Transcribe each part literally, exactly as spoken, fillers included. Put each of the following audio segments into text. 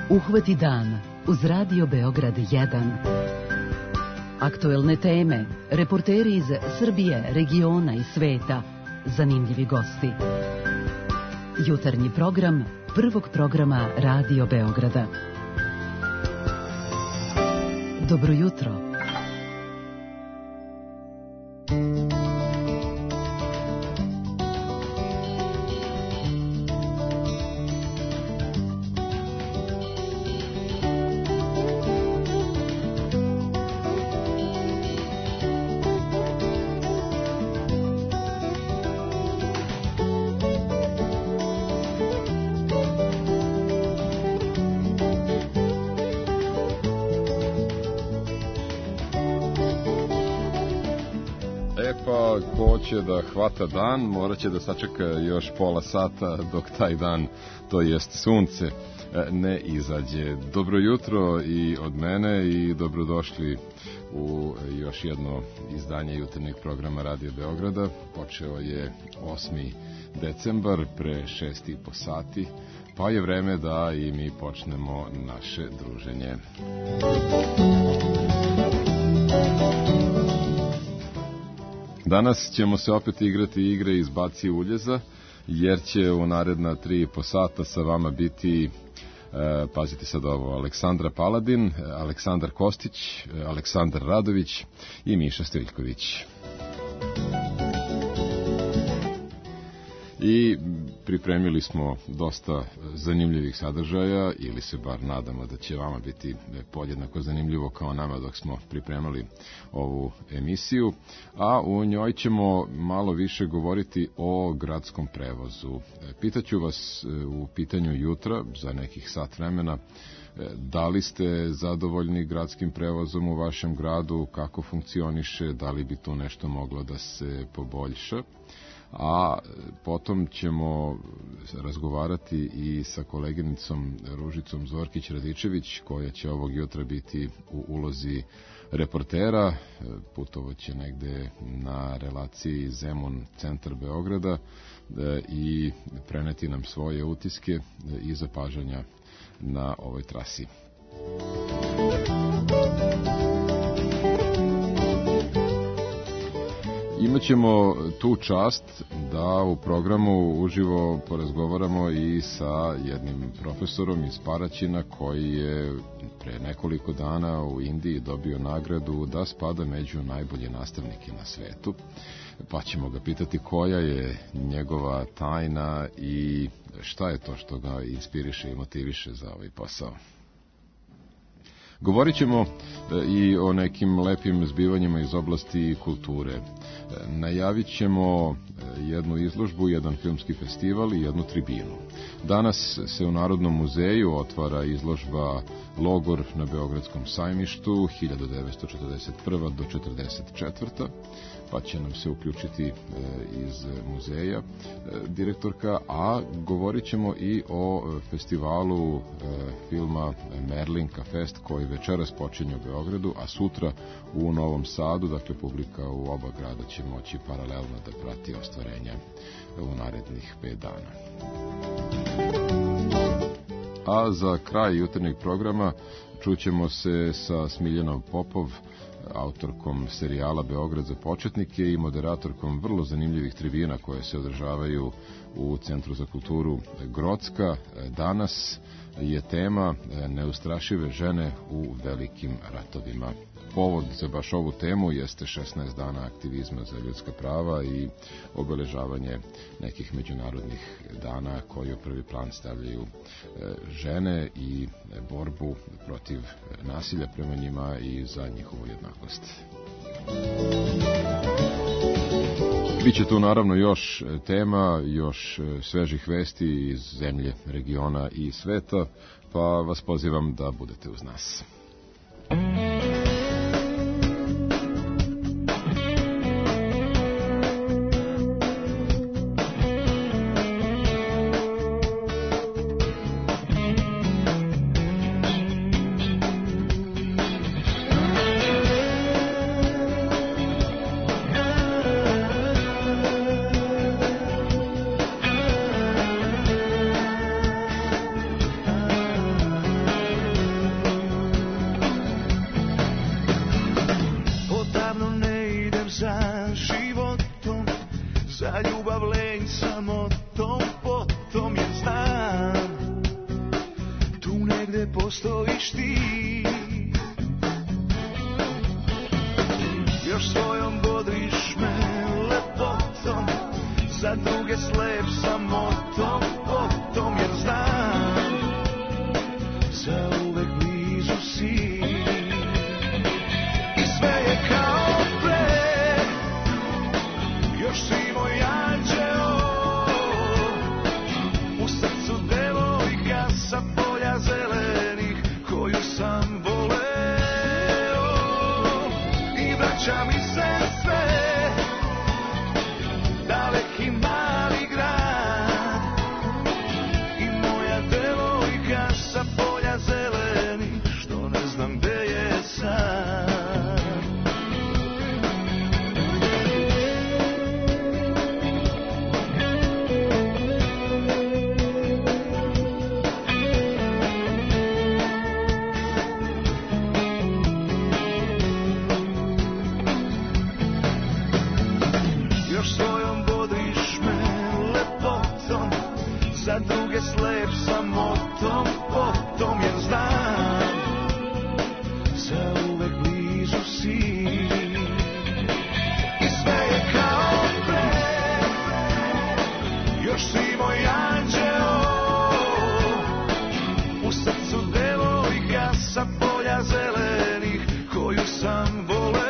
Uhvati dan uz Radio Beograd jedan. Aktuelne teme, reporteri iz Srbije, regiona i sveta, zanimljivi gosti. Jutarnji program prvog programa Radio Beograda. Dobro jutro. Da hvata dan, morat će da sačeka još pola sata dok taj dan, to jest sunce, ne izađe. Dobro jutro i od mene i dobrodošli u još jedno izdanje jutarnjeg programa Radio Beograda. Počeo je osmi decembar, pre šest i po sati, pa je vreme da i mi počnemo naše druženje. Danas ćemo se opet igrati igre iz Baci uljeza, jer će u naredna tri i po sata sa vama biti, e, pazite sad ovo, Aleksandra Paladin, Aleksandar Kostić, Aleksandar Radović i Miša Stiljković. I pripremili smo dosta zanimljivih sadržaja, ili se bar nadamo da će vama biti podjednako zanimljivo kao nama dok smo pripremali ovu emisiju, a u njoj ćemo malo više govoriti o gradskom prevozu. Pitaću vas u pitanju jutra, za nekih sat vremena, da li ste zadovoljni gradskim prevozom u vašem gradu, kako funkcioniše, da li bi tu nešto moglo da se poboljša. A potom ćemo razgovarati i sa koleginicom Ružicom Zorkić-Radičević, koja će ovog jutra biti u ulozi reportera, putovaće negde na relaciji Zemun centar Beograda i preneti nam svoje utiske i zapažanja na ovoj trasi. Imaćemo tu čast da u programu uživo porazgovaramo i sa jednim profesorom iz Paraćina koji je pre nekoliko dana u Indiji dobio nagradu da spada među najbolje nastavnike na svetu. Pa ćemo ga pitati koja je njegova tajna i šta je to što ga inspiriše i motiviše za ovaj posao. Govorit ćemo i o nekim lepim zbivanjima iz oblasti kulture. Najavit ćemo jednu izložbu, jedan filmski festival i jednu tribinu. Danas se u Narodnom muzeju otvara izložba Logor na Beogradskom sajmištu hiljadu devetsto četrdeset prva do četrdeset četvrta pa će nam se uključiti iz muzeja direktorka, a govorit ćemo i o festivalu filma Merlinka Fest koji večeras počinje u Beogradu, a sutra u Novom Sadu, dakle publika u oba grada će moći paralelno da prati ostvarenja u narednih pet dana. A za kraj jutarnjeg programa čućemo se sa Smiljanom Popov, autorkom serijala Beograd za početnike i moderatorkom vrlo zanimljivih tribina koje se održavaju u Centru za kulturu Grocka. Danas je tema neustrašive žene u velikim ratovima. Povod za baš ovu temu jeste šesnaest dana aktivizma za ljudska prava i obeležavanje nekih međunarodnih dana koji u prvi plan stavljaju žene i borbu protiv nasilja prema njima i za njihovu jednakost. Biće tu naravno još tema, još svežih vesti iz zemlje, regiona i sveta, pa vas pozivam da budete uz nas. postojiš ti. Još svojom bodriš me lepotom, za druge slep samotom, potom jer znam, zauvek blizu si. I sve je kao pre, još si moj anđeo, u srcu devojka sa polja zelenih koju sam voleo. I vraća mi se sve, daleki mali grad, i moja devojka sa polja zelenih, što ne znam gde je sad. Još svojom bodriš me lepotom, za druge slep samotom, potom jer znam, zauvek blizu si. I sve je kao pre, još si moj anđeo, u srcu devojka sa polja zelenih koju sam voleo.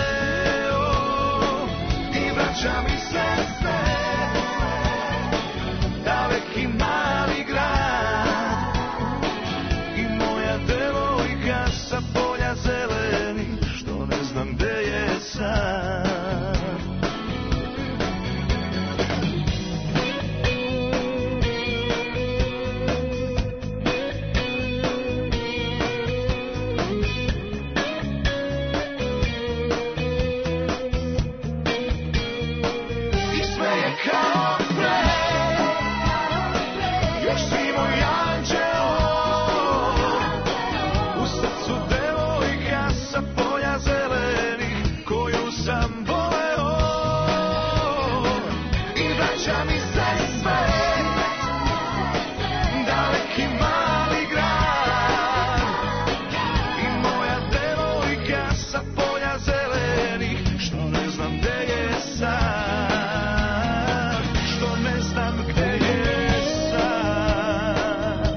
I vraća mi se sve, daleki mali grad, i moja devojka sa polja zelenih, što ne znam gde je sad. I sve je kao pre, još si moj anđeo, u srcu devojka sa polja zelenih koju sam voleo. I vraća mi se sve, daleki mali grad, i moja devojka sa polja zelenih, što ne znam gde je sad, što ne znam gde je sad.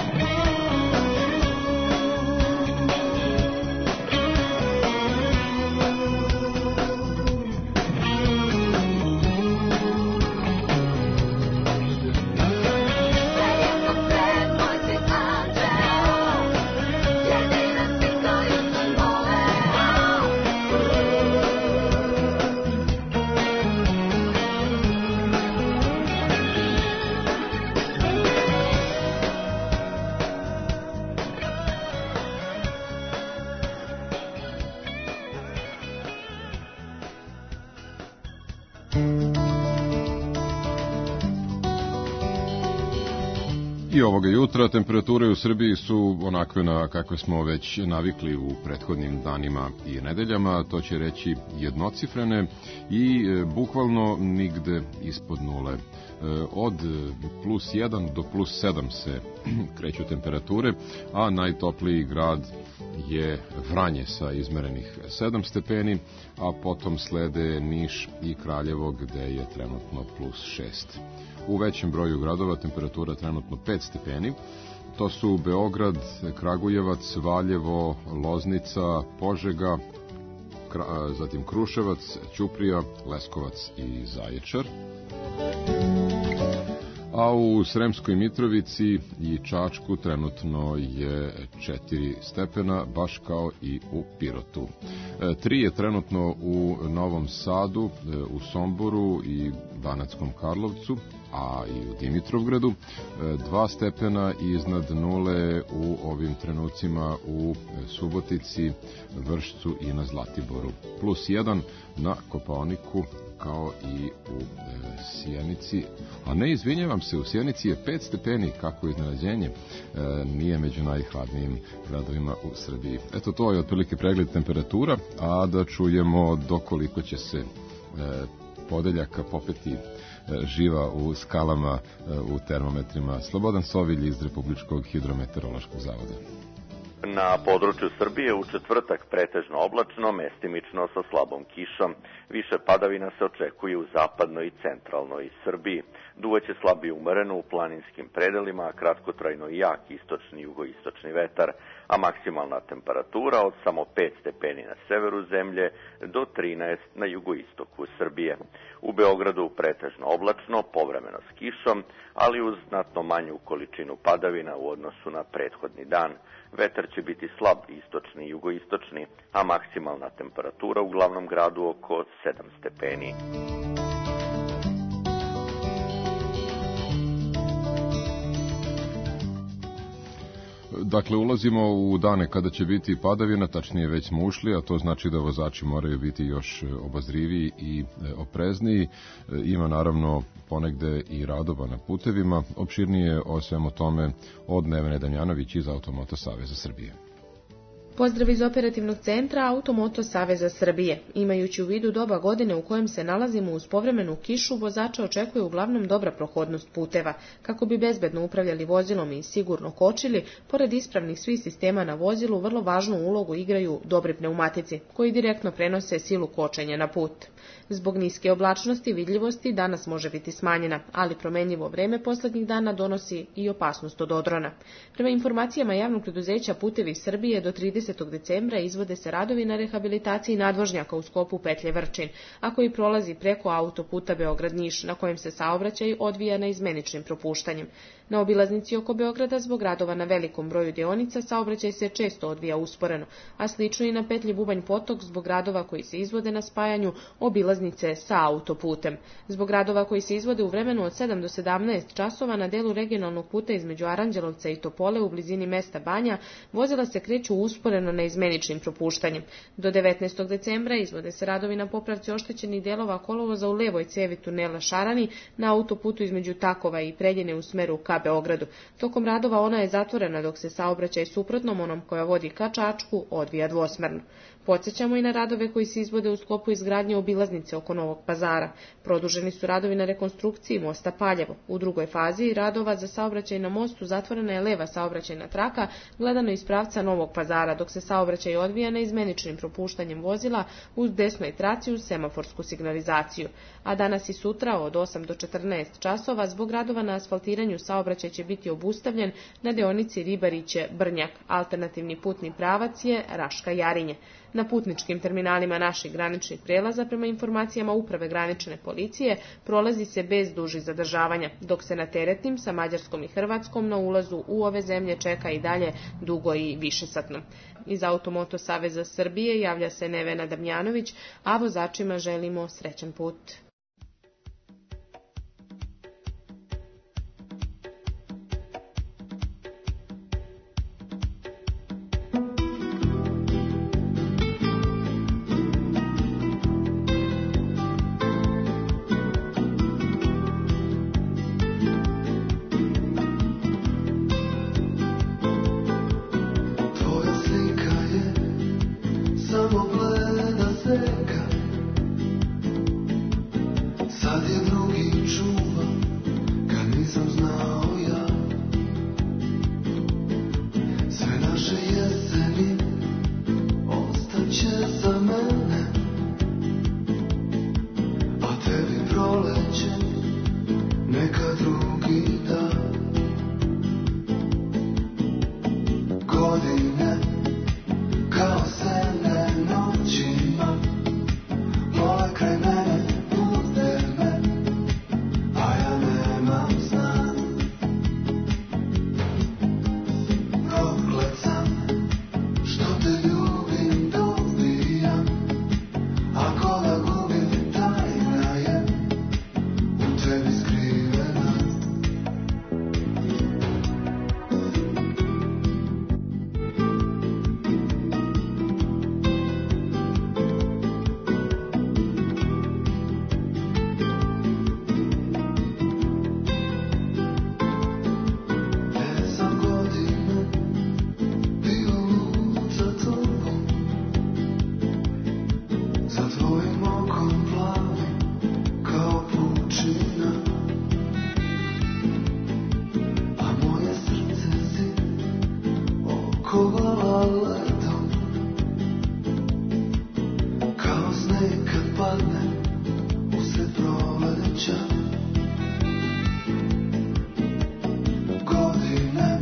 I ovoga jutra temperature u Srbiji su onakve na kakve smo već navikli u prethodnim danima i nedeljama, to će reći jednocifrene i e, bukvalno nigde ispod nule. E, od plus jedan do plus sedam se kreću temperature, a najtopliji grad je Vranje sa izmerenih sedam stepeni, a potom slede Niš i Kraljevo gde je trenutno plus šest. U većem broju gradova temperatura trenutno pet stepeni. To su Beograd, Kragujevac, Valjevo, Loznica, Požega, zatim Kruševac, Ćuprija, Leskovac i Zaječar. A u Sremskoj Mitrovici i Čačku trenutno je četiri stepena, baš kao i u Pirotu. tri je trenutno u Novom Sadu, u Somboru i Banatskom Karlovcu, a i u Dimitrovgradu. dva stepena iznad nule u ovim trenucima u Subotici, Vršcu i na Zlatiboru. Plus jedan na Kopaoniku, kao i u e, Sjenici. A ne, izvinjavam se, u Sjenici je pet stepeni, kako iznenađenje, e, nije među najhladnijim gradovima u Srbiji. Eto, to je otprilike pregled temperatura, a da čujemo dokoliko će se e, podeljaka popeti e, živa u skalama, e, u termometrima. Slobodan Sovilj iz Republičkog hidrometeorološkog zavoda. Na području Srbije u četvrtak pretežno oblačno, mestimično sa slabom kišom. Više padavina se očekuje u zapadnoj i centralnoj Srbiji. Duvaće slab i umereno u planinskim predelima, a kratkotrajno i jak istočni i jugoistočni vetar, a maksimalna temperatura od samo pet stepeni na severu zemlje do trinaest na jugoistoku Srbije. U Beogradu pretežno oblačno, povremeno s kišom, ali uz znatno manju količinu padavina u odnosu na prethodni dan. Vetar će biti slab istočni i jugoistočni, a maksimalna temperatura u glavnom gradu oko sedam stepeni. Dakle, ulazimo u dane kada će biti padavina, tačnije već smo ušli, a to znači da vozači moraju biti još obazriviji i oprezniji. Ima naravno ponegde i radova na putevima. Opširnije o svemu tome od Nevene Damjanović iz Automoto Saveza Srbije. Pozdrav iz operativnog centra Automoto Saveza Srbije. Imajući u vidu doba godine u kojem se nalazimo uz povremenu kišu, vozača očekuje uglavnom dobra prohodnost puteva. Kako bi bezbedno upravljali vozilom i sigurno kočili, pored ispravnih svih sistema na vozilu, vrlo važnu ulogu igraju dobri pneumatici, koji direktno prenose silu kočenja na put. Zbog niske oblačnosti i vidljivosti danas može biti smanjena, ali promenljivo vreme poslednjih dana donosi i opasnost od odrona. Prema informacijama javnog preduzeća Putevi Srbije, do tridesetog decembra izvode se radovi na rehabilitaciji nadvožnjaka u sklopu petlje Vrčin, a koji prolazi preko autoputa Beograd-Niš, na kojem se saobraćaj odvija neizmeničnim propuštanjem. Na obilaznici oko Beograda zbog radova na velikom broju deonica saobraćaj se često odvija usporeno, a slično i na petlji Bubanj Potok zbog radova koji se izvode na spajanju obilaznice sa autoputem. Zbog radova koji se izvode u vremenu od sedam do sedamnaest časova na delu regionalnog puta između Aranđelovca i Topole u blizini mesta Banja, vozila se kreću usporeno neizmeničnim propuštanjem. Do devetnaestog decembra izvode se radovi na popravci oštećenih delova kolovoza u levoj cevi tunela Šarani na autoputu između Takova i Preljine u smeru ka Beogradu. Tokom radova ona je zatvorena dok se saobraćaj suprotnom onom koja vodi ka Čačku odvija dvosmerno. Podsjećamo i na radove koji se izvode u sklopu izgradnje obilaznice oko Novog Pazara. Produženi su radovi na rekonstrukciji mosta Paljevo. U drugoj fazi radova za saobraćaj na mostu zatvorena je leva saobraćajna traka gledano iz pravca Novog Pazara, dok se saobraćaj odvija neizmeničnim propuštanjem vozila uz desnoj traci uz semaforsku signalizaciju. A danas i sutra od osam do četrnaest časova zbog radova na asfaltiranju saobraćaj će biti obustavljen na deonici Ribariće-Brnjak. Alternativni putni pravac je Raška-Jarinje. Na putničkim terminalima naših graničnih prelaza, prema informacijama Uprave granične policije, prolazi se bez dužih zadržavanja, dok se na teretnim sa Mađarskom i Hrvatskom na ulazu u ove zemlje čeka i dalje dugo i višesatno. Iz Automoto Saveza Srbije javlja se Nevena Damjanović, a vozačima želimo srećan put. Samo gleda seka letom, kao sneg kad padne usred proleća. Godine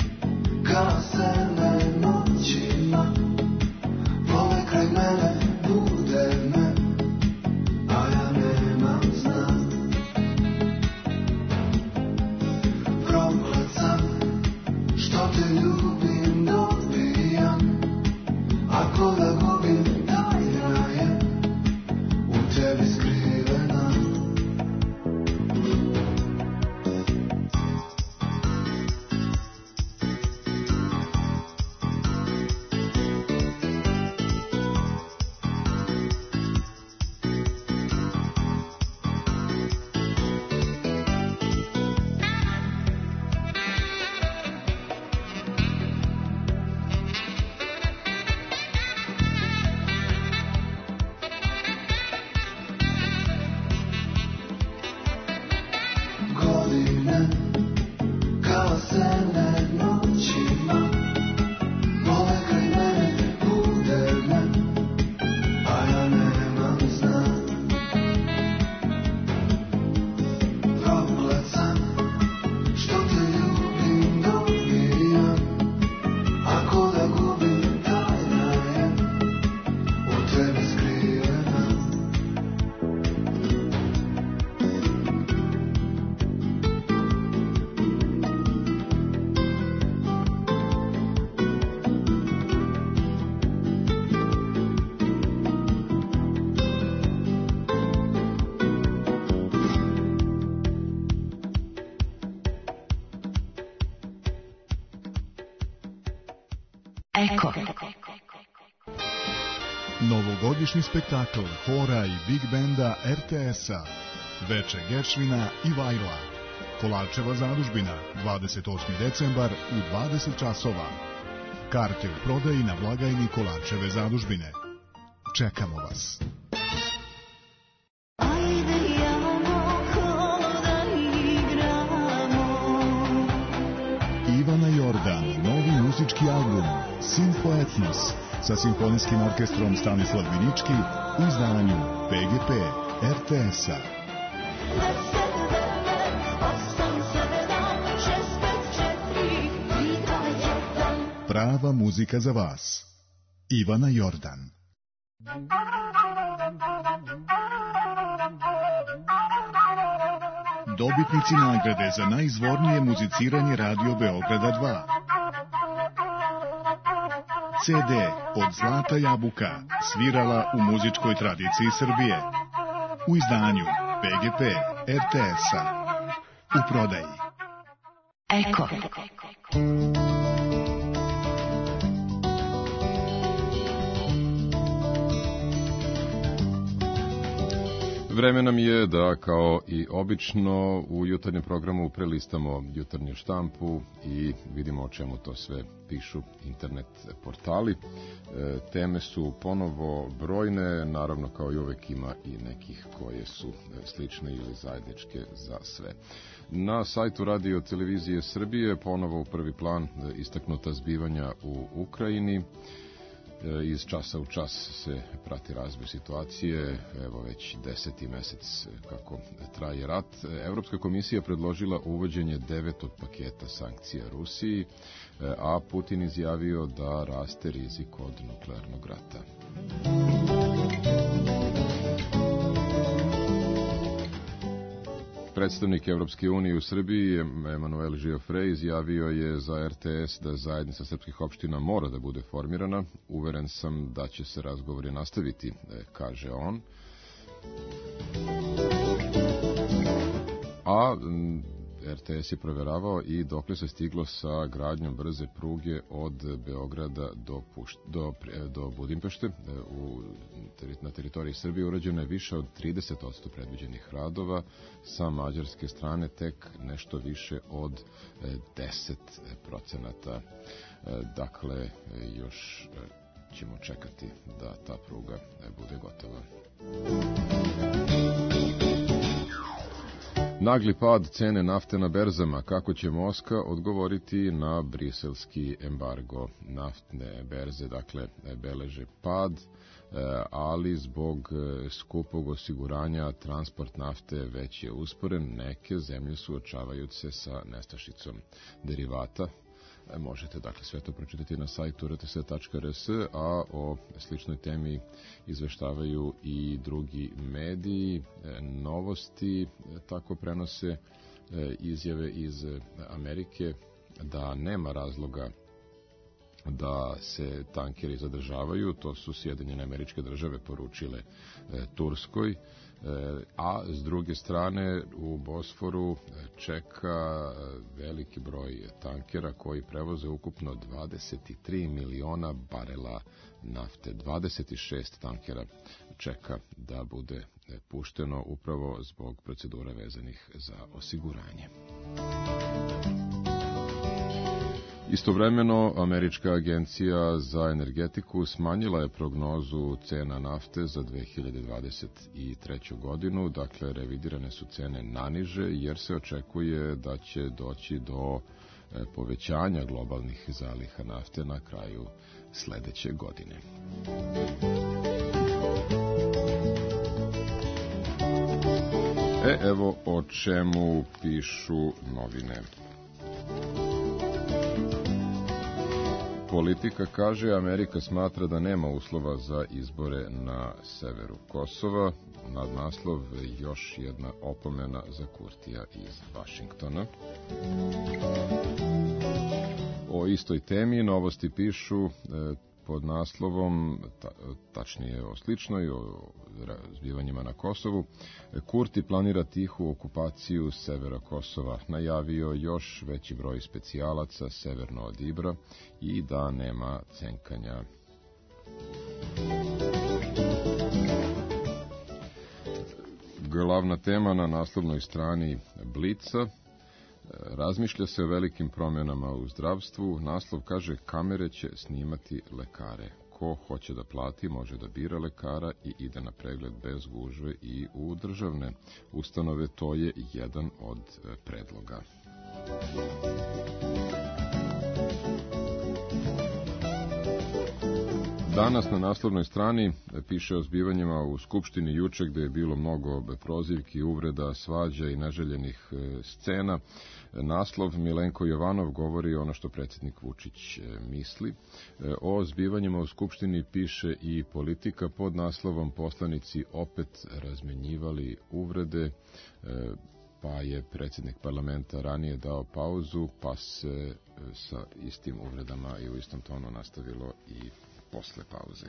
kasene noćima plove kraj mene, bude me, a ja nemam zna. Proklet sam što te ljubim dobijam, ako da gubim tajna je u tebi skrivena. Godine kao sene noćima plove kraj mene, bude me, a ja nemam zna. Proklet sam što te ljubim dobijam, ako da gubim tajna je u tebi skrivena. Eko. Novogodišnji spektakl hora i big benda er te es-a, Veče Geršvina i Vajla, Kolarčeva zadužbina, dvadeset osmi decembar u dvadeset časova. Karte u prodaji na blagajni Kolarčeve zadužbine. Čekamo vas. Ivana Jordan, novi muzički album Simfoetnos sa simfonijskim orkestrom Stanislav Vinički u izdanju pe ge pe er te es-a. Prava muzika za vas. Ivana Jordan. Dobitnici nagrade za najizvornije muziciranje Radio Beograda dva. ce de od Zlata Jabuka, svirala u muzičkoj tradiciji Srbije. U izdanju pe ge pe er te es-a. U prodaji. Eko. Vreme nam je da, kao i obično, u jutarnjem programu prelistamo jutarnju štampu i vidimo o čemu to sve pišu internet portali. E, teme su ponovo brojne, naravno kao i uvek ima i nekih koje su slične ili zajedničke za sve. Na sajtu Radio Televizije Srbije ponovo u prvi plan istaknuta zbivanja u Ukrajini. Iz časa u čas se prati razvoj situacije, evo već deseti mesec kako traje rat. Evropska komisija predložila uvođenje devetog paketa sankcija Rusiji, a Putin izjavio da raste rizik od nuklearnog rata. Predstavnik Evropske unije u Srbiji, Emanuel Žiofrej, izjavio je za er te es da zajednica srpskih opština mora da bude formirana. Uveren sam da će se razgovori nastaviti, kaže on. A er te es je proveravao i dokle se stiglo sa gradnjom brze pruge od Beograda do, Pušt, do, do Budimpešte. U, na teritoriji Srbije urađeno je više od trideset posto predviđenih radova, sa mađarske strane tek nešto više od deset procenata. Dakle, još ćemo čekati da ta pruga Nagli pad cene nafte na berzama, kako će Moskva odgovoriti na briselski embargo. Naftne berze, dakle, beleže pad, ali zbog skupog osiguranja transport nafte već je usporen. Neke zemlje suočavaju se sa nestašicom derivata. Možete, dakle, sve to pročitati na sajtu er te es tačka er es, a o sličnoj temi izveštavaju i drugi mediji. Novosti tako prenose izjave iz Amerike da nema razloga da se tankeri zadržavaju. To su Sjedinjene Američke Države poručile Turskoj, a s druge strane u Bosforu čeka veliki broj tankera koji prevoze ukupno dvadeset tri miliona barela nafte. dvadeset šest tankera čeka da bude pušteno upravo zbog procedura vezanih za osiguranje. Istovremeno, Američka agencija za energetiku smanjila je prognozu cena nafte za dve hiljade dvadeset treću. godinu, dakle revidirane su cene naniže jer se očekuje da će doći do povećanja globalnih zaliha nafte na kraju sledeće godine. E, evo o čemu pišu novine. Politika kaže, Amerika smatra da nema uslova za izbore na severu Kosova. Nadnaslov, još jedna opomena za Kurtija iz Vašingtona. O istoj temi novosti pišu pod naslovom, ta, tačnije o sličnoj, o zbivanjima na Kosovu. Kurti planira tihu okupaciju severa Kosova. Najavio još veći broj specijalaca severno od Ibra i da nema cenkanja. Glavna tema na naslovnoj strani Blica. Razmišlja se o velikim promjenama u zdravstvu. Naslov kaže, kamere će snimati lekare. Ko hoće da plati, može da bira lekara i ide na pregled bez gužve i u državne ustanove. To je jedan od predloga. Danas na naslovnoj strani piše o zbivanjima u Skupštini juče, gde je bilo mnogo prozivki, uvreda, svađa i neželjenih scena. Naslov, Milenko Jovanov govori ono što predsjednik Vučić misli. O zbivanjima u Skupštini piše i Politika pod naslovom poslanici opet razmenjivali uvrede, pa je predsjednik parlamenta ranije dao pauzu, pa se sa istim uvredama i u istom tonu nastavilo i posle pauze.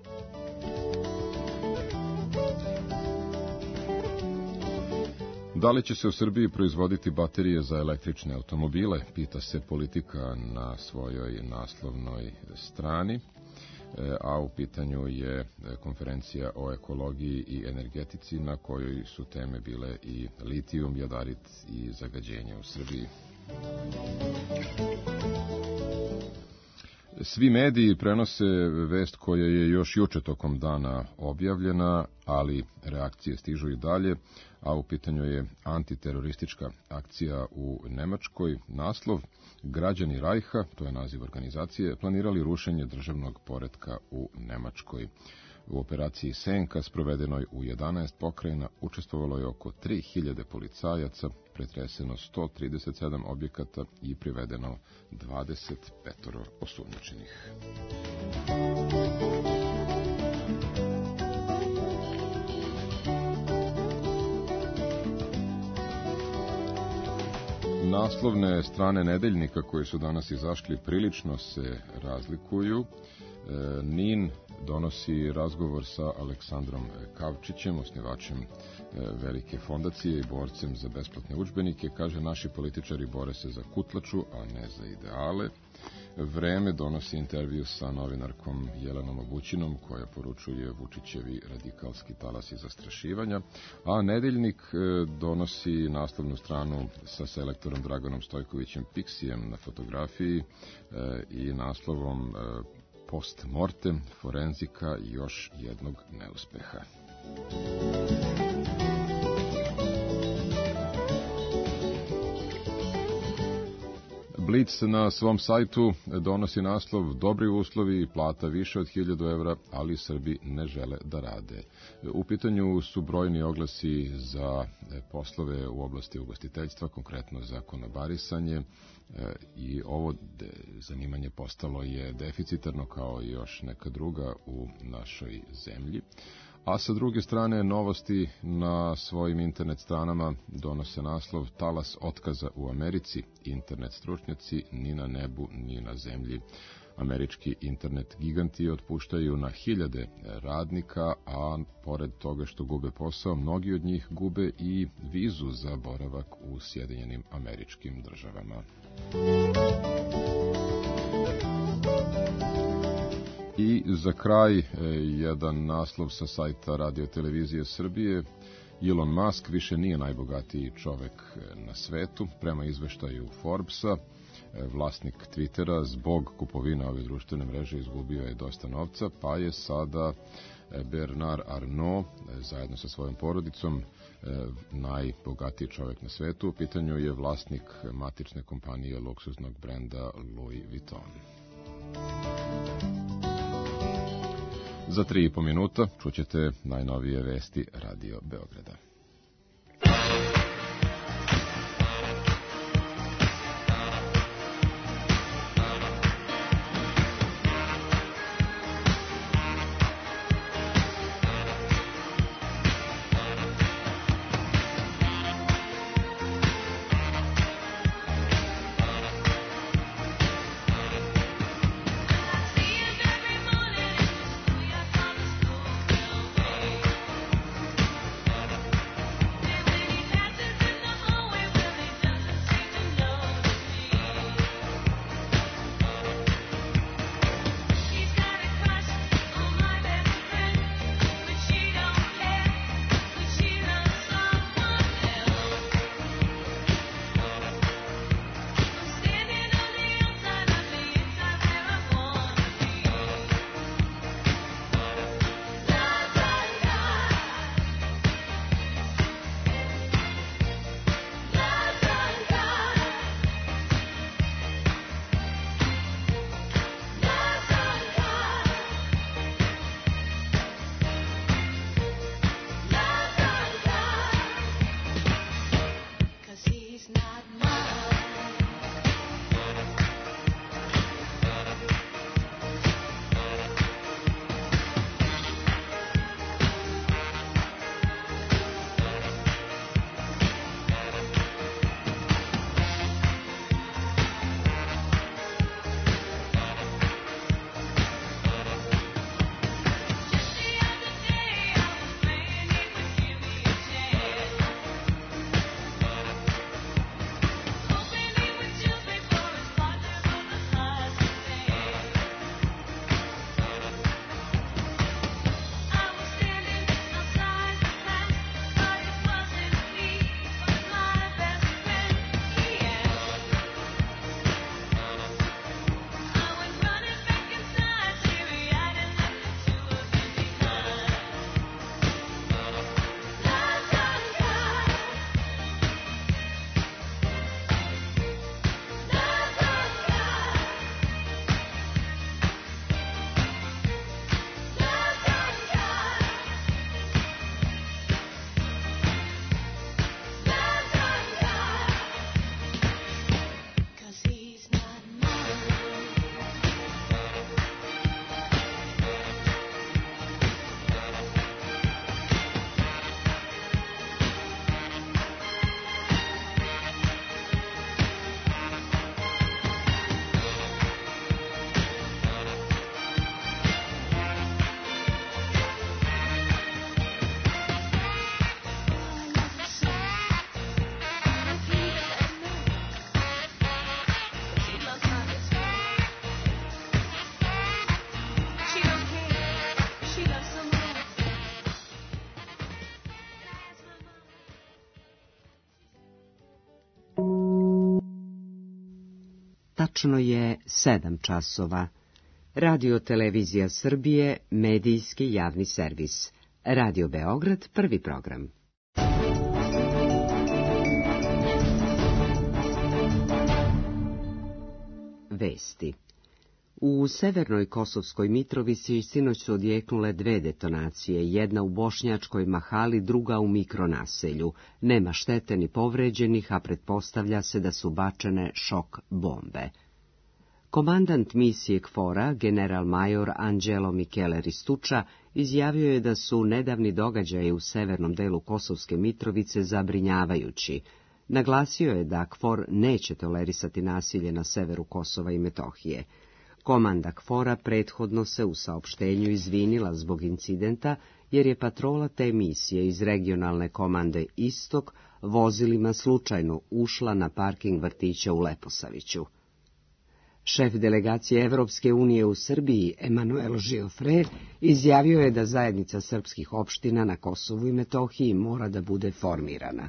Da li će se u Srbiji proizvoditi baterije za električne automobile, pita se Politika na svojoj naslovnoj strani, a u pitanju je konferencija o ekologiji i energetici na kojoj su teme bile i litijum, jadarit i zagađenje u Srbiji. Svi mediji prenose vest koja je još juče tokom dana objavljena, ali reakcije stižu i dalje, a u pitanju je antiteroristička akcija u Nemačkoj. Naslov, građani Rajha, to je naziv organizacije, planirali rušenje državnog poretka u Nemačkoj. U operaciji Senka, sprovedenoj u jedanaest pokrajina, učestvovalo je oko tri hiljade policajaca, pretreseno sto trideset sedam objekata i privedeno dvadeset pet osumnjičenih. Naslovne strane nedeljnika koje su danas izašli prilično se razlikuju. NIN donosi razgovor sa Aleksandrom Kavčićem, osnivačem velike fondacije i borcem za besplatne udžbenike. Kaže, naši političari bore se za kutlaču, a ne za ideale. Vreme donosi intervju sa novinarkom Jelenom Obućinom, koja poručuje Vučićevi radikalski talasi zastrašivanja, a Nedeljnik donosi naslovnu stranu sa selektorom Draganom Stojkovićem Piksijem na fotografiji i naslovom Post mortem, forenzika i još jednog neuspeha. Blic na svom sajtu donosi naslov Dobri uslovi i plata više od hiljadu evra, ali Srbi ne žele da rade. U pitanju su brojni oglasi za poslove u oblasti ugostiteljstva, konkretno za konobarisanje, i ovo zanimanje postalo je deficitarno kao i još neka druga u našoj zemlji. A sa druge strane, novosti na svojim internet stranama donose naslov Talas otkaza u Americi. Internet stručnjaci ni na nebu, ni na zemlji. Američki internet giganti otpuštaju na hiljade radnika, a pored toga što gube posao, mnogi od njih gube i vizu za boravak u Sjedinjenim Američkim Državama. I za kraj, jedan naslov sa sajta Radio Televizije Srbije. Elon Musk više nije najbogatiji čovek na svetu. Prema izveštaju Forbesa, vlasnik Twittera zbog kupovine ove društvene mreže izgubio je dosta novca, pa je sada Bernard Arnault zajedno sa svojom porodicom najbogatiji čovek na svetu. U pitanju je vlasnik matične kompanije luksuznog brenda Louis Vuitton. Za tri i po minuta čućete najnovije vesti Radio Beograda. Tačno je sedam časova. Radio Televizija Srbije, medijski javni servis. Radio Beograd, prvi program. vesti. U severnoj Kosovskoj Mitrovici sinoć su odjeknule dve detonacije, jedna u Bošnjačkoj Mahali, druga u mikronaselju. Nema štete ni povređenih, a pretpostavlja se da su bačene šok bombe. Komandant misije KFOR-a, general major Anđelo Michele Ristuča, izjavio je da su nedavni događaji u severnom delu Kosovske Mitrovice zabrinjavajući. Naglasio je da KFOR neće tolerisati nasilje na severu Kosova i Metohije. Komanda KFOR-a prethodno se u saopštenju izvinila zbog incidenta, jer je patrola te misije iz regionalne komande Istok vozilima slučajno ušla na parking vrtića u Leposaviću. Šef delegacije Evropske unije u Srbiji, Emanuel Giofre, izjavio je da zajednica srpskih opština na Kosovu i Metohiji mora da bude formirana.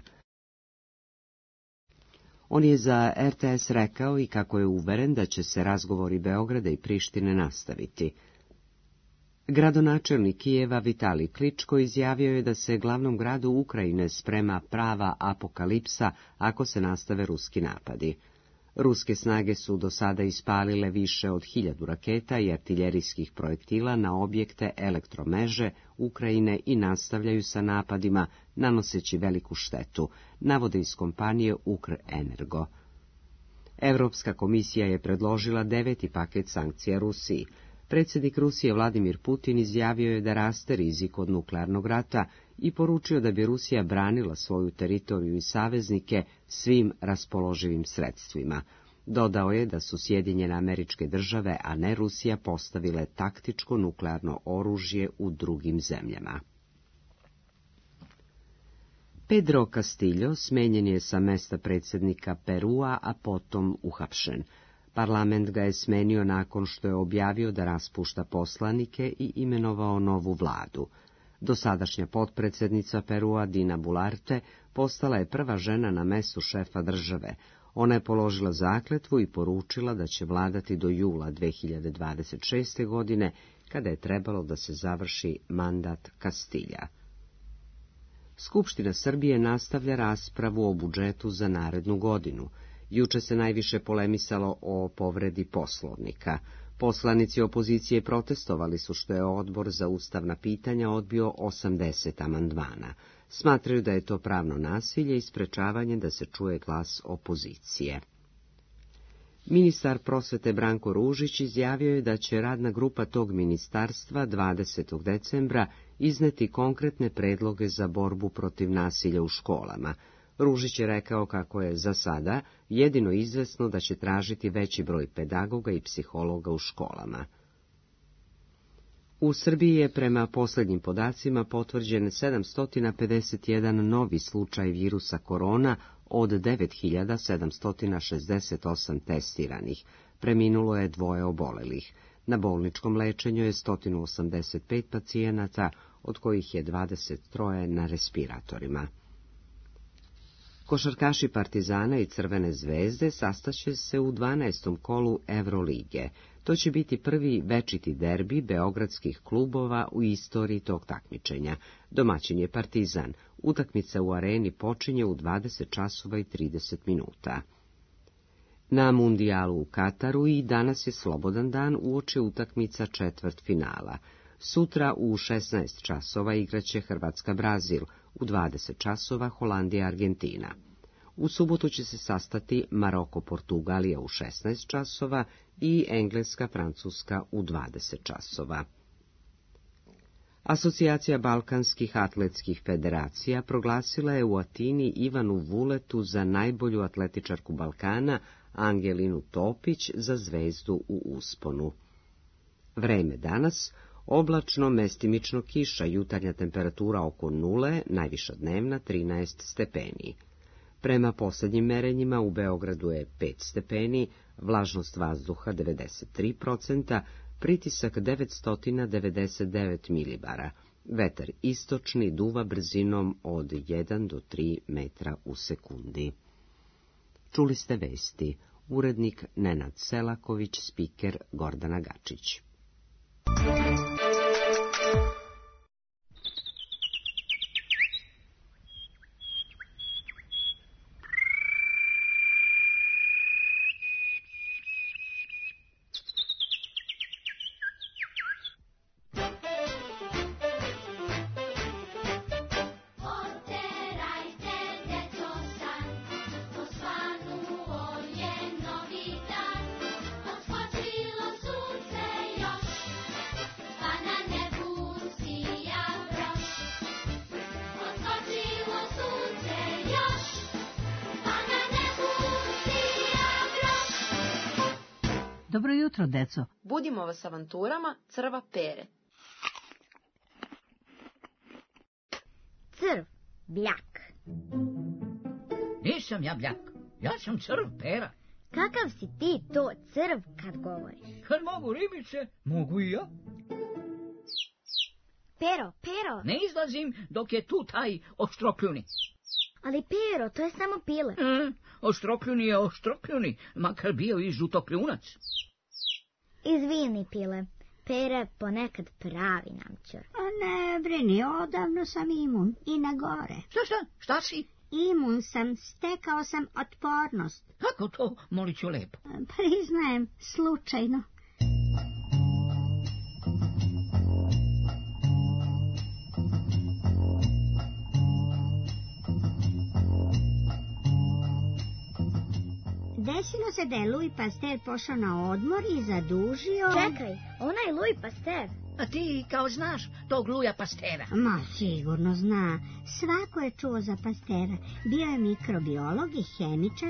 On je za R T S rekao i kako je uveren da će se razgovori Beograda i Prištine nastaviti. Gradonačelnik Kijeva Vitali Kličko izjavio je da se glavnom gradu Ukrajine sprema prava apokalipsa ako se nastave ruski napadi. Ruske snage su do sada ispalile više od hiljadu raketa i artiljerijskih projektila na objekte elektromeže Ukrajine i nastavljaju sa napadima, nanoseći veliku štetu, navode iz kompanije Ukrenergo. Europska komisija je predložila deveti paket sankcija Rusiji. Predsjednik Rusije Vladimir Putin izjavio je da raste rizik od nuklearnog rata i poručio da bi Rusija branila svoju teritoriju i saveznike svim raspoloživim sredstvima. Dodao je da su Sjedinjene Američke Države, a ne Rusija, postavile taktičko nuklearno oružje u drugim zemljama. Pedro Castillo smenjen je sa mesta predsjednika Perua, a potom uhapšen. Parlament ga je smenio nakon što je objavio da raspušta poslanike i imenovao novu vladu. Dosadašnja potpredsjednica Perua, Dina Bularte, postala je prva žena na mestu šefa države. Ona je položila zakletvu i poručila da će vladati do jula dve hiljade dvadeset šeste. godine, kada je trebalo da se završi mandat Kastilja. Skupština Srbije nastavlja raspravu o budžetu za narednu godinu. Juče se najviše polemisalo o povredi Poslovnika. Poslanici opozicije protestovali su što je Odbor za ustavna pitanja odbio osamdeset amandmana. Smatraju da je to pravno nasilje i sprečavanje da se čuje glas opozicije. Ministar prosvete Branko Ružić izjavio je da će radna grupa tog ministarstva dvadesetog decembra izneti konkretne predloge za borbu protiv nasilja u školama. Ružić je rekao kako je za sada jedino izvesno da će tražiti veći broj pedagoga i psihologa u školama. U Srbiji je prema posljednjim podacima potvrđen sedamsto pedeset jedan novi slučaj virusa korona od devet hiljada sedamsto šezdeset osam testiranih. Preminulo je dvoje obolelih. Na bolničkom lečenju je sto osamdeset pet pacijenata, od kojih je dvadeset tri na respiratorima. Košarkaši Partizana i Crvene zvezde sastaće se u dvanaestom kolu Evrolige. To će biti prvi večiti derbi beogradskih klubova u istoriji tog takmičenja. Domaćin je Partizan. Utakmica u areni počinje u dvadeset časova i trideset minuta. Na mundijalu u Kataru i danas je slobodan dan uoči utakmica četvrt finala. Sutra u šesnaest časova igraće Hrvatska-Brazil, u dvadeset časova Holandija-Argentina. U subotu će se sastati Maroko-Portugalija u šesnaest časova i Engleska-Francuska u dvadeset časova. Asocijacija Balkanskih atletskih federacija proglasila je u Atini Ivanu Vuletu za najbolju atletičarku Balkana, Angelinu Topić za zvezdu u usponu. Vreme danas: oblačno, mestimično kiša, jutarnja temperatura oko nule, najviša dnevna trinaest stepeni. Prema posljednjim merenjima u Beogradu je pet stepeni, vlažnost vazduha devedeset tri procenta, pritisak devetsto devedeset devet milibara, vetar istočni duva brzinom od jedan do tri metra u sekundi. Čuli ste vesti, urednik Nenad Selaković, spiker Gordana Gačić. Dobro jutro, deco. Budimo vas avanturama crva Pere. Crv, bljak. Nisam ja bljak, ja sam crv Pera. Kakav si ti to crv kad govoriš? Kad mogu ribice, mogu i ja. Pero, Pero. Ne izlazim dok je tu taj oštrokljuni. Ali Pero, to je samo pile. Mm, oštrokljuni je oštrokljuni, makar bio i žutokljunac. Izvini, Pile. Pere ponekad pravi namćor. A ne brini, odavno sam imun i na gore. Šta, šta, šta si? Imun sam, stekao sam otpornost. Kako to, molit ću lepo? Priznajem, slučajno. Desilo se da je Louis Pasteur pošao na odmor i zadužio... Čekaj, onaj Louis Pasteur. A ti kao znaš tog Louisa Pasteura? Ma, sigurno zna. Svako je čuo za Pasteura. Bio je mikrobiolog i hemičar.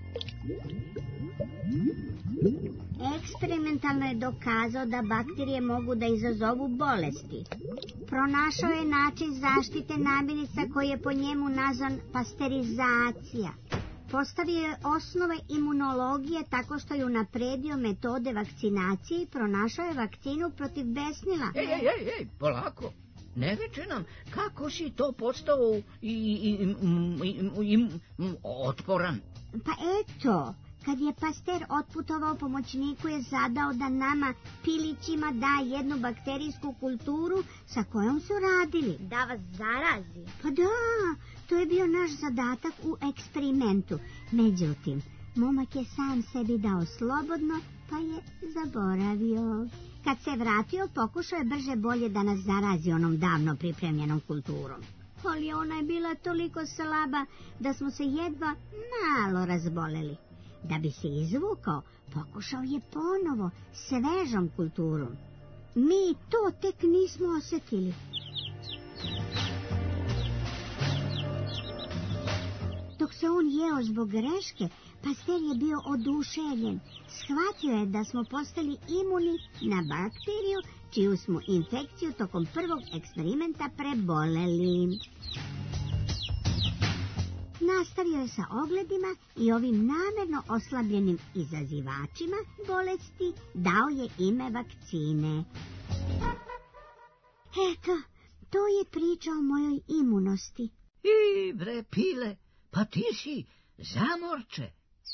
Eksperimentalno je dokazao da bakterije mogu da izazovu bolesti. Pronašao je način zaštite namirnica koji je po njemu nazvan pasterizacija. Postavio je osnove imunologije tako što je unapredio metode vakcinacije i pronašao je vakcinu protiv besnila. Ej, ej, ej, ej, polako. Ne reče nam kako si to postao i, i, i, i, i otporan. Pa eto, kad je Pasteur otputovao, pomoćniku je zadao da nama pilićima da jednu bakterijsku kulturu sa kojom su radili. Da vas zarazi. Pa da, to je bio naš zadatak u eksperimentu. Međutim, momak je sam sebi dao slobodno, pa je zaboravio. Kad se vratio, pokušao je brže bolje da nas zarazi onom davno pripremljenom kulturom. Ali ona je bila toliko slaba da smo se jedva malo razboleli. Da bi se izvukao, pokušao je ponovo svežom kulturom. Mi to tek nismo osjetili. Dok se on jeo zbog greške, Pasteur je bio oduševljen. Shvatio je da smo postali imuni na bakteriju, čiju smo infekciju tokom prvog eksperimenta preboleli. Nastavio je sa ogledima i ovim namerno oslabljenim izazivačima bolesti dao je ime vakcine. Eto, to je priča o mojoj imunosti. I bre, Pile, pa ti si zamorče.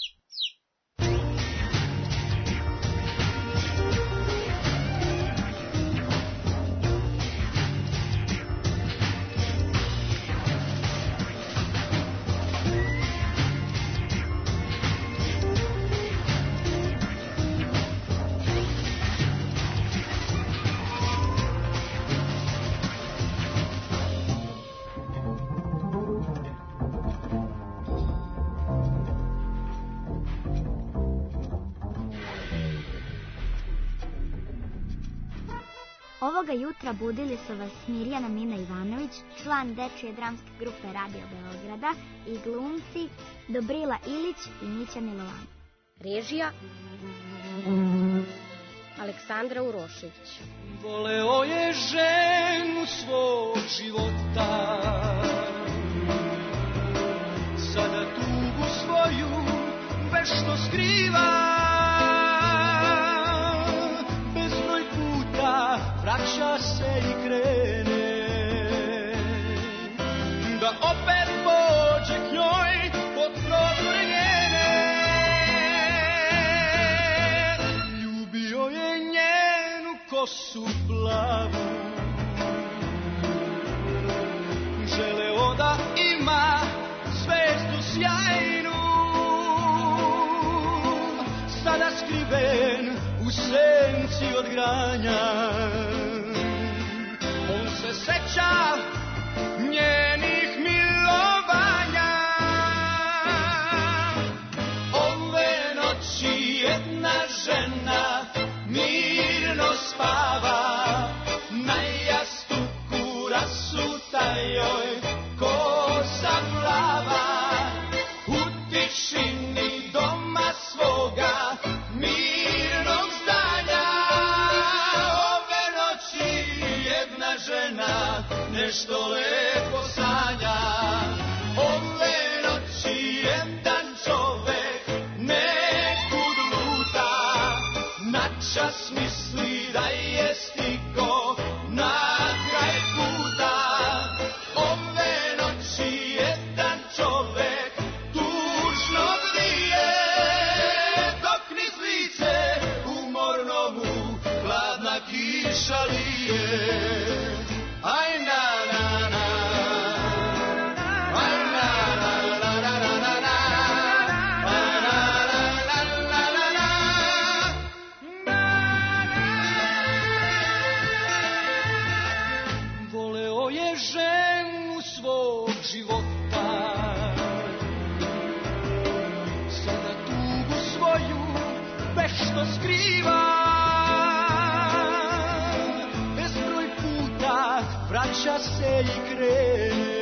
Ovoga jutra budili su vas Mirjana Mina Ivanović, član dečije dramske grupe Radio Beograda, i glumci Dobrila Ilić i Mića Milovan. Režija Aleksandra Urošević. Voleo je ženu svog života, sada tugu svoju vešto skriva. Bezbroj puta vraća se i krene, da opet pođe k njoj pod prozore njene. Ljubio je njenu kosu plavu, želeo da ima zvezdu sjajnu, sada skriven u senci od granja. On se seća njenih milovanja. Ove noći jedna žena mirno spava, na jastuku rasuta joj kosa plava. U tišini doma svoga mirno nešto lepo sanja. Ove noći jedan čovek nekud luta, načas misli da je stigo na kraj puta. Ove noći jedan čovek tužno vrije, dok niz lice umorno mu hladna kiša lije. Aj na na na, aj na na na na na na na, aj na na na na na na. Voleo je ženu svog života, sada tugu svoju vešto skriva. Bezbroj puta vraća se i krene,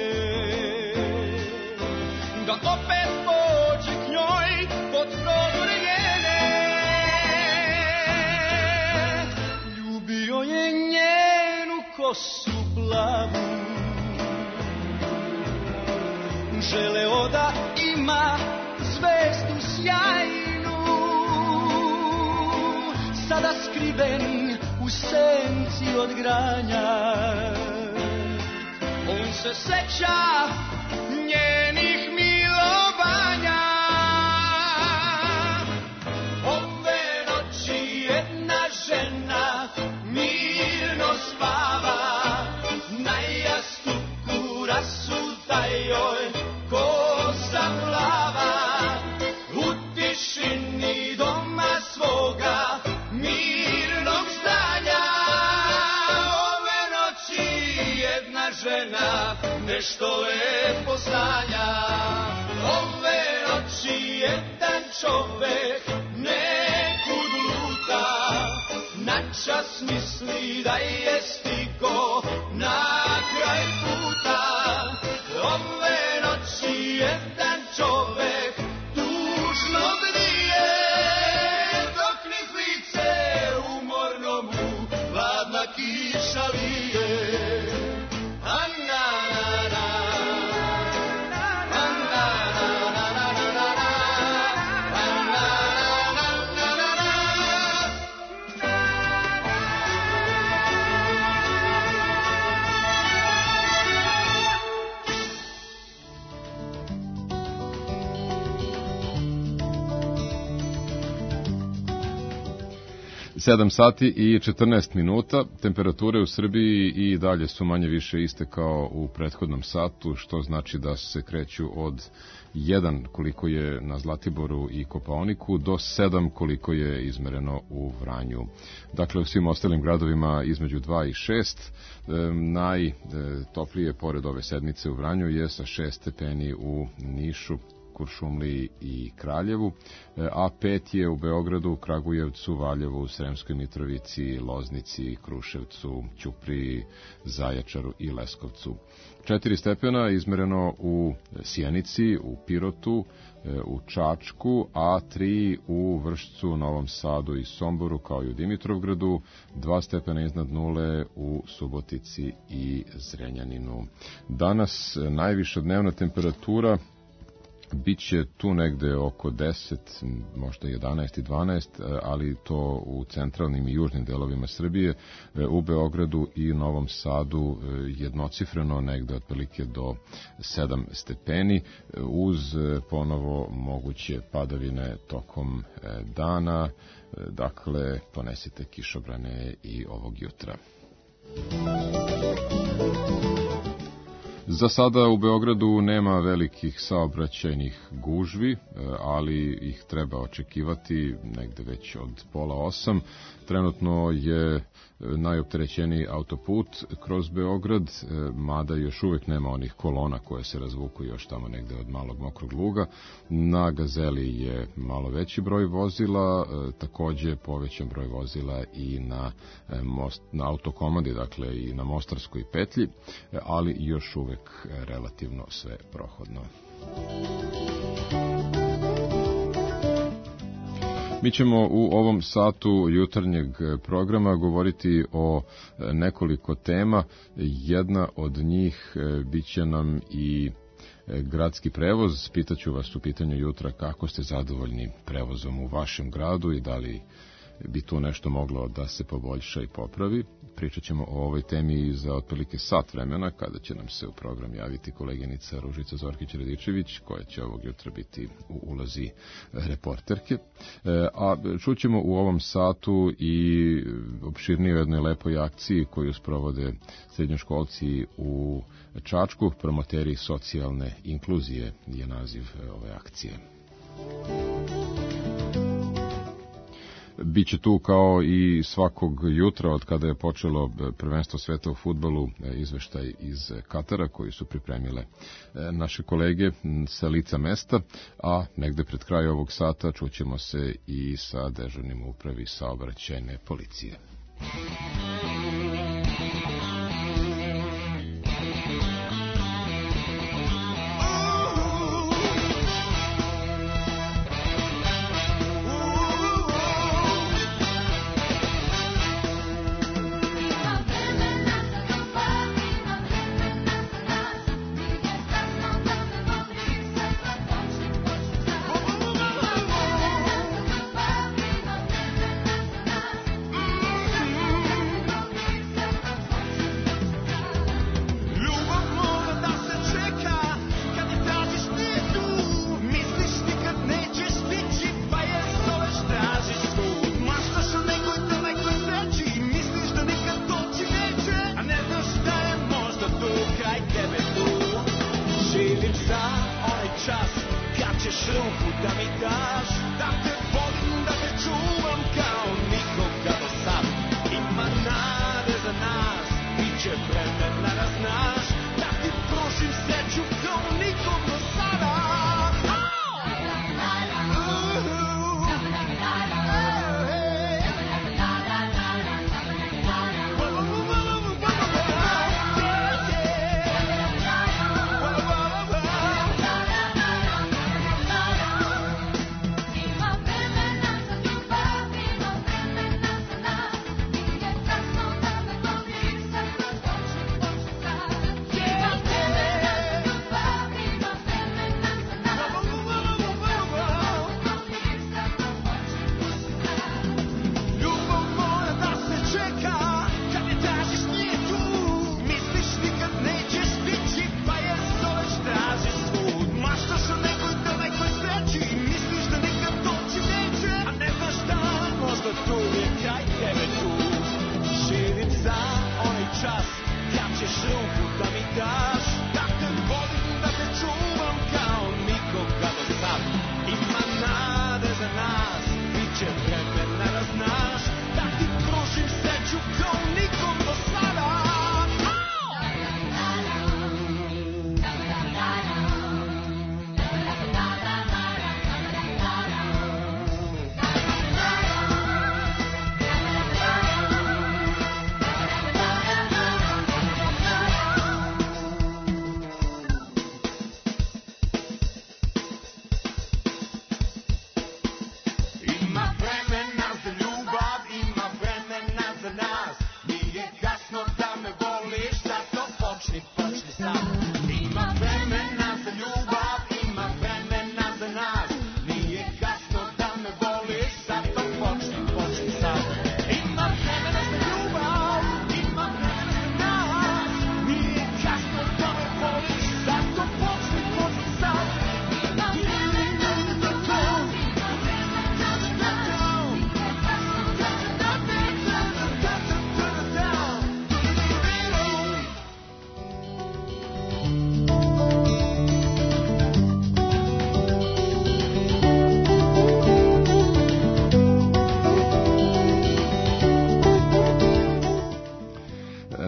da opet pođe k njoj pod prozor njene. Ljubio je njenu kosu plavu, želeo da ima zvezdu sjajnu, sada skriven u senci od granja. On se seća njenih milovanja. Ove noći jedna žena mirno spava, na jastuku rasuta joj kosa plava. U tišini doma svoga mirnog zdanja, ove noći jedna žena nešto lepo sanja. Ove noći jedan čovek nekud luta, načas misli da je stigo na kraj puta. Ove noći jedan čovek tužno vrije, dok niz lice umorno mu hladna kiša lije. A na na na, a na na na na na na na, a na na na na na na. sedam sati i četrnaest minuta, temperature u Srbiji i dalje su manje više iste kao u prethodnom satu, što znači da se kreću od jedan koliko je na Zlatiboru i Kopaoniku do sedam koliko je izmereno u Vranju. Dakle, u svim ostalim gradovima između dva i šest. E, najtoplije pored ove sedmice u Vranju je sa šest stepeni u Nišu, Kuršumliji i Kraljevu, a pet je u Beogradu, Kragujevcu, Valjevu, Sremskoj Mitrovici, Loznici, Kruševcu, Ćupriji, Zaječaru i Leskovcu. četiri stepena izmereno u Sjenici, u Pirotu, u Čačku, a tri u Vršcu, Novom Sadu i Somboru, kao i u Dimitrovgradu, dva stepena iznad nule u Subotici i Zrenjaninu. Danas najviša dnevna temperatura biće tu negde oko deset, možda jedanaest i dvanaest, ali to u centralnim i južnim delovima Srbije, u Beogradu i Novom Sadu jednocifreno negde otprilike do sedam stepeni, uz ponovo moguće padavine tokom dana. Dakle, ponesite kišobrane i ovog jutra. Za sada u Beogradu nema velikih saobraćajnih gužvi, ali ih treba očekivati negde već od pola osam. Trenutno je najopterećeniji autoput kroz Beograd, mada još uvek nema onih kolona koje se razvuku još tamo negde od Malog Mokrog Luga. Na Gazeli je malo veći broj vozila, takođe povećan broj vozila i na, most, na autokomandi, dakle i na Mostarskoj petlji, ali još uvek relativno sve prohodno. Mi ćemo u ovom satu jutarnjeg programa govoriti o nekoliko tema. Jedna od njih biće nam i gradski prevoz. Pitaću vas u pitanju jutra kako ste zadovoljni prevozom u vašem gradu i da li bi tu nešto moglo da se poboljša i popravi. Pričat ćemo o ovoj temi za otprilike sat vremena, kada će nam se u program javiti koleginica Ružica Zorkić-Radičević, koja će ovog jutra biti u ulozi reporterke. A čućemo u ovom satu i opširnije o jednoj lepoj akciji koju sprovode srednjoškolci u Čačku. Promoteri socijalne inkluzije je naziv ove akcije. Biće tu kao i svakog jutra od kada je počelo prvenstvo sveta u fudbalu izveštaj iz Katara koji su pripremile naše kolege sa lica mesta, a negde pred kraj ovog sata čućemo se i sa dežurnim u upravi saobraćajne policije.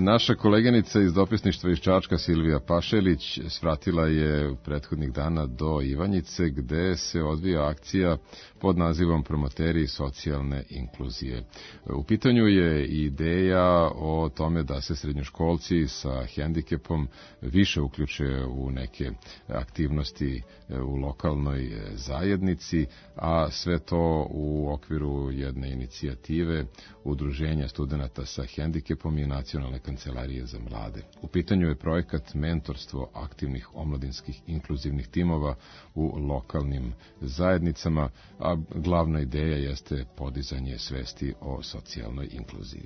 Naša koleginica iz dopisništva iz Čačka, Silvija Pašelić, svratila je prethodnih dana do Ivanjice, gde se odvija akcija pod nazivom Promoteri socijalne inkluzije. U pitanju je ideja o tome da se srednjoškolci sa hendikepom više uključe u neke aktivnosti u lokalnoj zajednici, a sve to u okviru jedne inicijative Udruženja studenata sa hendikepom i Nacionalne kancelarije za mlade. U pitanju je projekat Mentorstvo aktivnih omladinskih inkluzivnih timova u lokalnim zajednicama, a glavna ideja jeste podizanje svesti o socijalnoj inkluziji.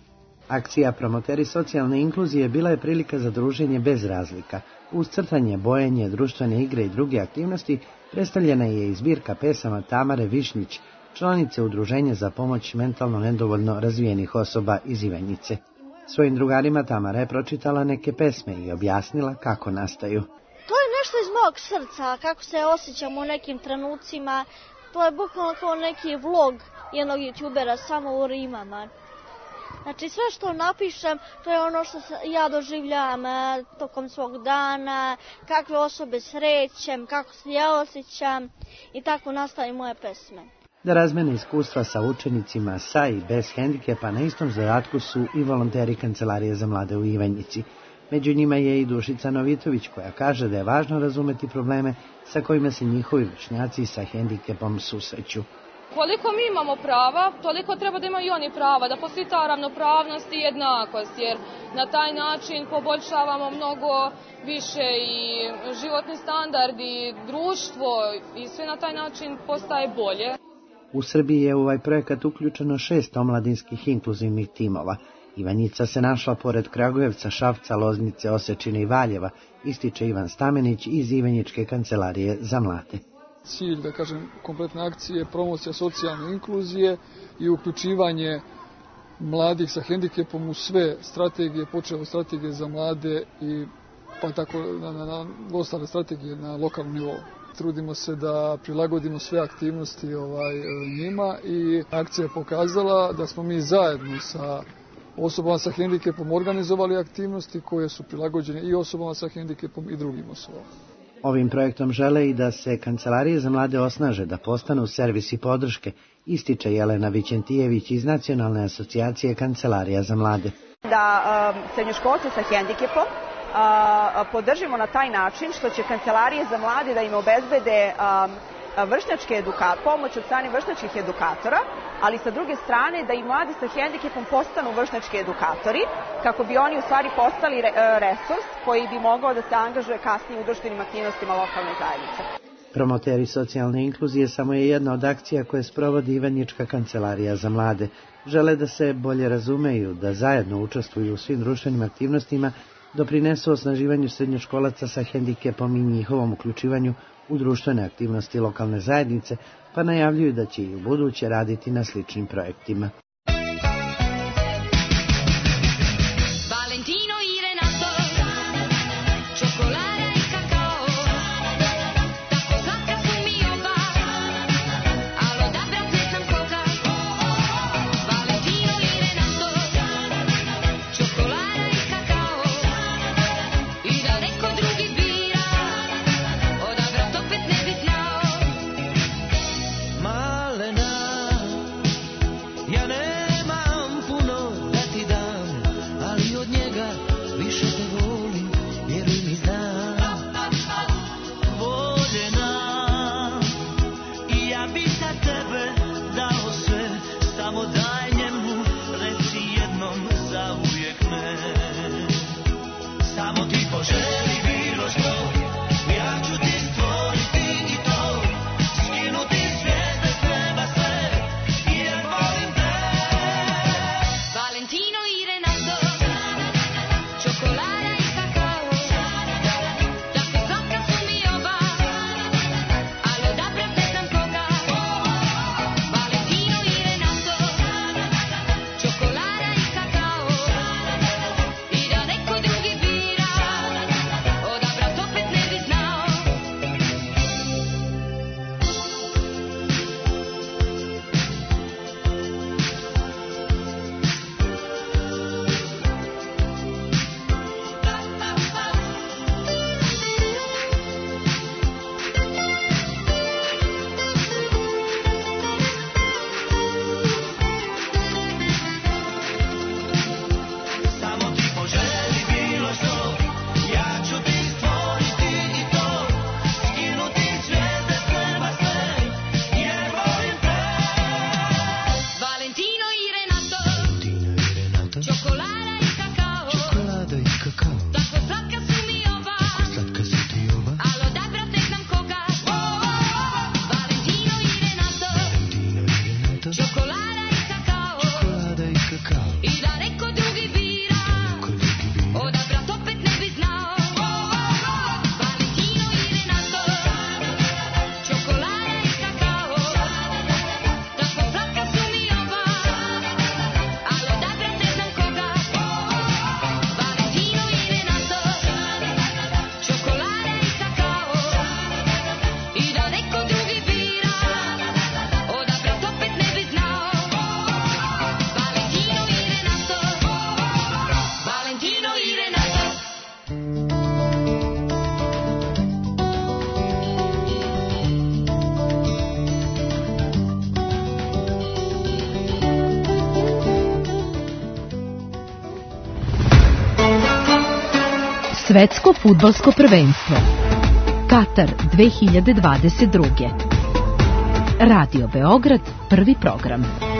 Akcija Promoteri socijalne inkluzije bila je prilika za druženje bez razlika. Uz crtanje, bojenje, društvene igre i druge aktivnosti predstavljena je i zbirka pesama Tamare Višnjić, članice Udruženja za pomoć mentalno nedovoljno razvijenih osoba iz Ivanjice. Svojim drugarima Tamara je pročitala neke pesme i objasnila kako nastaju. To je nešto iz mog srca, kako se osjećam u nekim trenucima. To je bukvalno kao neki vlog jednog youtubera samo u rimama. Znači sve što napišem, to je ono što ja doživljam tokom svog dana, kakve osobe srećem, kako se ja osjećam i tako nastaju moje pesme. Da razmene iskustva sa učenicima sa i bez hendikepa na istom zadatku su i volonteri Kancelarije za mlade u Ivanjici. Među njima je i Dušica Novitović, koja kaže da je važno razumeti probleme sa kojima se njihovi vršnjaci sa hendikepom susreću. Koliko mi imamo prava, toliko treba da imaju i oni prava, da postoji ta ravnopravnost i jednakost, jer na taj način poboljšavamo mnogo više i životni standard i društvo i sve na taj način postaje bolje. U Srbiji je u ovaj projekat uključeno šest omladinskih inkluzivnih timova. Ivanjica se našla pored Kragujevca, Šapca, Loznice, Osečine i Valjeva, ističe Ivan Stamenić iz Ivanjičke kancelarije za mlade. Cilj, da kažem, kompletne akcije je promocija socijalne inkluzije i uključivanje mladih sa hendikepom u sve strategije, počeo od strategije za mlade i pa tako na, na, na ostale strategije na lokalnom nivou. Trudimo se da prilagodimo sve aktivnosti ovaj, njima i akcija je pokazala da smo mi zajedno sa osobama sa hendikepom organizovali aktivnosti koje su prilagođene i osobama sa hendikepom i drugim osobama. Ovim projektom žele i da se Kancelarije za mlade osnaže, da postanu servis i podrške, ističe Jelena Vićentijević iz Nacionalne asocijacije Kancelarija za mlade. Da um, srednjoškolce sa hendikepom uh, podržimo na taj način što će Kancelarije za mlade da im obezbede um, vršnjačke edukacije, pomoć od strane vršnjačkih edukatora, ali sa druge strane da i mladi sa hendikepom postanu vršnjački edukatori, kako bi oni u stvari postali resurs koji bi mogao da se angažuje kasnije u društvenim aktivnostima lokalne zajednice. Promoteri socijalne inkluzije samo je jedna od akcija koje sprovodi Ivanjička kancelarija za mlade. Žele da se bolje razumeju, da zajedno učestvuju u svim društvenim aktivnostima, doprinesu osnaživanju srednjoškolaca sa hendikepom i njihovom uključivanju u društvene aktivnosti lokalne zajednice, pa najavljuju da će i u buduće raditi na sličnim projektima. Ja ne Svetsko fudbalsko prvenstvo Katar dve hiljade dvadeset druge. Radio Beograd, prvi program.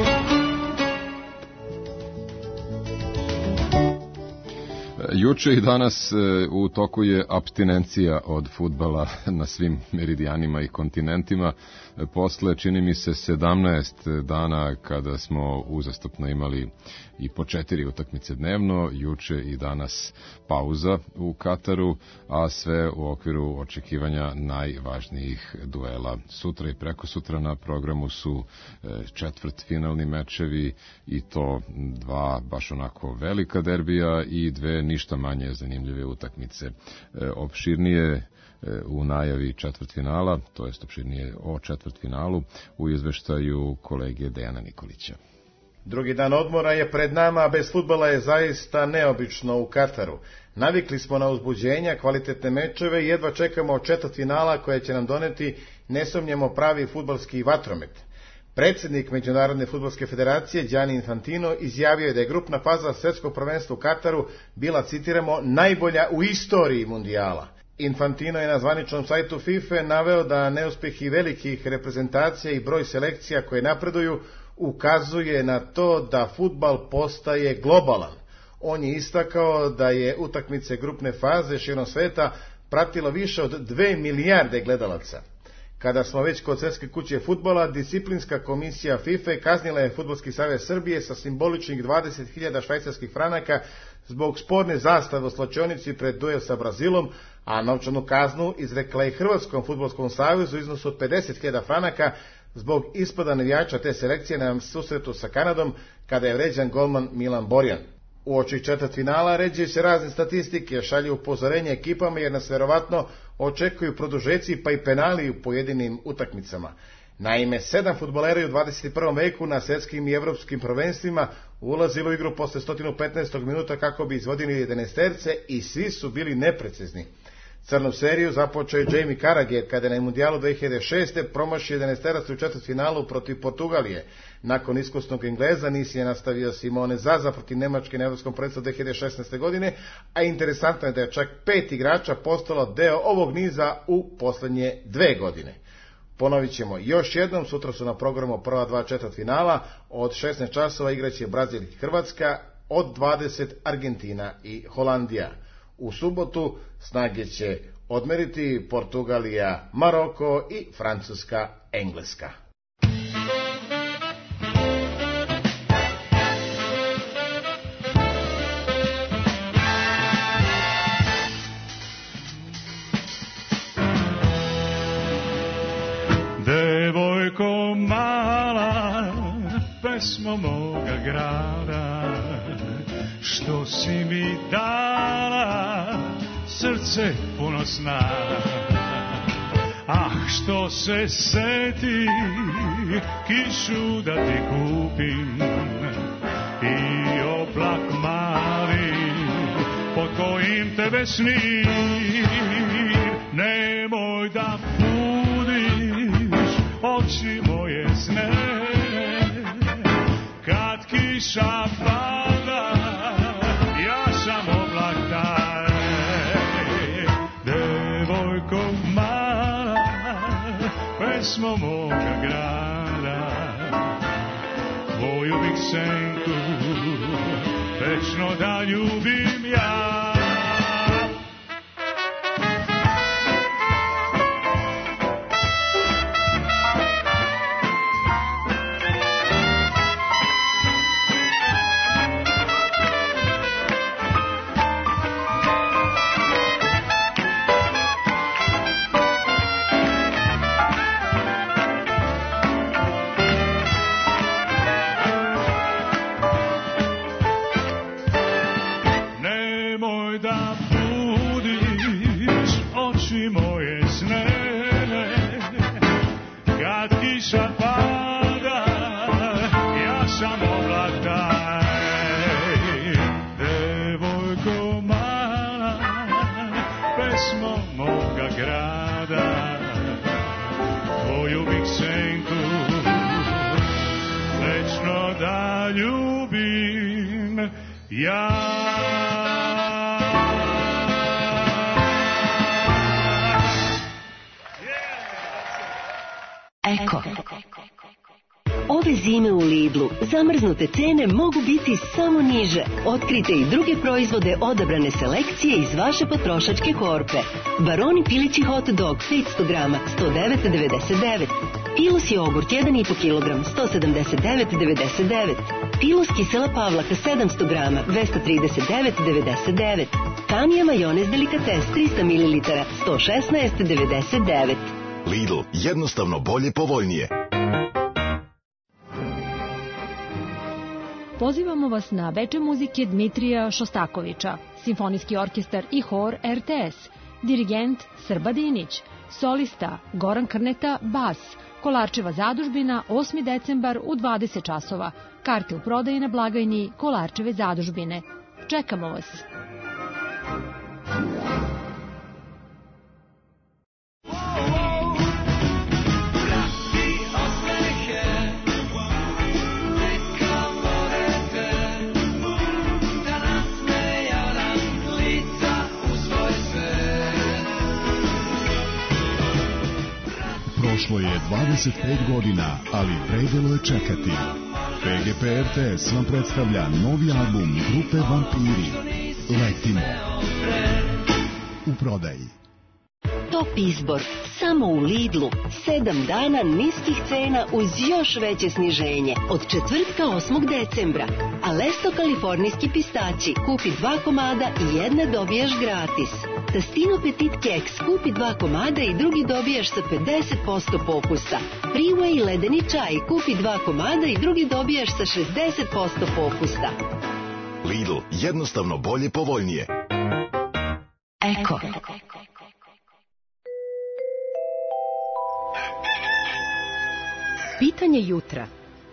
Juče i danas u toku je apstinencija od fudbala na svim meridijanima i kontinentima. Posle, čini mi se, sedamnaest dana kada smo uzastopno imali i po četiri utakmice dnevno, juče i danas pauza u Kataru, a sve u okviru očekivanja najvažnijih duela. Sutra i preko sutra na programu su četvrtfinalni mečevi i to dva baš onako velika derbija i dve ništa manje zanimljive utakmice. Opširnije u najavi četvrtfinala, to jest opširnije o četvrtfinalu, u izveštaju kolege Dejana Nikolića. Drugi dan odmora je pred nama, a bez fudbala je zaista neobično u Kataru. Navikli smo na uzbuđenja, kvalitetne mečeve i jedva čekamo četvrtfinala koje će nam doneti, ne sumnjamo, pravi fudbalski vatromet. Predsjednik Međunarodne fudbalske federacije Gianni Infantino izjavio je da je grupna faza svetskog prvenstva u Kataru bila, citiramo, najbolja u istoriji mundijala. Infantino je na zvaničnom sajtu FIFA naveo da neuspjehi velikih reprezentacija i broj selekcija koje napreduju ukazuje na to da fudbal postaje globalan. On je istakao da je utakmice grupne faze širom sveta pratilo više od dve milijarde gledalaca. Kada smo već kod Svjetske kuće fudbala, disciplinska komisija FIFA kaznila je Fudbalski savez Srbije sa simboličnih dvadeset hiljada švajcarskih franaka zbog sporne zastave u slačionici pred duel sa Brazilom, a novčanu kaznu izrekla je Hrvatskom fudbalskom savezu u iznosu od pedeset hiljada franaka zbog ispada navijača te selekcije na susretu sa Kanadom kada je vređan golman Milan Borjan. Uoči četvrtfinala ređaju se razne statistike, šalju upozorenje ekipama jer nas verovatno očekuju produžeci pa i penali u pojedinim utakmicama. Naime, sedam fudbalera u dvadeset i prvom veku na svjetskim i evropskim prvenstvima ulazilo u igru posle sto petnaestog minuta kako bi izvodili jedanaesterce i svi su bili neprecizni. Crnu seriju započeo je Jamie Carragher kada je na mundijalu dve hiljade šeste promašio jedanaesterac u četvrtfinalu protiv Portugalije. Nakon iskusnog Engleza niz je nastavio Simone Zaza protiv Nemačke na evropskom prvenstvu dve hiljade šesnaeste. godine, a interesantno je da je čak pet igrača postalo deo ovog niza u posljednje dve godine. Ponovit ćemo još jednom, sutra su na programu prva dva četvrtfinala, od šesnaest časova igraće Brazil i Hrvatska, od dvadeset Argentina i Holandija. U subotu snage će odmeriti Portugalija, Maroko i Francuska, Engleska. Devojko mala, pesmo moga grada, što si mi dala srce puno sna. Ah, što se seti kišu da ti kupim i oblak mali pod kojim tebe snim. Nemoj da budiš oči moje sne kad kiša pada, ja sam oblak taj. Devojko mala, pesmo moga grada, tvoju bih senku večno da ljubim ja. Ja Eko. Ove zime u Lidlu zamrznute cene mogu biti samo niže. Otkrite i druge proizvode odabrane selekcije iz vaše potrošačke korpe. Baroni pilići hot dog petsto grama sto devet devedeset devet. Pilus jogurt jedan i po kilogram sto sedamdeset devet devedeset devet. Pilus kisela pavlaka sedamsto grama dvesta trideset devet devedeset devet. Tanja majonez delikates trista mililitara sto šesnaest devedeset devet. Lidl, jednostavno bolje, povoljnije. Pozivamo vas na veče muzike Dmitrija Šostakovića, simfonijski orkestar i hor er te es, dirigent Srba Dinić, solista Goran Krneta, bas, Kolarčeva zadužbina, osmi decembar u dvadeset časova, karte u prodaji na blagajni Kolarčeve zadužbine. Čekamo vas! Prošlo je dvadeset pet godina, ali vredelo je čekati. pe ge pe er te es vam predstavlja novi album grupe Vampiri. Letimo. U prodaji. Top izbor samo u Lidlu. Sedam dana niskih cena uz još veće sniženje. Od četvrtka osmog decembra. Alesto kalifornijski pistaći. Kupi dva komada i jedne dobijaš gratis. Tastino Petit keks. Kupi dva komada i drugi dobijaš sa pedeset posto popusta. Freeway ledeni čaj. Kupi dva komada i drugi dobijaš sa šezdeset posto popusta. Lidl, jednostavno bolje, povoljnije. Eko. Pitanje jutra.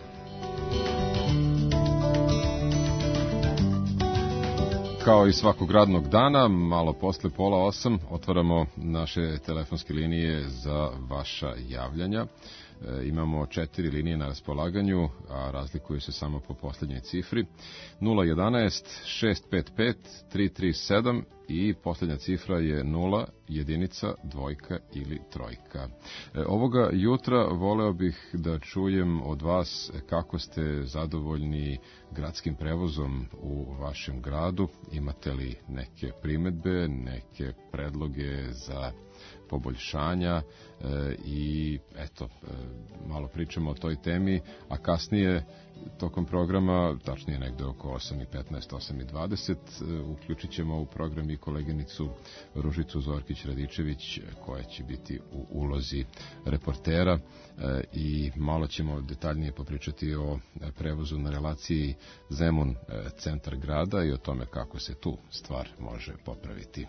Kao i svakog radnog dana, malo posle pola osam, otvaramo naše telefonske linije za vaša javljanja. E, imamo četiri linije na raspolaganju, a razlikuju se samo po poslednjoj cifri. nula jedanaest šest pet pet tri tri sedam i poslednja cifra je nula, jedinica, dvojka ili trojka. E, ovoga jutra voleo bih da čujem od vas kako ste zadovoljni gradskim prevozom u vašem gradu. Imate li neke primetbe, neke predloge za poboljšanja e, i eto, e, malo pričamo o toj temi, a kasnije tokom programa, tačnije negde oko osam i petnaest, osam i dvadeset, e, uključit ćemo u program i koleginicu Ružicu Zorkić-Radičević, koja će biti u ulozi reportera e, i malo ćemo detaljnije popričati o prevozu na relaciji Zemun e, centar grada i o tome kako se tu stvar može popraviti.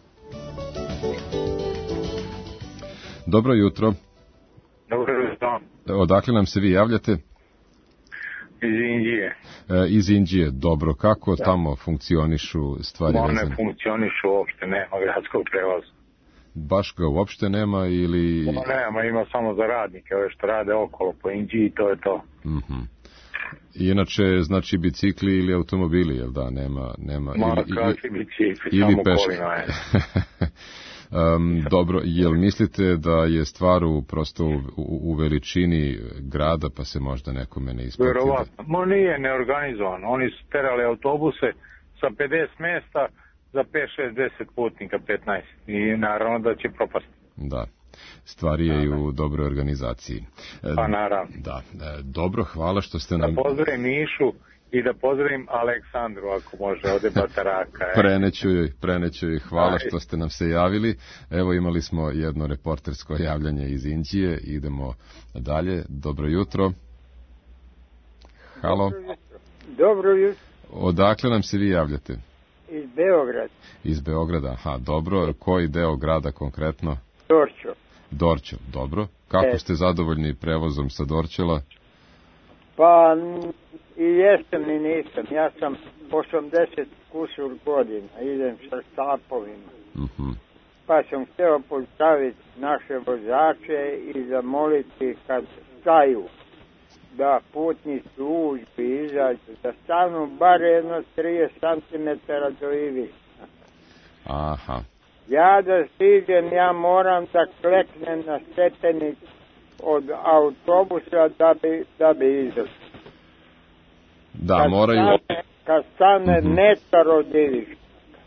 Dobro jutro. Dobro jutro. Odakle nam se vi javljate? Iz Indije. E, iz Indije, dobro. Kako da. Tamo funkcionišu stvari One vezane? Ne funkcionišu uopšte, nema gradskog prevoza. Baš ga uopšte nema ili... No, nema, ima samo za radnike, ove što rade okolo po Indiji, to je to. Mhm. Inače, znači bicikli ili automobili, jel da, nema... nema Ma, ili, kakvi bicikli, ili samo peške. kolima je. Um, dobro, jel mislite da je stvar u, prosto u, u, u veličini grada, pa se možda nekome ne isplati? Verovatno. Mo nije neorganizovano. Oni su terali autobuse sa pedeset mesta za pet, šest, deset putnika, petnaest. I naravno da će propasti. Da. Stvar je i u dobroj organizaciji. Pa naravno. Da. Dobro, hvala što ste nam... Da pozdravim Mišu i da pozdravim Aleksandru, ako može, ode Bataraka. Preneću joj, preneću joj, hvala što ste nam se javili. Evo, imali smo jedno reportersko javljanje iz Indije, idemo dalje. Dobro jutro. Halo. Dobro jutro. Dobro jutro. Odakle nam se vi javljate? Iz Beograda. Iz Beograda, aha, dobro. Koji deo grada konkretno? Dorćol. Dorćol, dobro. Kako e. ste zadovoljni prevozom sa Dorćola? Pa... I jesam i nisam. Ja sam osamdeset kusur godina, idem sa stapovima. Uh-huh. Pa sam htio pozdraviti naše vozače i zamoliti kad staju da putnici uđu i izađu, da stanu bar jedno trideset centimetara do ivica. Aha. Ja da stiđem, ja moram da kleknem na stepenicu od autobusa da bi, da bi izašli. Da, kad moraju... Stane, kad stane mm-hmm. metar od ivišća.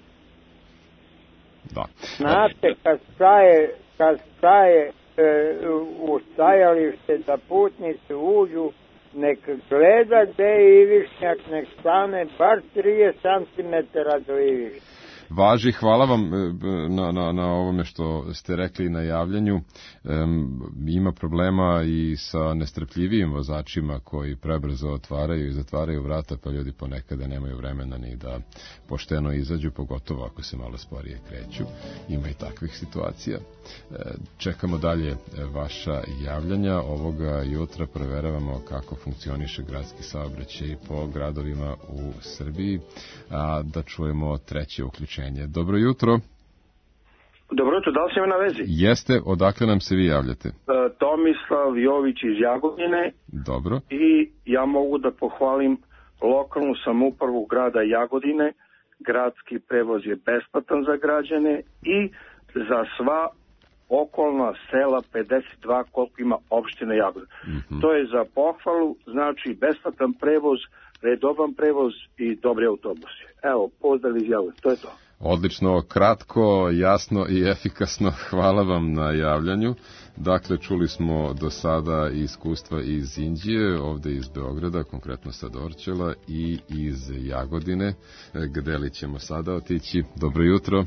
Da. Znate, kad staje, kad staje e, u stajalište da putnici uđu, nek gleda gde je ivišnjak, nek stane bar trideset centimetara do ivišnjaka. Važi, hvala vam na, na, na ovome što ste rekli na javljanju. Um, ima problema i sa nestrpljivijim vozačima koji prebrzo otvaraju i zatvaraju vrata, pa ljudi ponekada nemaju vremena ni da pošteno izađu, pogotovo ako se malo sporije kreću. Ima i takvih situacija. Čekamo dalje vaša javljanja. Ovoga jutra proveravamo kako funkcioniše gradski saobraćaj po gradovima u Srbiji. A da čujemo treće uključenje. Dobro jutro. Dobro jutro, da li se me na vezi? Jeste, odakle nam se vi javljate? E, Tomislav Jović iz Jagodine. Dobro. I ja mogu da pohvalim lokalnu samoupravu grada Jagodine. Gradski prevoz je besplatan za građane i za sva okolna sela pedeset dva koliko ima opština Jagodina. Mm-hmm. To je za pohvalu, znači besplatan prevoz, redovan prevoz i dobri autobusi. Evo, pozdrav iz Jagodine, to je to. Odlično, kratko, jasno i efikasno. Hvala vam na javljanju. Dakle, čuli smo do sada iskustva iz Inđije, ovde iz Beograda, konkretno sa Dorćola, i iz Jagodine. Gde li ćemo sada otići? Dobro jutro.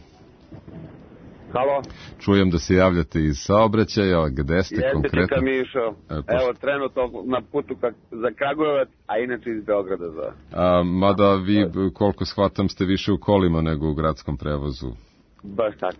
Halo. Čujem da se javljate iz saobraćaja, gde ste Jeste konkretno? Jeste ti Mišo, e, evo trenutno na putu kak, za Kragujevac, a inače iz Beograda za... A, mada vi, koliko shvatam, ste više u kolima nego u gradskom prevozu. Baš tako.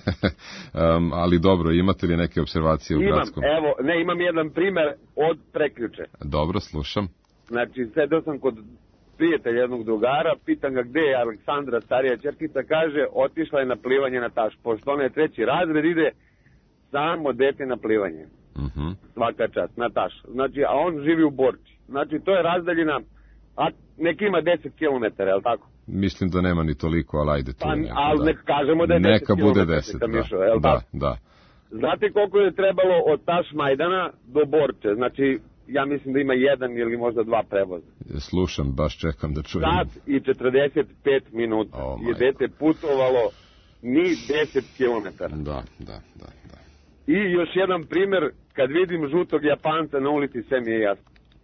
um, ali dobro, imate li neke observacije u imam, gradskom? Evo, ne, imam jedan primer od prekjuče. Dobro, slušam. Znači, sedao sam kod prijatelja jednog drugara, pitam ga gde je Aleksandra, starija ćerkica, kaže, otišla je na plivanje na taš, pošto ona je treći razred, ide samo dete na plivanje. Mm-hmm. Svaka čast, na taš. Znači, a on živi u Borči. Znači, to je razdaljina, a nek ima deset kilometara, je li tako? Mislim da nema ni toliko, ali ajde tu. Pa, neka, ali da. nek kažemo da je deset neka bude deset, da. Mišo, je li da, tako? da. Znate koliko je trebalo od Taš Majdana do Borče? Znači, ja mislim da ima jedan ili možda dva prevoza. Slušam, baš čekam da čujem. Sat i četrdeset pet minuta oh, je dete putovalo ni deset kilometara. Da, da, da, da. I još jedan primer, kad vidim žutog Japanca na ulici, sve mi je jasno.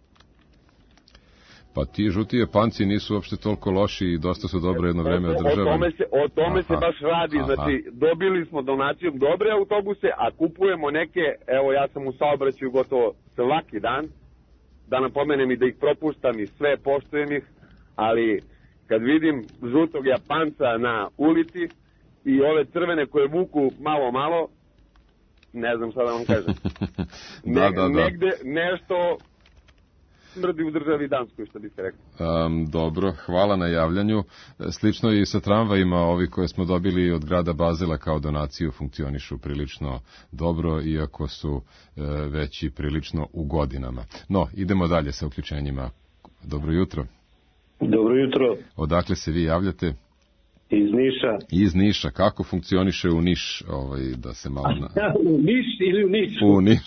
Pa ti žuti Japanci nisu uopšte toliko loši i dosta su dobro jedno vreme održavani. O tome se, o tome aha, se baš radi. aha. Znači, dobili smo donacijom dobre autobuse, a kupujemo neke, evo ja sam u saobraćaju gotovo svaki dan, da napomenem i da ih propuštam i sve poštujem ih, ali kad vidim žutog Japanca na ulici i ove crvene koje vuku malo malo, ne znam šta da vam kažem. da, ne, da, da. Negde nešto smrdi u državi Danskoj, što biste rekli. Um, dobro, hvala na javljanju. Slično i sa tramvajima, ovi koje smo dobili od grada Bazela kao donaciju funkcionišu prilično dobro, iako su e, već i prilično u godinama. No, idemo dalje sa uključenjima. Dobro jutro. Dobro jutro. Odakle se vi javljate? Iz Niša. Iz Niša. Kako funkcioniše u Niš? Ovaj, da se malo na... U Niš ili u Niš? U Niš.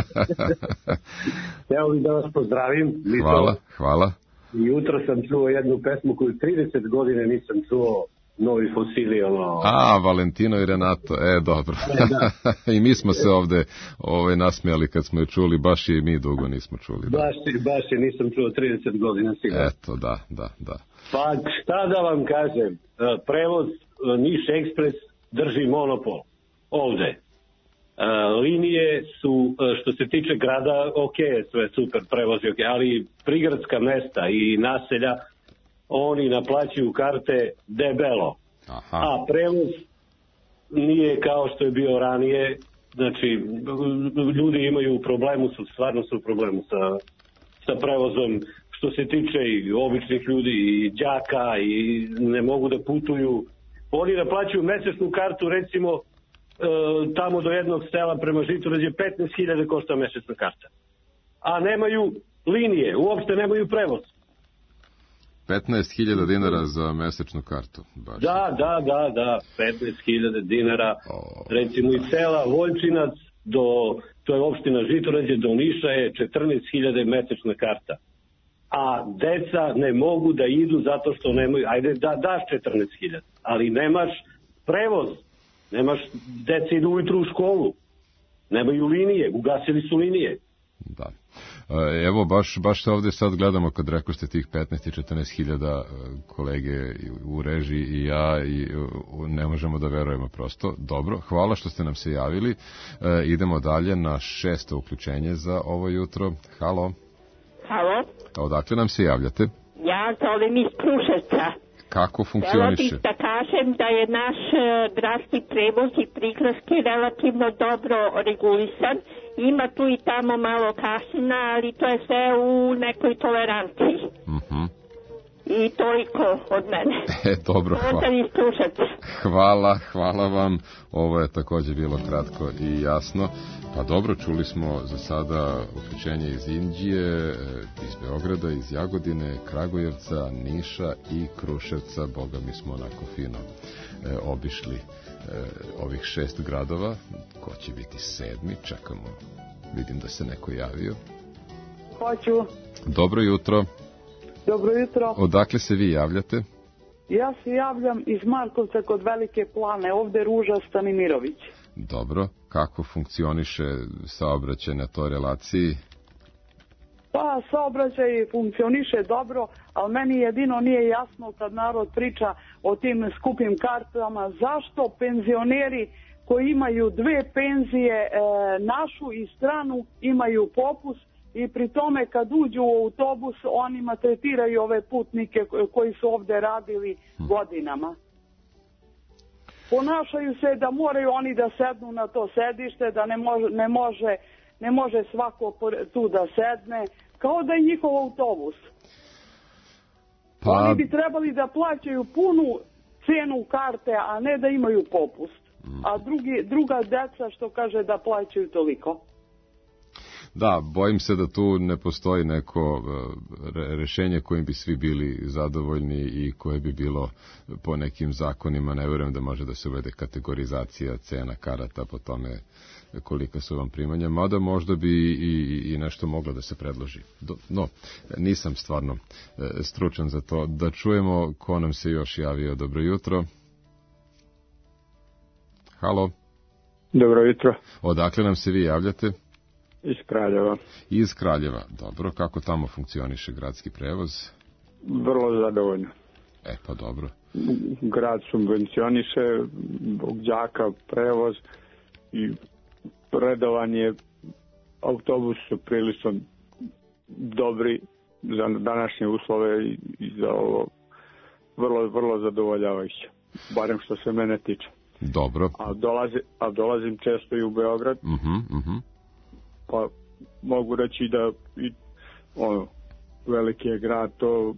Evo bih da vas pozdravim. Hvala, hvala. Jutro sam čuo jednu pesmu koju trideset godine nisam čuo, Novi fosili, ono... A, Valentino i Renato, e, dobro. E, I mi smo se ovde ovaj, nasmijali kad smo je čuli, baš i mi dugo nismo čuli. Da. Baš, baš je nisam čuo trideset godina sigurno. Eto, da, da, da. Pa šta da vam kažem, prevoz Niš Ekspres drži monopol ovde. Linije su, što se tiče grada, ok, sve super, prevozi ok, ali prigradska mesta i naselja, oni naplaćuju karte debelo. Aha. A prevoz nije kao što je bio ranije, znači ljudi imaju problemu, su, stvarno su u problemu sa, sa prevozom, što se tiče i običnih ljudi i đaka i ne mogu da putuju. Oni naplaćuju mesečnu kartu, recimo e, tamo do jednog sela prema Žitorađe petnaest hiljada košta mesečna karta. A nemaju linije, uopšte nemaju prevoz. petnaest hiljada dinara za mesečnu kartu. Baš. Da, da, da, da, petnaest hiljada dinara. Oh, recimo da. I sela Voljčinac do, to je opština Žitorađe, do Niša je četrnaest hiljada mesečna karta. A deca ne mogu da idu zato što nemaju, ajde da daš četrnaest hiljada, ali nemaš prevoz, nemaš, deca idu ujutru u školu, nemaju linije, ugasili su linije. Da. Evo, baš, baš se ovdje sad gledamo kad rekao ste tih petnaest i četrnaest hiljada kolege u režiji i ja i ne možemo da verujemo prosto. Dobro, hvala što ste nam se javili. E, idemo dalje na šesto uključenje za ovo jutro. Halo. Halo. Odakle nam se javljate? Ja zovem iz Kruševca. Kako funkcioniše? Htjela bih da kažem da je naš gradski prevoz i prigradski relativno dobro regulisan. Ima tu i tamo malo kašnjenja, ali to je sve u nekoj toleranciji. Mhm. I toliko od mene. E, dobro, hvala. Hvala, hvala vam. Ovo je također bilo kratko i jasno. Pa dobro, čuli smo za sada uključenje iz Inđije, iz Beograda, iz Jagodine, Kragujevca, Niša i Kruševca. Boga, mi smo onako fino e, obišli e, ovih šest gradova. Ko će biti sedmi? Čekamo. Vidim da se neko javio. Hoću. Dobro jutro. Dobro jutro. Odakle se vi javljate? Ja se javljam iz Markovca kod Velike Plane, ovde Ruža Stanimirović. Dobro, kako funkcioniše saobraćaj na toj relaciji? Pa, saobraćaj funkcioniše dobro, ali meni jedino nije jasno kad narod priča o tim skupim kartama, zašto penzioneri koji imaju dve penzije, e, našu i stranu, imaju popust, i pri tome kad uđu u autobus oni maltretiraju ove putnike koji su ovde radili godinama. Ponašaju se da moraju oni da sednu na to sedište, da ne može, ne može, ne može svako tu da sedne, kao da je njihov autobus. Pa... Oni bi trebali da plaćaju punu cenu karte, a ne da imaju popust. A drugi, druga deca što kaže da plaćaju toliko. Da, bojim se da tu ne postoji neko rešenje kojim bi svi bili zadovoljni i koje bi bilo po nekim zakonima. Ne verujem da može da se uvede kategorizacija cena karata po tome kolika su vam primanja, mada možda bi i, i nešto moglo da se predloži. No, nisam stvarno stručan za to. Da čujemo ko nam se još javio. Dobro jutro. Halo. Dobro jutro. Odakle nam se vi javljate? Iz Kraljeva. Iz Kraljeva, dobro. Kako tamo funkcioniše gradski prevoz? Vrlo zadovoljno. E, pa dobro. Grad subvencioniše, zbog đaka prevoz i redovanje, autobus su prilično dobri za današnje uslove i, i za ovo vrlo, vrlo zadovoljavajuće, barem što se mene tiče. Dobro. A, dolazi, a dolazim često i u Beograd. Mhm, mhm. Pa mogu reći da i, ono, veliki je grad, to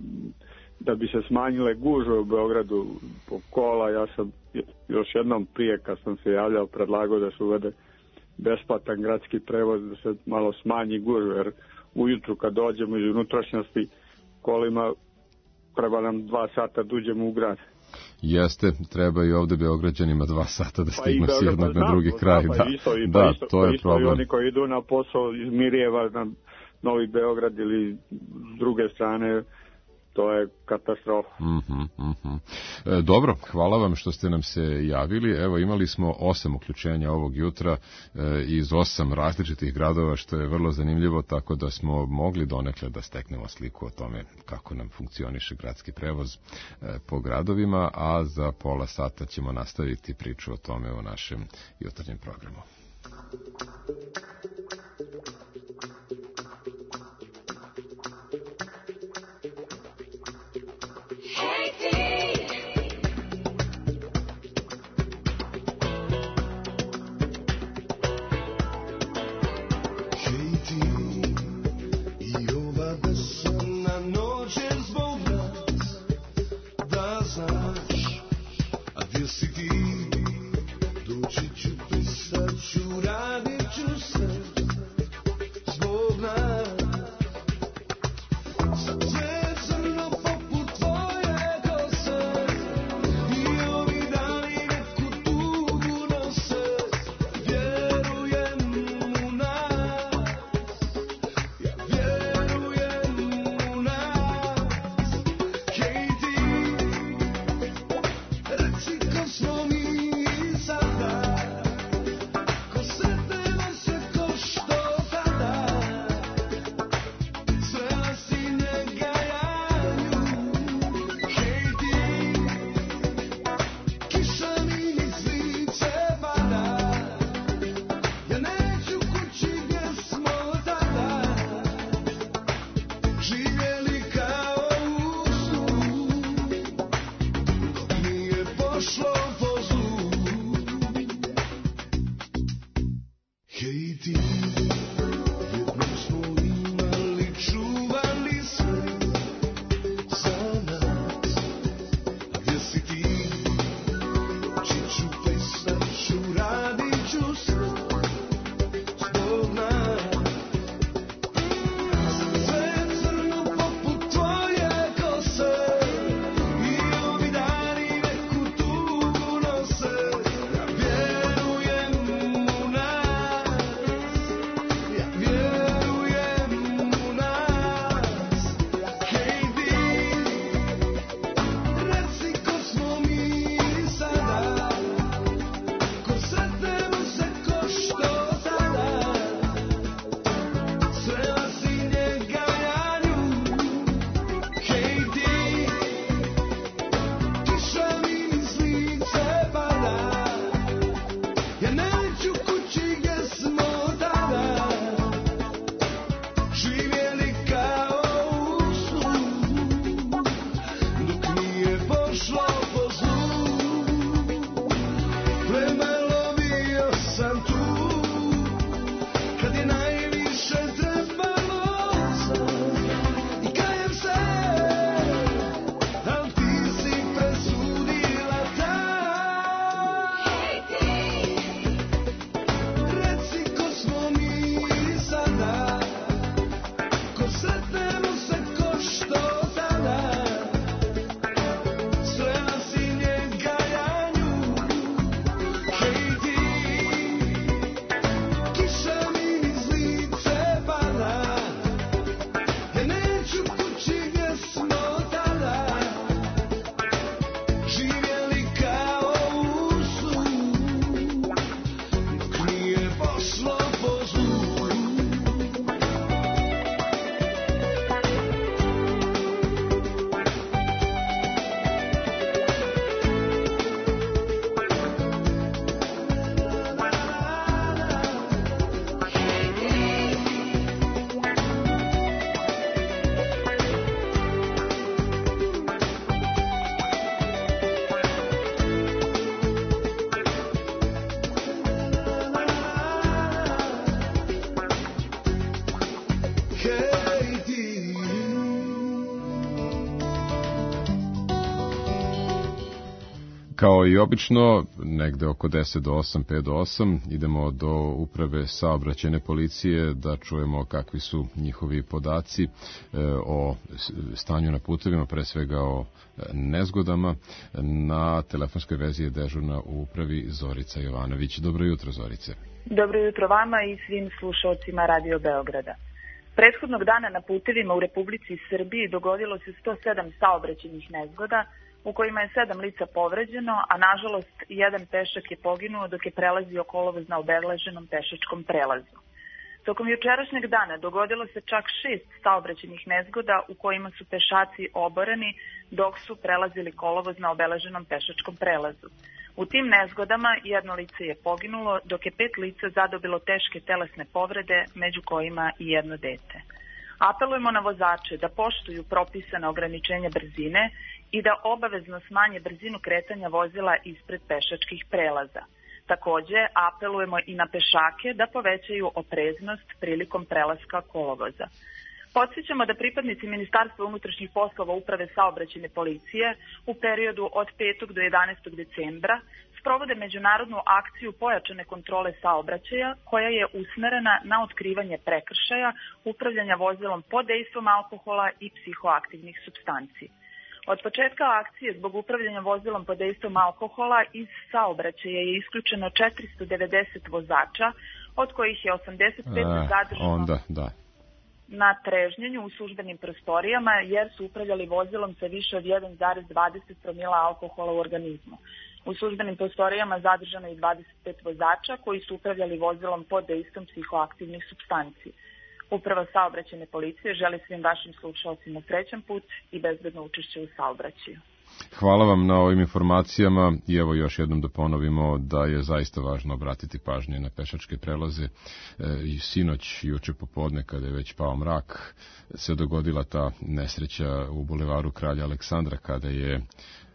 da bi se smanjile gužve u Beogradu po kola, ja sam još jednom prije kad sam se javljao predlagao da se uvede besplatan gradski prevoz, da se malo smanji gužve, jer ujutru kad dođemo iz unutrašnjosti kolima treba nam dva sata da uđemo u grad. Jeste, treba i ovde Beograđanima dva sata da stignu pa s jednog na drugi pa kraj. Pa da, isto, i, da pa isto, to je isto problem. I oni koji idu na posao iz Mirjeva na Novi Beograd ili s druge strane, to je katastrofa. Mm-hmm, mm-hmm. E, dobro, hvala vam što ste nam se javili. Evo, imali smo osam uključenja ovog jutra e, iz osam različitih gradova, što je vrlo zanimljivo, tako da smo mogli donekle da steknemo sliku o tome kako nam funkcioniše gradski prevoz e, po gradovima, a za pola sata ćemo nastaviti priču o tome u našem jutarnjem programu. Si ti, doći ću, pisat ću, radit ću se. Kao i obično, negde oko deset do osam, pet do osam, idemo do uprave saobraćajne policije da čujemo kakvi su njihovi podaci e, o stanju na putevima, pre svega o nezgodama. Na telefonskoj vezi je dežurna u upravi Zorica Jovanović. Dobro jutro, Zorice. Dobro jutro vama i svim slušalcima Radio Beograda. Prethodnog dana na putevima u Republici Srbiji dogodilo se sto sedam saobraćajnih nezgoda, u kojima je sedam lica povređeno, a nažalost jedan pešak je poginuo dok je prelazio kolovoz na obeleženom pešačkom prelazu. Tokom jučerašnjeg dana dogodilo se čak šest saobraćajnih nezgoda u kojima su pešaci oboreni dok su prelazili kolovoz na obeleženom pešačkom prelazu. U tim nezgodama jedno lice je poginulo, dok je pet lica zadobilo teške telesne povrede, među kojima i jedno dete. Apelujemo na vozače da poštuju propisane ograničenja brzine i da obavezno smanje brzinu kretanja vozila ispred pešačkih prelaza. Takođe, apelujemo i na pešake da povećaju opreznost prilikom prelaska kolovoza. Podsjećamo da pripadnici Ministarstva unutrašnjih poslova Uprave saobraćajne policije u periodu od petog do jedanaestog decembra sprovode međunarodnu akciju pojačane kontrole saobraćaja koja je usmerena na otkrivanje prekršaja, upravljanja vozilom pod dejstvom alkohola i psihoaktivnih supstanci. Od početka akcije zbog upravljanja vozilom pod dejstvom alkohola iz saobraćaja je isključeno četiristo devedeset vozača, od kojih je osamdeset pet zadržano onda, da. na trežnjenju u službenim prostorijama jer su upravljali vozilom sa više od jedan zarez dvadeset promila alkohola u organizmu. U službenim prostorijama zadržano je dvadeset pet vozača koji su upravljali vozilom pod dejstvom psihoaktivnih supstanci. Uprava saobraćajne policije želi svim vašim slušalcima srećan put i bezbedno učešće u saobraćaju. Hvala vam na ovim informacijama i evo još jednom da ponovimo da je zaista važno obratiti pažnje na pešačke prelaze. E, i sinoć, juče popodne, kada je već pao mrak, se dogodila ta nesreća u bulevaru Kralja Aleksandra, kada je e,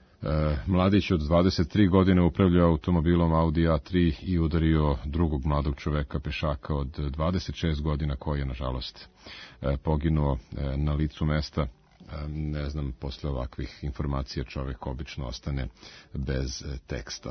mladić od dvadeset tri godine upravljao automobilom Audi A tri i udario drugog mladog čoveka, pešaka od dvadeset šest godina, koji je, nažalost, e, poginuo e, na licu mesta. Ne znam, posle ovakvih informacija čovjek obično ostane bez teksta.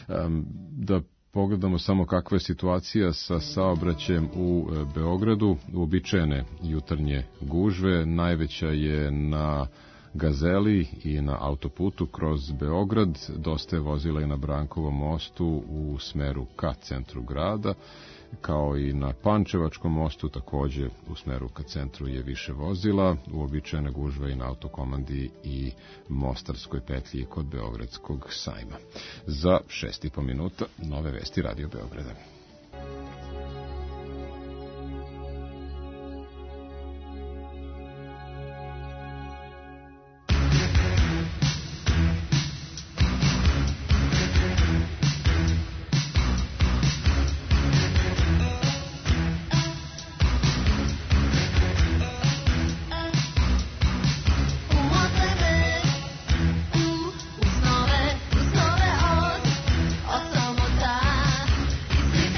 Da pogledamo samo kakva je situacija sa saobraćajem u Beogradu. Uobičajene jutarnje gužve, najveća je na Gazeli i na autoputu kroz Beograd, dosta je vozila i na Brankovom mostu u smeru ka centru grada, kao i na Pančevačkom mostu, takođe u smeru ka centru je više vozila, uobičajena gužva i na Autokomandi i Mostarskoj petlji kod Beogradskog sajma. Za šest i po minuta nove vesti Radio Beograda. Snove, snove od, od samota.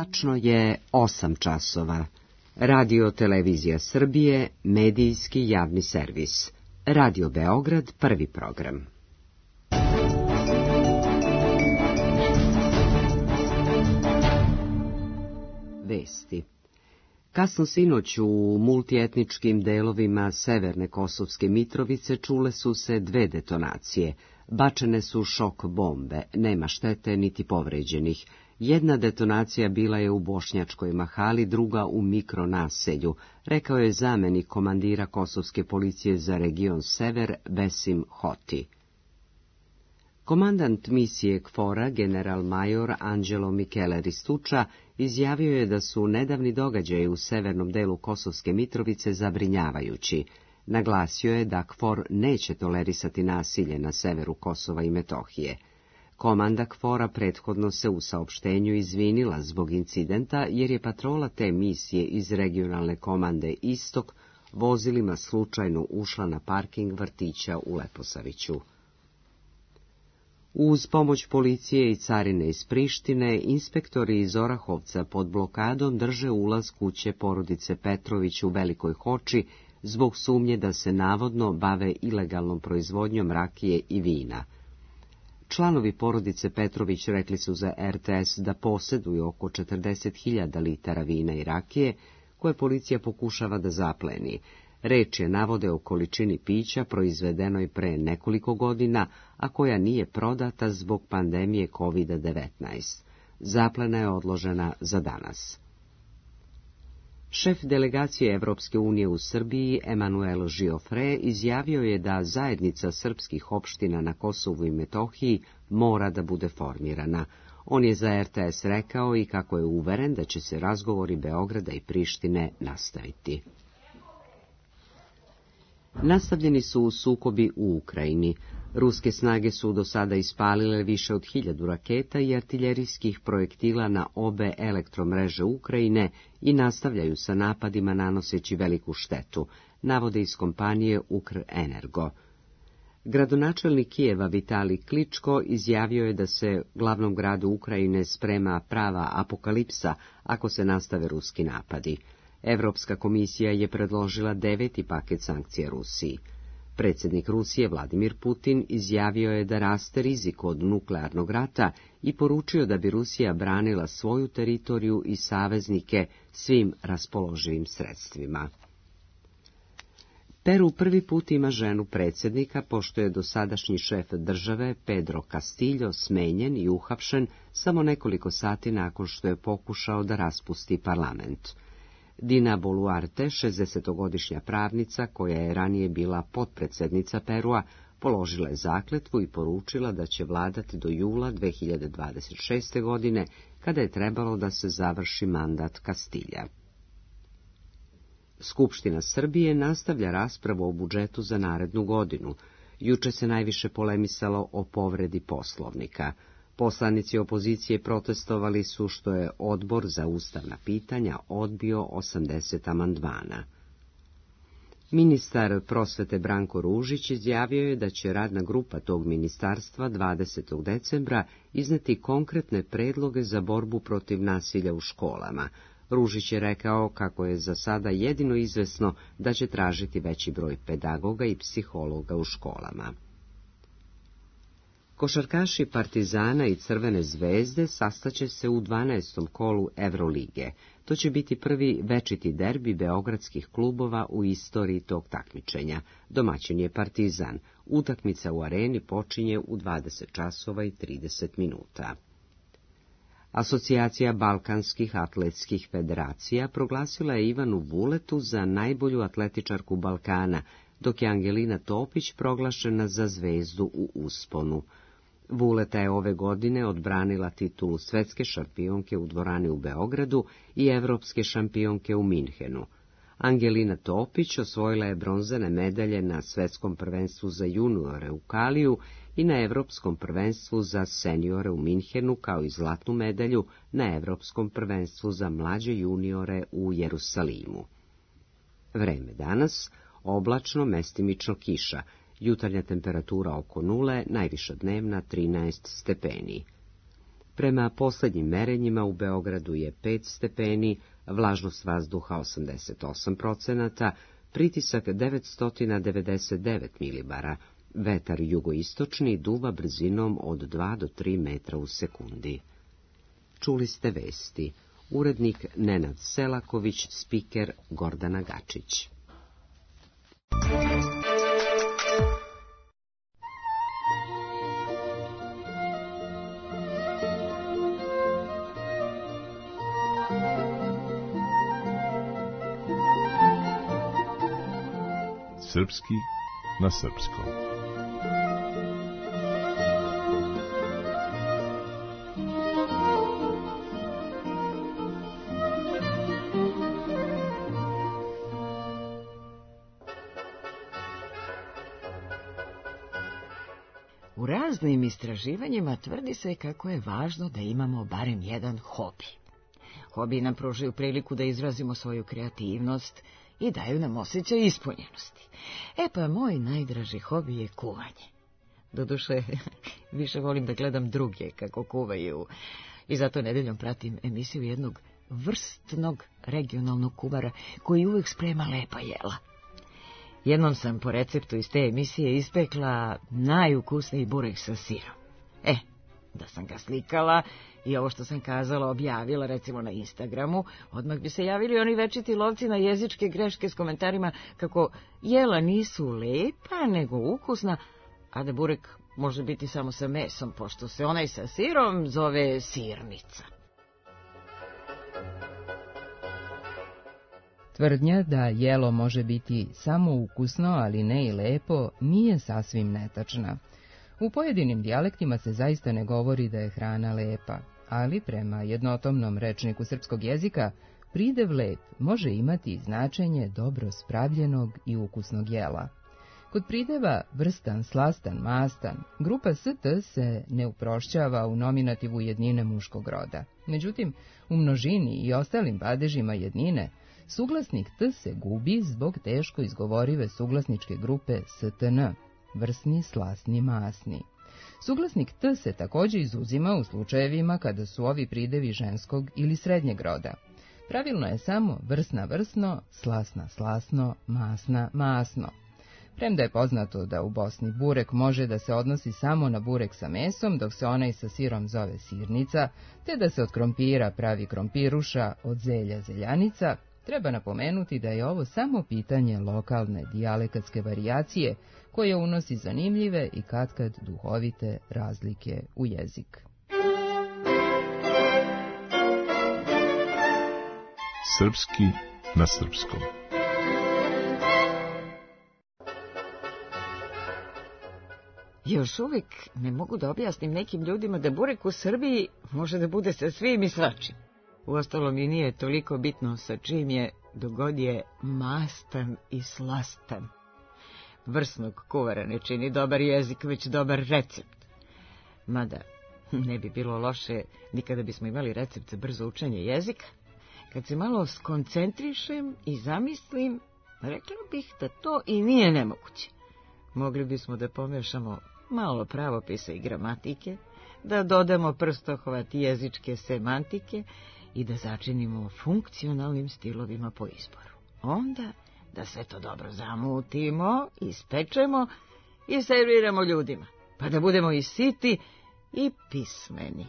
Tačno je osam časova. Radio Televizija Srbije, medijski javni servis. Radio Beograd, prvi program. Vesti. Kasno sinoć u multietničkim delovima severne Kosovske Mitrovice čule su se dve detonacije. Bačene su šok bombe, nema štete niti povređenih. Jedna detonacija bila je u Bošnjačkoj Mahali, druga u mikronaselju, rekao je zamenik komandira Kosovske policije za region Sever, Besim Hoti. Komandant misije KFOR-a, general major Anđelo Michele Ristuča, izjavio je da su nedavni događaji u severnom delu Kosovske Mitrovice zabrinjavajući. Naglasio je da KFOR neće tolerisati nasilje na severu Kosova i Metohije. Komanda KFOR-a prethodno se u saopštenju izvinila zbog incidenta jer je patrola te misije iz regionalne komande Istok vozilima slučajno ušla na parking vrtića u Leposaviću. Uz pomoć policije i carine iz Prištine, inspektori iz Orahovca pod blokadom drže ulaz kuće porodice Petrović u Velikoj Hoči zbog sumnje da se navodno bave ilegalnom proizvodnjom rakije i vina. Članovi porodice Petrović rekli su za R T S da posjeduju oko četrdeset hiljada litara vina i rakije, koje policija pokušava da zapleni. Reč je navode o količini pića proizvedenoj pre nekoliko godina, a koja nije prodata zbog pandemije kovid devetnaest. Zaplena je odložena za danas. Šef delegacije Evropske unije u Srbiji, Emanuel Žiofre, izjavio je da zajednica srpskih opština na Kosovu i Metohiji mora da bude formirana. On je za R T S rekao i kako je uveren da će se razgovori Beograda i Prištine nastaviti. Nastavljeni su sukobi u Ukrajini. Ruske snage su do sada ispalile više od hiljadu raketa i artiljerijskih projektila na obe elektromreže Ukrajine i nastavljaju sa napadima nanoseći veliku štetu, navode iz kompanije Ukrenergo. Gradonačelnik Kijeva Vitali Kličko izjavio je da se glavnom gradu Ukrajine sprema prava apokalipsa ako se nastave ruski napadi. Evropska komisija je predložila deveti paket sankcija Rusiji. Predsjednik Rusije Vladimir Putin izjavio je da raste rizik od nuklearnog rata i poručio da bi Rusija branila svoju teritoriju i saveznike svim raspoloživim sredstvima. Peru prvi put ima ženu predsjednika, pošto je dosadašnji šef države Pedro Castillo smenjen i uhapšen samo nekoliko sati nakon što je pokušao da raspusti parlament. Dina Boluarte, šezdesetogodišnja pravnica, koja je ranije bila potpredsjednica Perua, položila je zakletvu i poručila da će vladati do jula dve hiljade dvadeset šeste. godine, kada je trebalo da se završi mandat Kastilja. Skupština Srbije nastavlja raspravu o budžetu za narednu godinu. Juče se najviše polemisalo o povredi Poslovnika. Poslanici opozicije protestovali su što je Odbor za ustavna pitanja odbio osamdeset amandmana. Ministar prosvete Branko Ružić izjavio je da će radna grupa tog ministarstva dvadesetog decembra izneti konkretne predloge za borbu protiv nasilja u školama. Ružić je rekao kako je za sada jedino izvesno da će tražiti veći broj pedagoga i psihologa u školama. Košarkaši Partizana i Crvene zvezde sastaće se u dvanaestom kolu Evrolige. To će biti prvi večiti derbi beogradskih klubova u istoriji tog takmičenja. Domaćin je Partizan. Utakmica u areni počinje u dvadeset časova i trideset minuta. Asocijacija Balkanskih atletskih federacija proglasila je Ivanu Vuletu za najbolju atletičarku Balkana, dok je Angelina Topić proglašena za zvezdu u usponu. Vuleta je ove godine odbranila titulu svetske šampionke u dvorani u Beogradu i evropske šampionke u Minhenu. Angelina Topić osvojila je bronzane medalje na svetskom prvenstvu za juniore u Kaliju i na evropskom prvenstvu za seniore u Minhenu, kao i zlatnu medalju na evropskom prvenstvu za mlađe juniore u Jerusalimu. Vreme danas, oblačno, mestimično kiša, jutarnja temperatura oko nule, najviša dnevna trinaest stepeni. Prema posljednjim merenjima u Beogradu je pet stepeni, vlažnost vazduha osamdeset osam procenata, pritisak devetsto devedeset devet milibara, vetar jugoistočni duva brzinom od dva do tri metra u sekundi. Čuli ste vesti. Urednik Nenad Selaković, spiker Gordana Gačić. Srpski na srpskom. U raznim istraživanjima tvrdi se kako je važno da imamo barem jedan hobi. Hobi nam pružaju priliku da izrazimo svoju kreativnost i daju nam osjećaj ispunjenosti. E pa moj najdraži hobi je kuvanje. Doduše, više volim da gledam druge kako kuvaju i zato nedeljom pratim emisiju jednog vrstnog regionalnog kuvara koji uvijek sprema lepa jela. Jednom sam po receptu iz te emisije ispekla najukusniji burek sa sirom. E, da sam ga slikala i ovo što sam kazala objavila recimo na Instagramu, odmah bi se javili oni večiti lovci na jezičke greške s komentarima kako jela nisu lepa nego ukusna, a da burek može biti samo sa mesom, pošto se onaj sa sirom zove sirnica. Tvrdnja da jelo može biti samo ukusno, ali ne i lepo, nije sasvim netačna. U pojedinim dijalektima se zaista ne govori da je hrana lepa, ali prema jednotomnom rečniku srpskog jezika, pridev lep može imati značenje dobro spravljenog i ukusnog jela. Kod prideva vrstan, slastan, mastan, grupa st se ne uprošćava u nominativu jednine muškog roda. Međutim, u množini i ostalim padežima jednine, suglasnik t se gubi zbog teško izgovorive suglasničke grupe stn, vrsni, slasni, masni. Suglasnik t se također izuzima u slučajevima kada su ovi pridevi ženskog ili srednjeg roda. Pravilno je samo vrsna, vrsno, slasna, slasno, masna, masno. Premda je poznato da u Bosni burek može da se odnosi samo na burek sa mesom, dok se onaj sa sirom zove sirnica, te da se od krompira pravi krompiruša, od zelja zeljanica, treba napomenuti da je ovo samo pitanje lokalne dijalekatske varijacije, koje unosi zanimljive i katkad duhovite razlike u jezik. Srpski na srpskom. Još uvijek ne mogu da objasnim nekim ljudima da burek u Srbiji može da bude sa svim i svačim. Uostalom i nije toliko bitno sa čim je, dogod je mastan i slastan. Vrsnog kuvara ne čini dobar jezik, već dobar recept. Mada ne bi bilo loše ni kada bismo imali recept za brzo učenje jezika. Kad se malo skoncentrišem i zamislim, rekla bih da to i nije nemoguće. Mogli bismo da pomešamo malo pravopisa i gramatike, da dodamo prstohvat jezičke semantike i da začinimo funkcionalnim stilovima po izboru. Onda da sve to dobro zamutimo, ispečemo i serviramo ljudima, pa da budemo i siti i pismeni.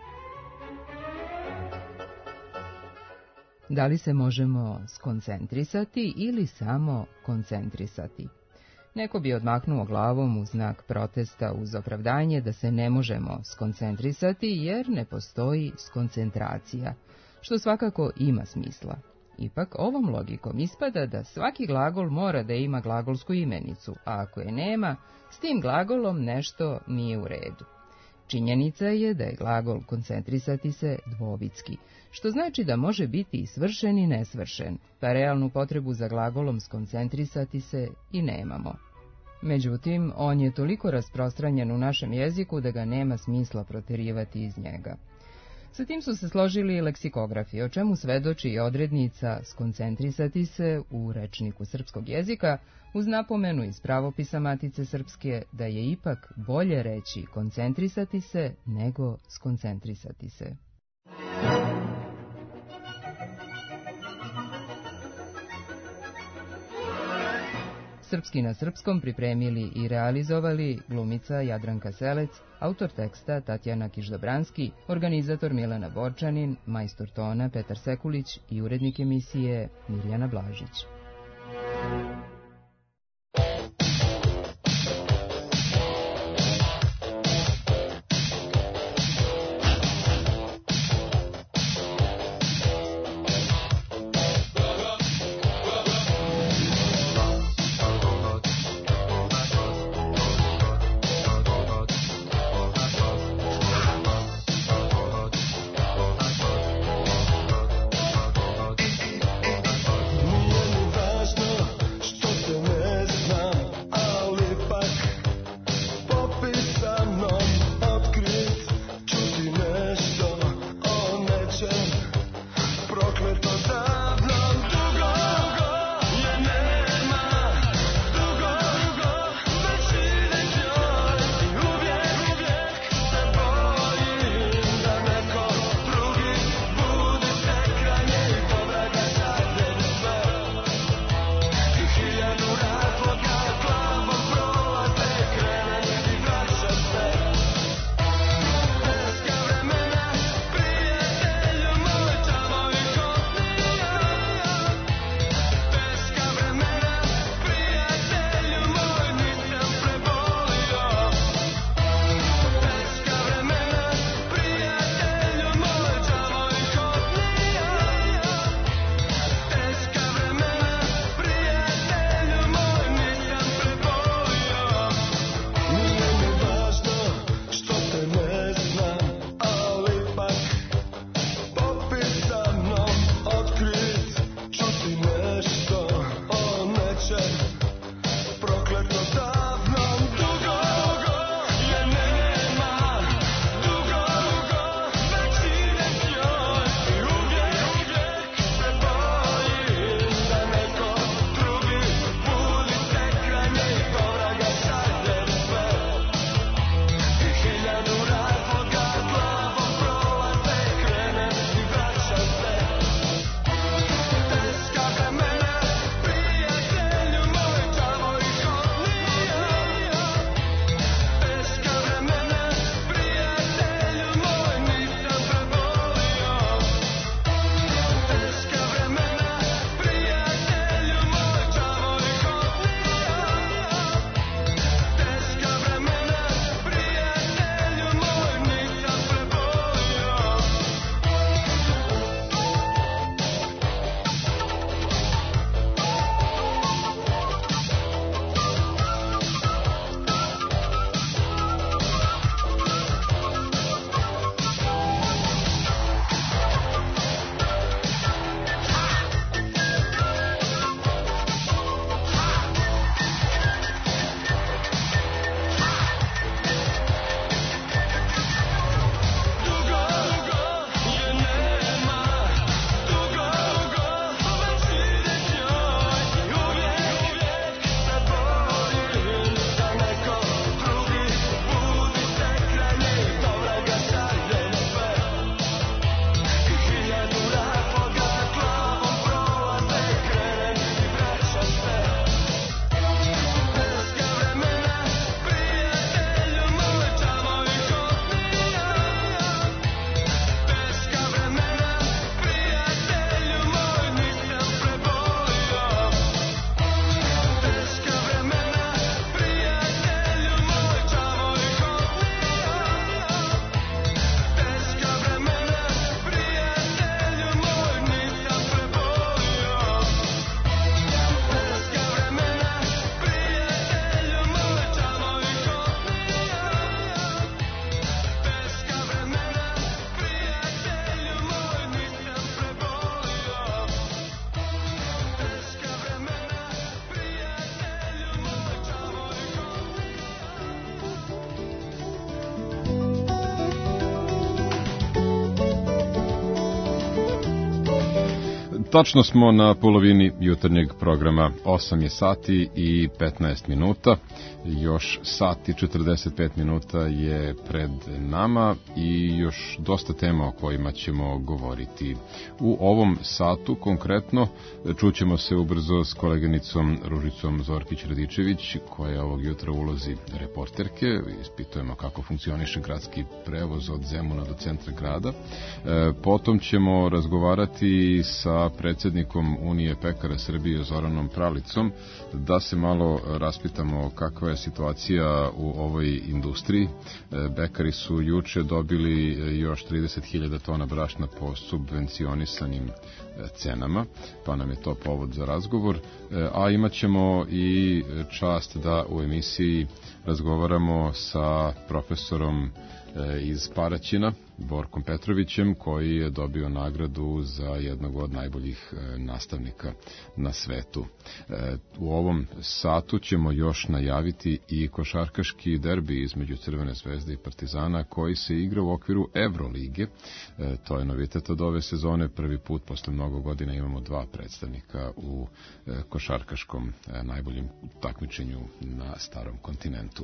Da li se možemo skoncentrisati ili samo koncentrisati? Neko bi odmaknuo glavom u znak protesta uz opravdanje da se ne možemo skoncentrisati jer ne postoji skoncentracija, što svakako ima smisla. Ipak ovom logikom ispada da svaki glagol mora da ima glagolsku imenicu, a ako je nema, s tim glagolom nešto nije u redu. Činjenica je da je glagol koncentrisati se dvovitski, što znači da može biti i svršen i nesvršen, pa realnu potrebu za glagolom skoncentrisati se i nemamo. Međutim, on je toliko rasprostranjen u našem jeziku da ga nema smisla proterivati iz njega. Sa tim su se složili leksikografi, o čemu svedoči i odrednica skoncentrisati se u rečniku srpskog jezika, uz napomenu iz pravopisa Matice Srpske da je ipak bolje reći koncentrisati se nego skoncentrisati se. Srpski na srpskom pripremili i realizovali glumica Jadranka Selec, autor teksta Tatjana Kiš-Dobranski, organizator Milena Borčanin, majstor tona Petar Sekulić i urednik emisije Mirjana Blažić. Nije Tačno smo na polovini jutarnjeg programa, osam je sati i petnaest minuta, još sat i četrdeset pet minuta je pred nama i još dosta tema o kojima ćemo govoriti. U ovom satu konkretno čućemo se ubrzo s koleginicom Ružicom Zorkić-Radičević, koja ovog jutra ulozi reporterke, ispitujemo kako funkcioniše gradski prevoz od Zemuna do centra grada. Potom ćemo razgovarati sa predsjednikom Unije pekara Srbije Zoranom Pravlicom, da se malo raspitamo kakva je situacija u ovoj industriji. Bekari su juče dobili još trideset hiljada tona brašna po subvencionisanim cenama, pa nam je to povod za razgovor, a imat ćemo i čast da u emisiji razgovaramo sa profesorom iz Paraćina, Borkom Petrovićem, koji je dobio nagradu za jednog od najboljih nastavnika na svetu. U ovom satu ćemo još najaviti i košarkaški derbi između Crvene zvezde i Partizana, koji se igra u okviru Evrolige. To je novitet od ove sezone. Prvi put posle mnogo godina imamo dva predstavnika u košarkaškom najboljem takmičenju na starom kontinentu.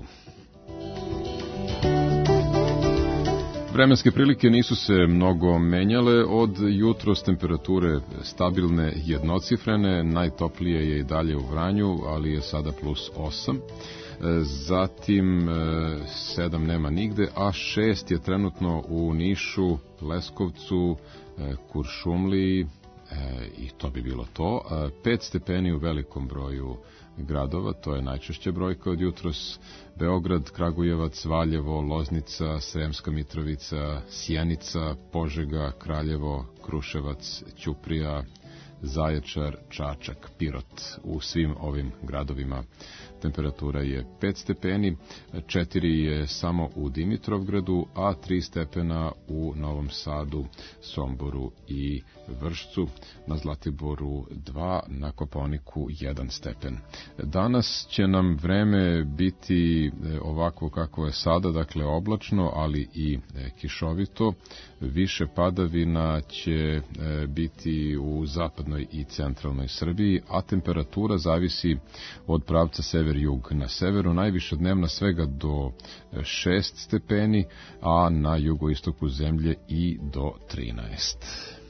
Vremenske prilike nisu se mnogo menjale od jutros, temperature stabilne jednocifrene, najtoplije je i dalje u Vranju, ali je sada plus osam, zatim sedam nema nigde, a šest je trenutno u Nišu, Leskovcu, Kuršumliji, i to bi bilo to, pet stepeni u velikom broju gradova, to je najčešća brojka od jutros, Beograd, Kragujevac, Valjevo, Loznica, Sremska Mitrovica, Sjenica, Požega, Kraljevo, Kruševac, Ćuprija, Zaječar, Čačak, Pirot. U svim ovim gradovima temperatura je pet stepeni, četiri je samo u Dimitrovgradu, a tri stepena u Novom Sadu, Somboru i Vršcu, na Zlatiboru dva, na Kopaoniku jedan stepen. Danas će nam vreme biti ovako kako je sada, dakle oblačno, ali i kišovito. Više padavina će biti u zapadnoj i centralnoj Srbiji, a temperatura zavisi od pravca sever-jug. Na severu najviša dnevna svega do šest stepeni, a na jugoistoku zemlje i do trinaest.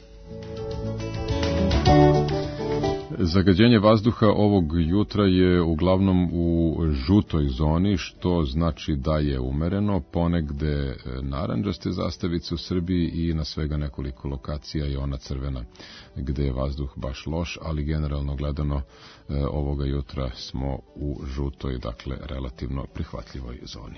Zagađenje vazduha ovog jutra je uglavnom u žutoj zoni, što znači da je umereno, ponegde narandžaste zastavice u Srbiji i na svega nekoliko lokacija je ona crvena, gde je vazduh baš loš, ali generalno gledano ovoga jutra smo u žutoj, dakle relativno prihvatljivoj zoni.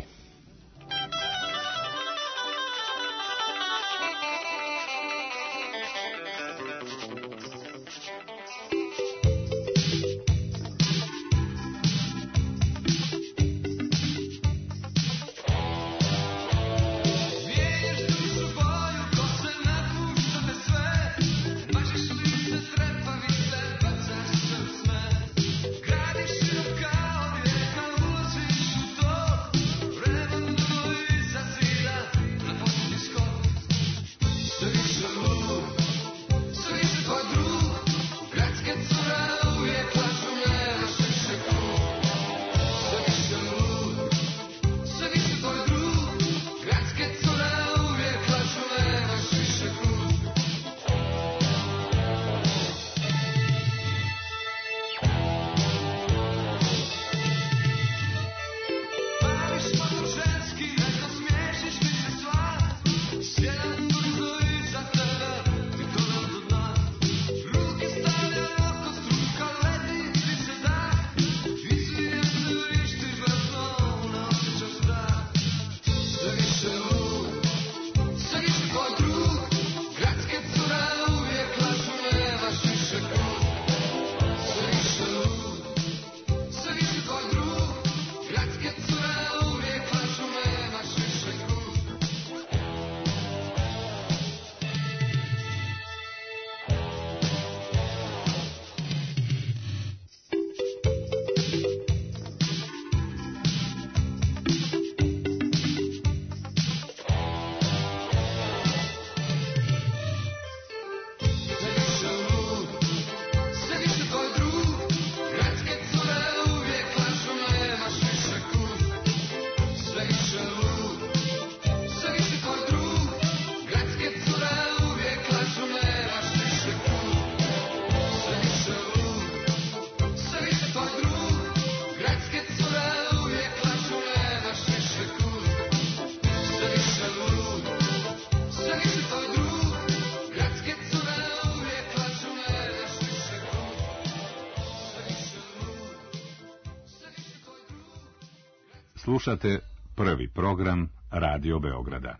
Gradiš kao vijeka, ulaziš u to. Slušate prvi program Radio Beograda.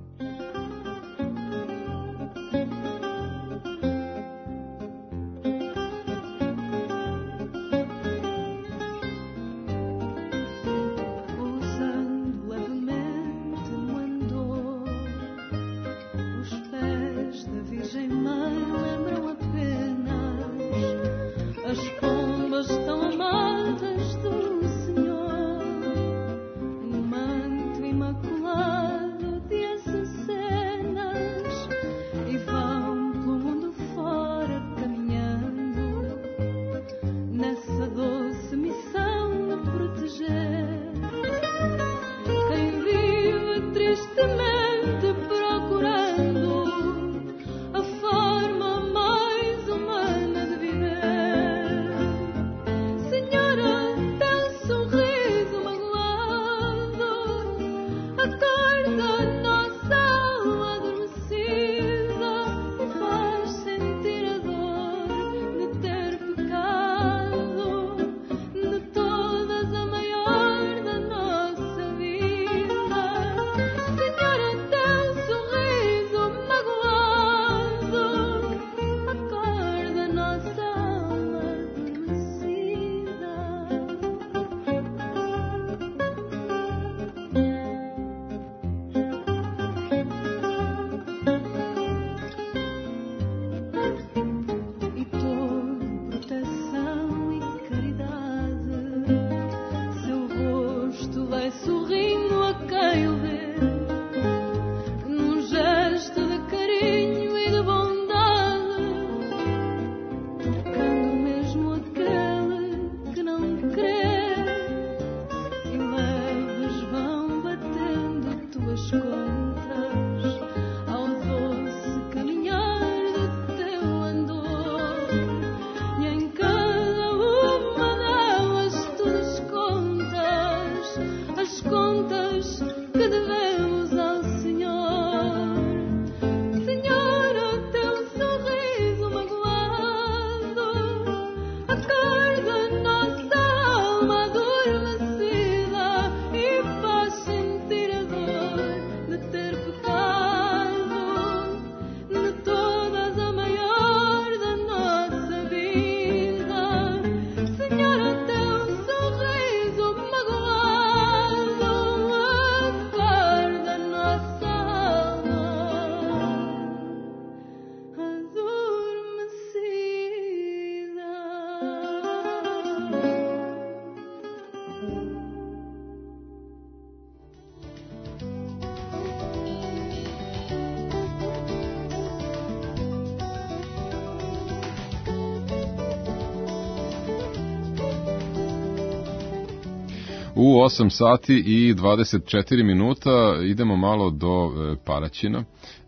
U osam sati i dvadeset četiri minuta idemo malo do Paraćina,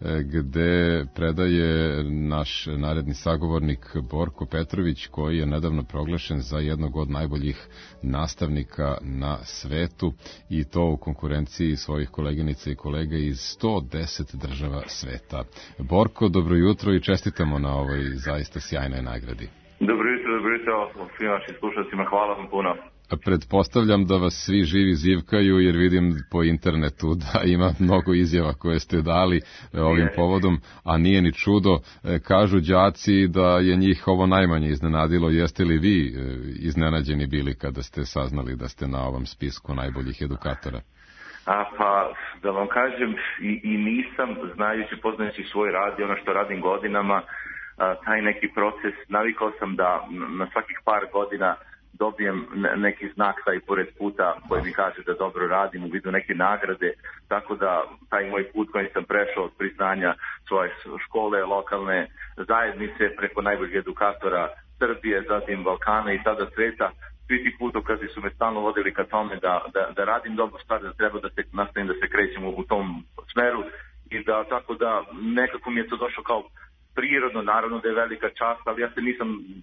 gde predaje naš naredni sagovornik Borko Petrović, koji je nedavno proglašen za jednog od najboljih nastavnika na svetu, i to u konkurenciji svojih koleginica i kolega iz sto deset država sveta. Borko, dobro jutro i čestitamo na ovoj zaista sjajnoj nagradi. Dobro jutro, dobro jutro svim našim slušalcima, hvala vam puno. Pretpostavljam da vas svi živi zivkaju, jer vidim po internetu da ima mnogo izjava koje ste dali ovim povodom, a nije ni čudo. Kažu đaci da je njih ovo najmanje iznenadilo. Jeste li vi iznenađeni bili kada ste saznali da ste na ovom spisku najboljih edukatora? A, pa, da vam kažem, i, i nisam, znajući, poznajući svoj rad i ono što radim godinama, a, taj neki proces, navikao sam da na svakih par godina dobijem neki znak taj pored puta koji mi kaže da dobro radim u vidu neke nagrade, tako da taj moj put koji sam prešao od priznanja svoje škole, lokalne zajednice, preko najboljih edukatora Srbije, zatim Balkana i sada sveta, svi ti putokazi su me stalno vodili ka tome da, da, da radim dobro stvar, da treba da se nastavim da se krećem u, u tom smeru, i da tako da nekako mi je to došlo kao prirodno, naravno da je velika čast, ali ja se nisam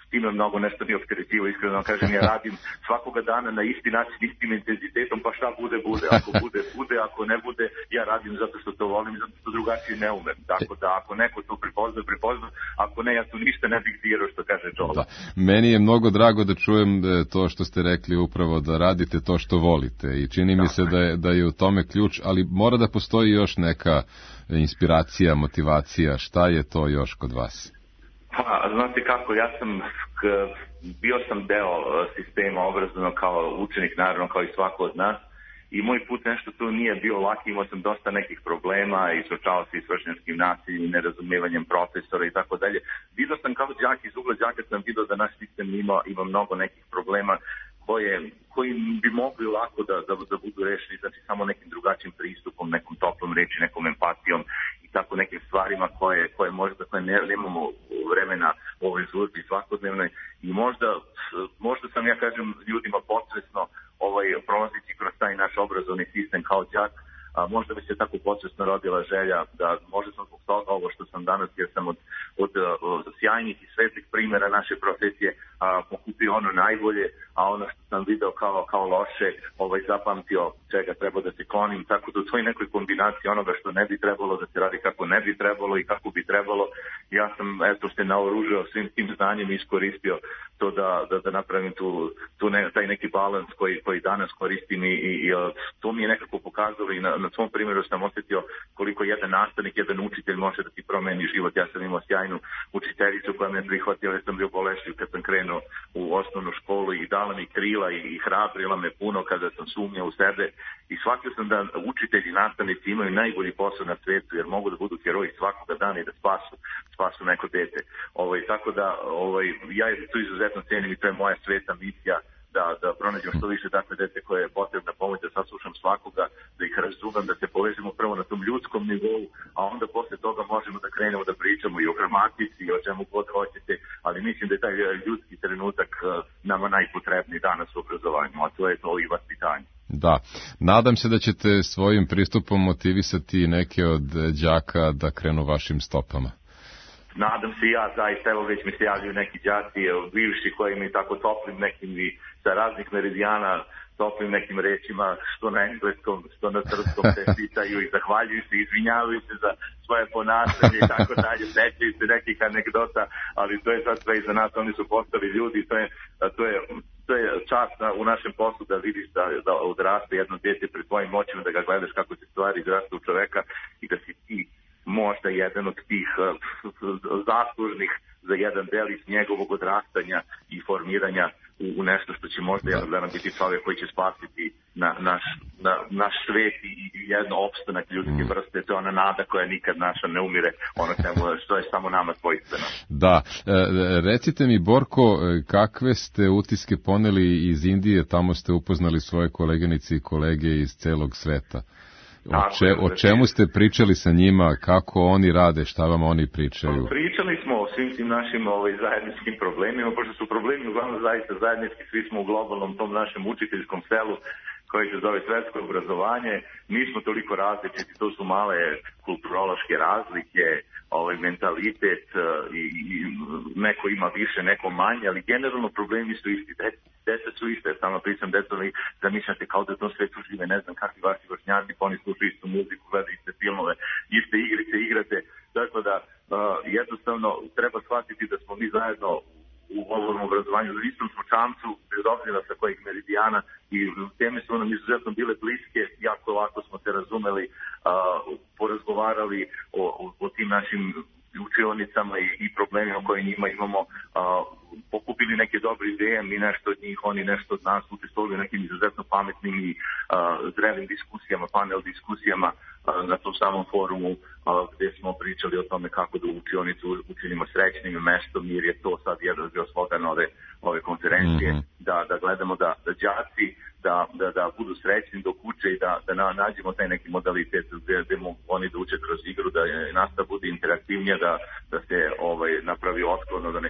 time mnogo nešto nije opterećivo, iskreno vam kažem, ja radim svakoga dana na isti način, istim intenzitetom, pa šta bude, bude, ako bude, bude, ako ne bude, ja radim zato što to volim i zato što drugačije ne umem, tako da ako neko to prepozna, prepozna, ako ne, ja tu ništa ne diktirao, što kaže Čola. Da. Meni je mnogo drago da čujem to što ste rekli upravo, da radite to što volite i čini mi se da je, da je u tome ključ, ali mora da postoji još neka inspiracija, motivacija, šta je to još kod vas? Pa, znate kako, ja sam, k, bio sam deo sistema obrazovnog kao učenik, naravno kao i svako od nas, i moj put nešto tu nije bio laki, imao sam dosta nekih problema i suočavao se i s vršnjačkim nasiljem, nerazumijevanjem profesora i tako dalje. Vidio sam kao đak, iz ugla đaka sam vidio da naš sistem ima, ima mnogo nekih problema koje, koji bi mogli lako da, da, da budu rešeni, znači samo nekim drugačijim pristupom, nekom toplom reči, nekom empatijom i tako nekim stvarima koje, koje možda koje ne, nemamo vremena u ovoj žurbi svakodnevnoj i možda, možda sam, ja kažem, ljudima podsvesno ovaj, prolazići kroz taj naš obrazovni sistem kao đak, a možda bi se tako podsvesno rodila želja da možda sam zbog toga ovo što sam danas, jer sam od, od, od sjajnih i svetlih primjera naše profesije a, pokupio ono najbolje, a ono što sam video kao, kao loše ovaj, zapamtio čega treba da se klonim, tako da u toj nekoj kombinaciji onoga što ne bi trebalo da se radi kako ne bi trebalo i kako bi trebalo, ja sam eto se naoružao svim tim znanjem i iskoristio to da, da, da napravim tu, tu ne, taj neki balans koji, koji danas koristim i, i, i to mi je nekako pokazalo i na, na svom primjeru sam osjetio koliko jedan nastavnik, jedan učitelj može da ti promeni život. Ja sam imao sjajnu učiteljicu koja me prihvatila, jer sam bio bolestiv kad sam krenuo u osnovnu školu i dala mi krila i, i hrabrila me puno kada sam sumnjao u sebe i shvatio sam da učitelji i nastavnici imaju najbolji posao na svijetu jer mogu da budu heroji svakoga dana i da spasu, spasu neko dete. Ovaj, tako da ovaj, ja to izuzetno cenim i to je moja sveta misija da, da pronađem što više takve dece koje je potrebna pomoć, da saslušam svakoga, da ih razumem, da se povežemo prvo na tom ljudskom nivou, a onda posle toga možemo da krenemo da pričamo i o gramatici i o čemu god hoćete, ali mislim da je taj ljudski trenutak nama najpotrebniji danas u obrazovanju, a to je to i vaspitanje. Da, nadam se da ćete svojim pristupom motivisati neke od đaka da krenu vašim stopama. Nadam se ja, zaista, evo već mi se javljaju neki đaci, bivši koji mi tako toplim nekim i sa raznih meridijana, toplim nekim rečima, što na engleskom, što na srpskom se pitaju i zahvaljuju se, izvinjavaju se za svoje ponašanje i tako dalje, sećaju se nekih anegdota, ali to je sad sve iza nas, oni su postali ljudi, to je, to je, to je čast u našem poslu da vidiš da, da odraste jedno djete pred tvojim očima, da ga gledaš kako se stvari izraste u čoveka i da si ti možda jedan od tih uh, zaslužnih za jedan delić njegovog odrastanja i formiranja u, u nešto što će možda jednog dana biti čovjek koji će spasiti na, naš, na, naš svet i, i jedno opstanak ljudske vrste. To je ona nada koja nikad naša ne umire, ono što je samo nama svojstveno. Da, e, recite mi Borko, kakve ste utiske poneli iz Indije, tamo ste upoznali svoje koleginice i kolege iz celog sveta? O, če, o čemu ste pričali sa njima, kako oni rade, šta vam oni pričaju? Pričali smo o svim tim našim ovaj, zajedničkim problemima, pošto su problemi uglavnom zaista zajednički, svi smo u globalnom tom našem učiteljskom selu koji se zove svetsko obrazovanje, nismo toliko različiti, to su male kulturološke razlike, ovaj mentalitet i, i neko ima više, neko manje, ali generalno problemi su isti, deca su iste, samo pričam deca, ali zamišljate kao da to sve tu žive, ne znam kakvi vaši vršnjaci, oni slušaju istu muziku, gledaju iste filmove, iste igrice igrate, tako da uh, jednostavno treba shvatiti da smo mi zajedno u ovom obrazovanju u istom smo čamcu, bez obzira sa kojih meridijana i teme su nam izuzetno bile bliske, jako lako smo se razumeli, uh, porazgovarali o, o, o tim našim učionicama i, i problemima koje njima imamo, uh, pokupili neke dobre ideje, mi nešto od njih, oni nešto od nas, učestvovali u nekim izuzetno pametnim i uh, zrelim diskusijama, panel diskusijama uh, na tom samom forumu uh, gdje smo pričali o tome kako da učionicu učinimo srećnim mestom, jer je to sad jedan bio slogan ove, ove konferencije, mm-hmm. da, da gledamo da, da đaci da, da, da budu srećni dok uče i da, da na, nađemo taj neki modalitet gdje, gdje mogu oni da uče kroz igru, da nastav bude interaktivnija, da, da se ovaj, napravi otklon, da ne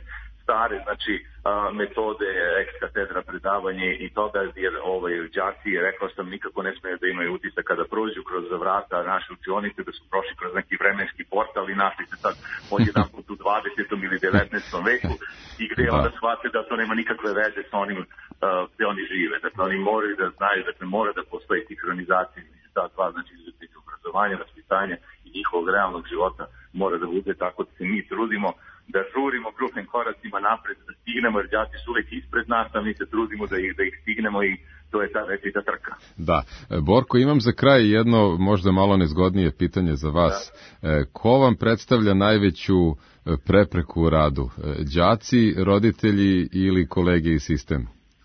stare, znači, a, metode, ex katedra predavanje i toga, jer ovaj, đaci, rekao sam, nikako ne smije da imaju utisak kada prođu kroz vrata naše učionice, da su prošli kroz neki vremenski portal i našli se sad odjedan put u dvadesetom ili devetnaestom veku i gde da. onda shvate da to nema nikakve veze sa onim uh, gde oni žive. Dakle, oni moraju da znaju, dakle, mora da postoji sinhronizacija između ta dva, znači između obrazovanja, vaspitanja i njihovog realnog života mora da bude tako da se mi trudimo da žurimo krupnim koracima napred, da stignemo, jer đaci su uvek ispred nas, a mi se trudimo da ih, da ih stignemo i to je ta večita trka. Da. Borko, imam za kraj jedno možda malo nezgodnije pitanje za vas. Da. Ko vam predstavlja najveću prepreku u radu? Đaci, roditelji ili kolege iz sistema?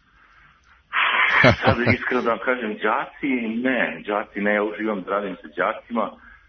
Sad iskreno da vam kažem, đaci ne, đaci ne, ja uživam da radim sa đacima.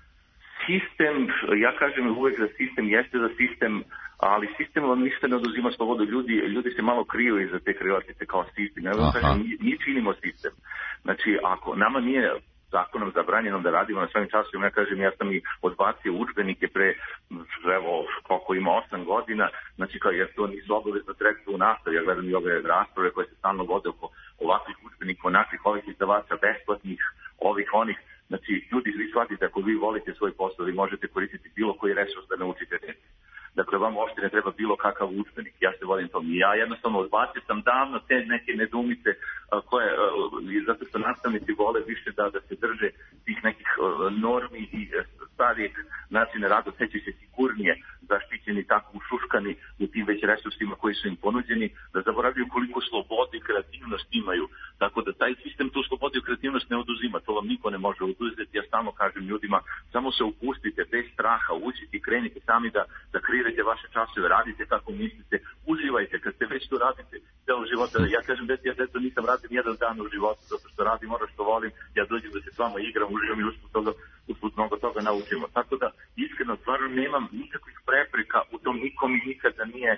Sistem, ja kažem uvek da sistem jeste za sistem, ali sistem vam ništa ne oduzima slobodu. Ljudi, ljudi se malo kriju iza te krilatice kao sistem. Ja vam kažem, mi, mi činimo sistem. Znači, ako nama nije zakonom zabranjeno da radimo na svojim časovima, ja kažem, ja sam i odbacio udžbenike pre, evo, koliko ima osam godina, znači, kao, jer to nisu obavezno sredstva u nastavi. Ja gledam i ove rasprave koje se stalno vode oko ovakvih udžbenika, onakvih ovih izdavača, besplatnih, ovih, onih. Znači, ljudi, vi shvatite, ako vi volite svoj posao, vi možete koristiti bilo koji resurs da naučite dete. Dakle, vam uopšte ne treba bilo kakav udžbenik. Ja se volim tom. Ja jednostavno odbacio sam davno te neke nedoumice a, koje, a, i zato što nastavnici vole više da, da se drže tih nekih a, normi i starijeg načina rada, osjećaju se sigurnije, zaštićeni, tako ušuškani u tim već resursima koji su im ponuđeni, da zaboravljaju koliko slobode i kreativnost imaju. Tako da taj sistem tu slobodu i kreativnost ne oduzima, to vam niko ne može oduzeti. Ja stalno kažem ljudima, samo se upustite bez straha, učite i krenite sami da, da kreirate vaše časove, radite kako mislite, uživajte, kad ste već to radite celo života. Ja kažem, deti, ja deto nisam radio nijedan dan u životu, zato što radim ono što volim, ja dođem da se s vama igram, uživam i usput toga, usput mnogo toga naučimo. Tako da, iskreno, stvarno nemam nikakvih prepreka u tom, nikom i nikada nije,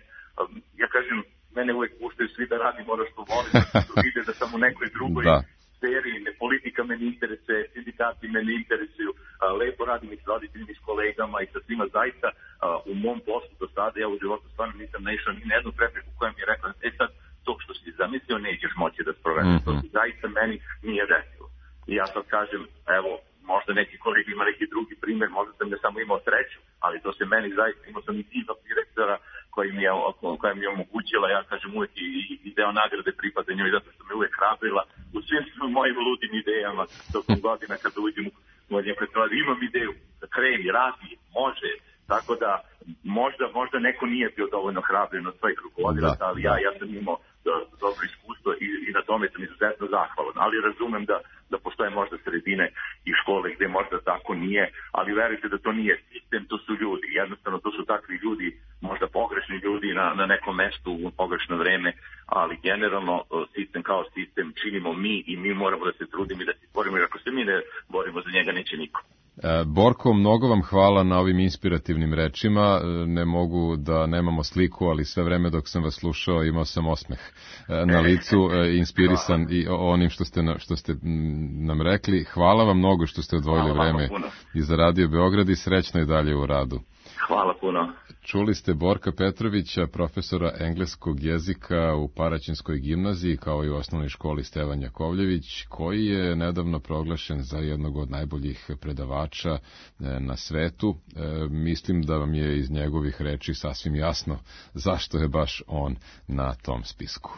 ja kažem, mene uvek puštaju svi da radim ono što volim, da su vide da sam u nekoj drugoj da. sferi, ne, politika me ne interesuje, sindikati me ne interesuju, a, lepo radim i s roditeljima i s kolegama i sa svima zaista a, u mom poslu do sada, ja u životu stvarno nisam naišao ni na jednu prepreku koja mi je rekla, e sad, to što si zamislio nećeš moći da sprovedeš, mm-hmm. to se zaista meni nije desilo. I ja sad kažem, evo, možda neki kolega ima neki drugi primjer, možda sam ja samo imao sreću, ali to se meni zaista, imao sam i divnog direktora koja mi je, koja mi je omogućila, ja kažem uvek i, i deo nagrade pripada njoj, zato što me uvek hrabrila u svim mojim ludim idejama tokom godina kada uđem u mojim predstavlja, imam ideju, da kreni, radi, može, tako da možda, možda neko nije bio dovoljno hrabren od svojih rukovodilaca, ali ja, ja sam imao do, dobro iskustvo i, i na tome sam izuzetno zahvalan, ali razumem da, da postoje možda sredine i škole gde možda tako nije, ali verujte da to nije sistem, to su ljudi, jednostavno to su takvi ljudi, možda pogrešni ljudi na, na nekom mestu u pogrešno vreme, ali generalno sistem kao sistem činimo mi i mi moramo da se trudimo i da se borimo, jer ako se mi ne borimo za njega neće niko. Borko, mnogo vam hvala na ovim inspirativnim rečima. Ne mogu da nemamo sliku, ali sve vreme dok sam vas slušao imao sam osmeh na licu, inspirisan i onim što ste, što ste nam rekli. Hvala vam mnogo što ste odvojili vreme i za Radio Beograd i srećno i dalje u radu. Hvala puno. Čuli ste Borka Petrovića, profesora engleskog jezika u Paraćinskoj gimnaziji, kao i u osnovnoj školi Stevan Jakovljević, koji je nedavno proglašen za jednog od najboljih predavača na svetu. E, mislim da vam je iz njegovih reči sasvim jasno zašto je baš on na tom spisku.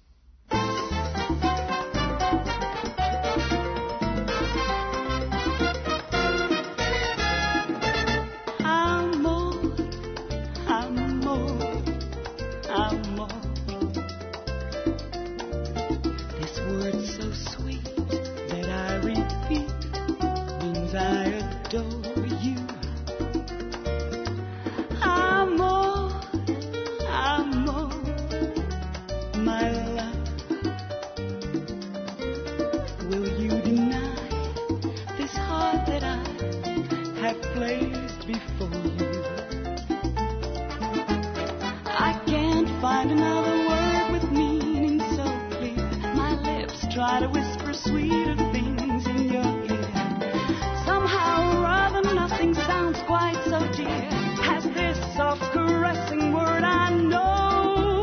Try to whisper sweeter things in your ear. Somehow or other, nothing sounds quite so dear as this soft caressing word I know.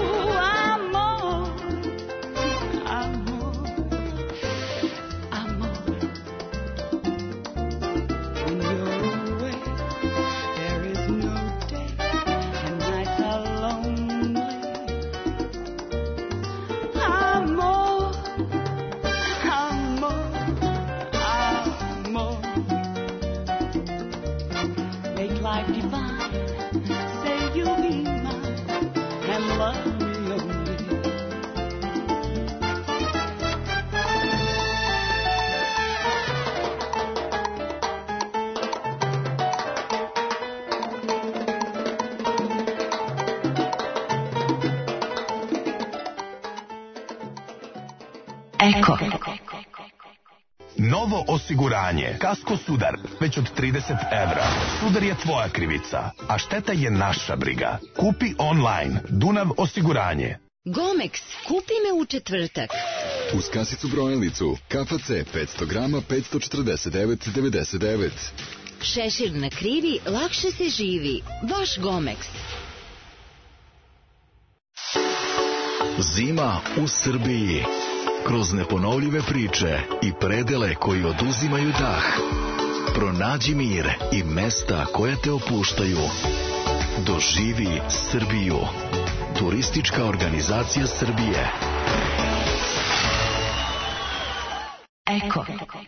life divine. Say you'll be mine and love me only. Eko. Novo osiguranje. Kasko Sudar. Već od trideset evra. Sudar je tvoja krivica, a šteta je naša briga. Kupi online. Dunav osiguranje. Gomex, kupi me u četvrtak. Uz kasicu brojilicu. K F C petsto grama petsto četrdeset devet devedeset devet. Šešir na krivi, lakše se živi. Baš Gomex. Zima u Srbiji. Kroz neponovljive priče i predele koji oduzimaju dah. Pronađi mir i mesta koja te opuštaju. Doživi Srbiju. Turistička organizacija Srbije. Eko.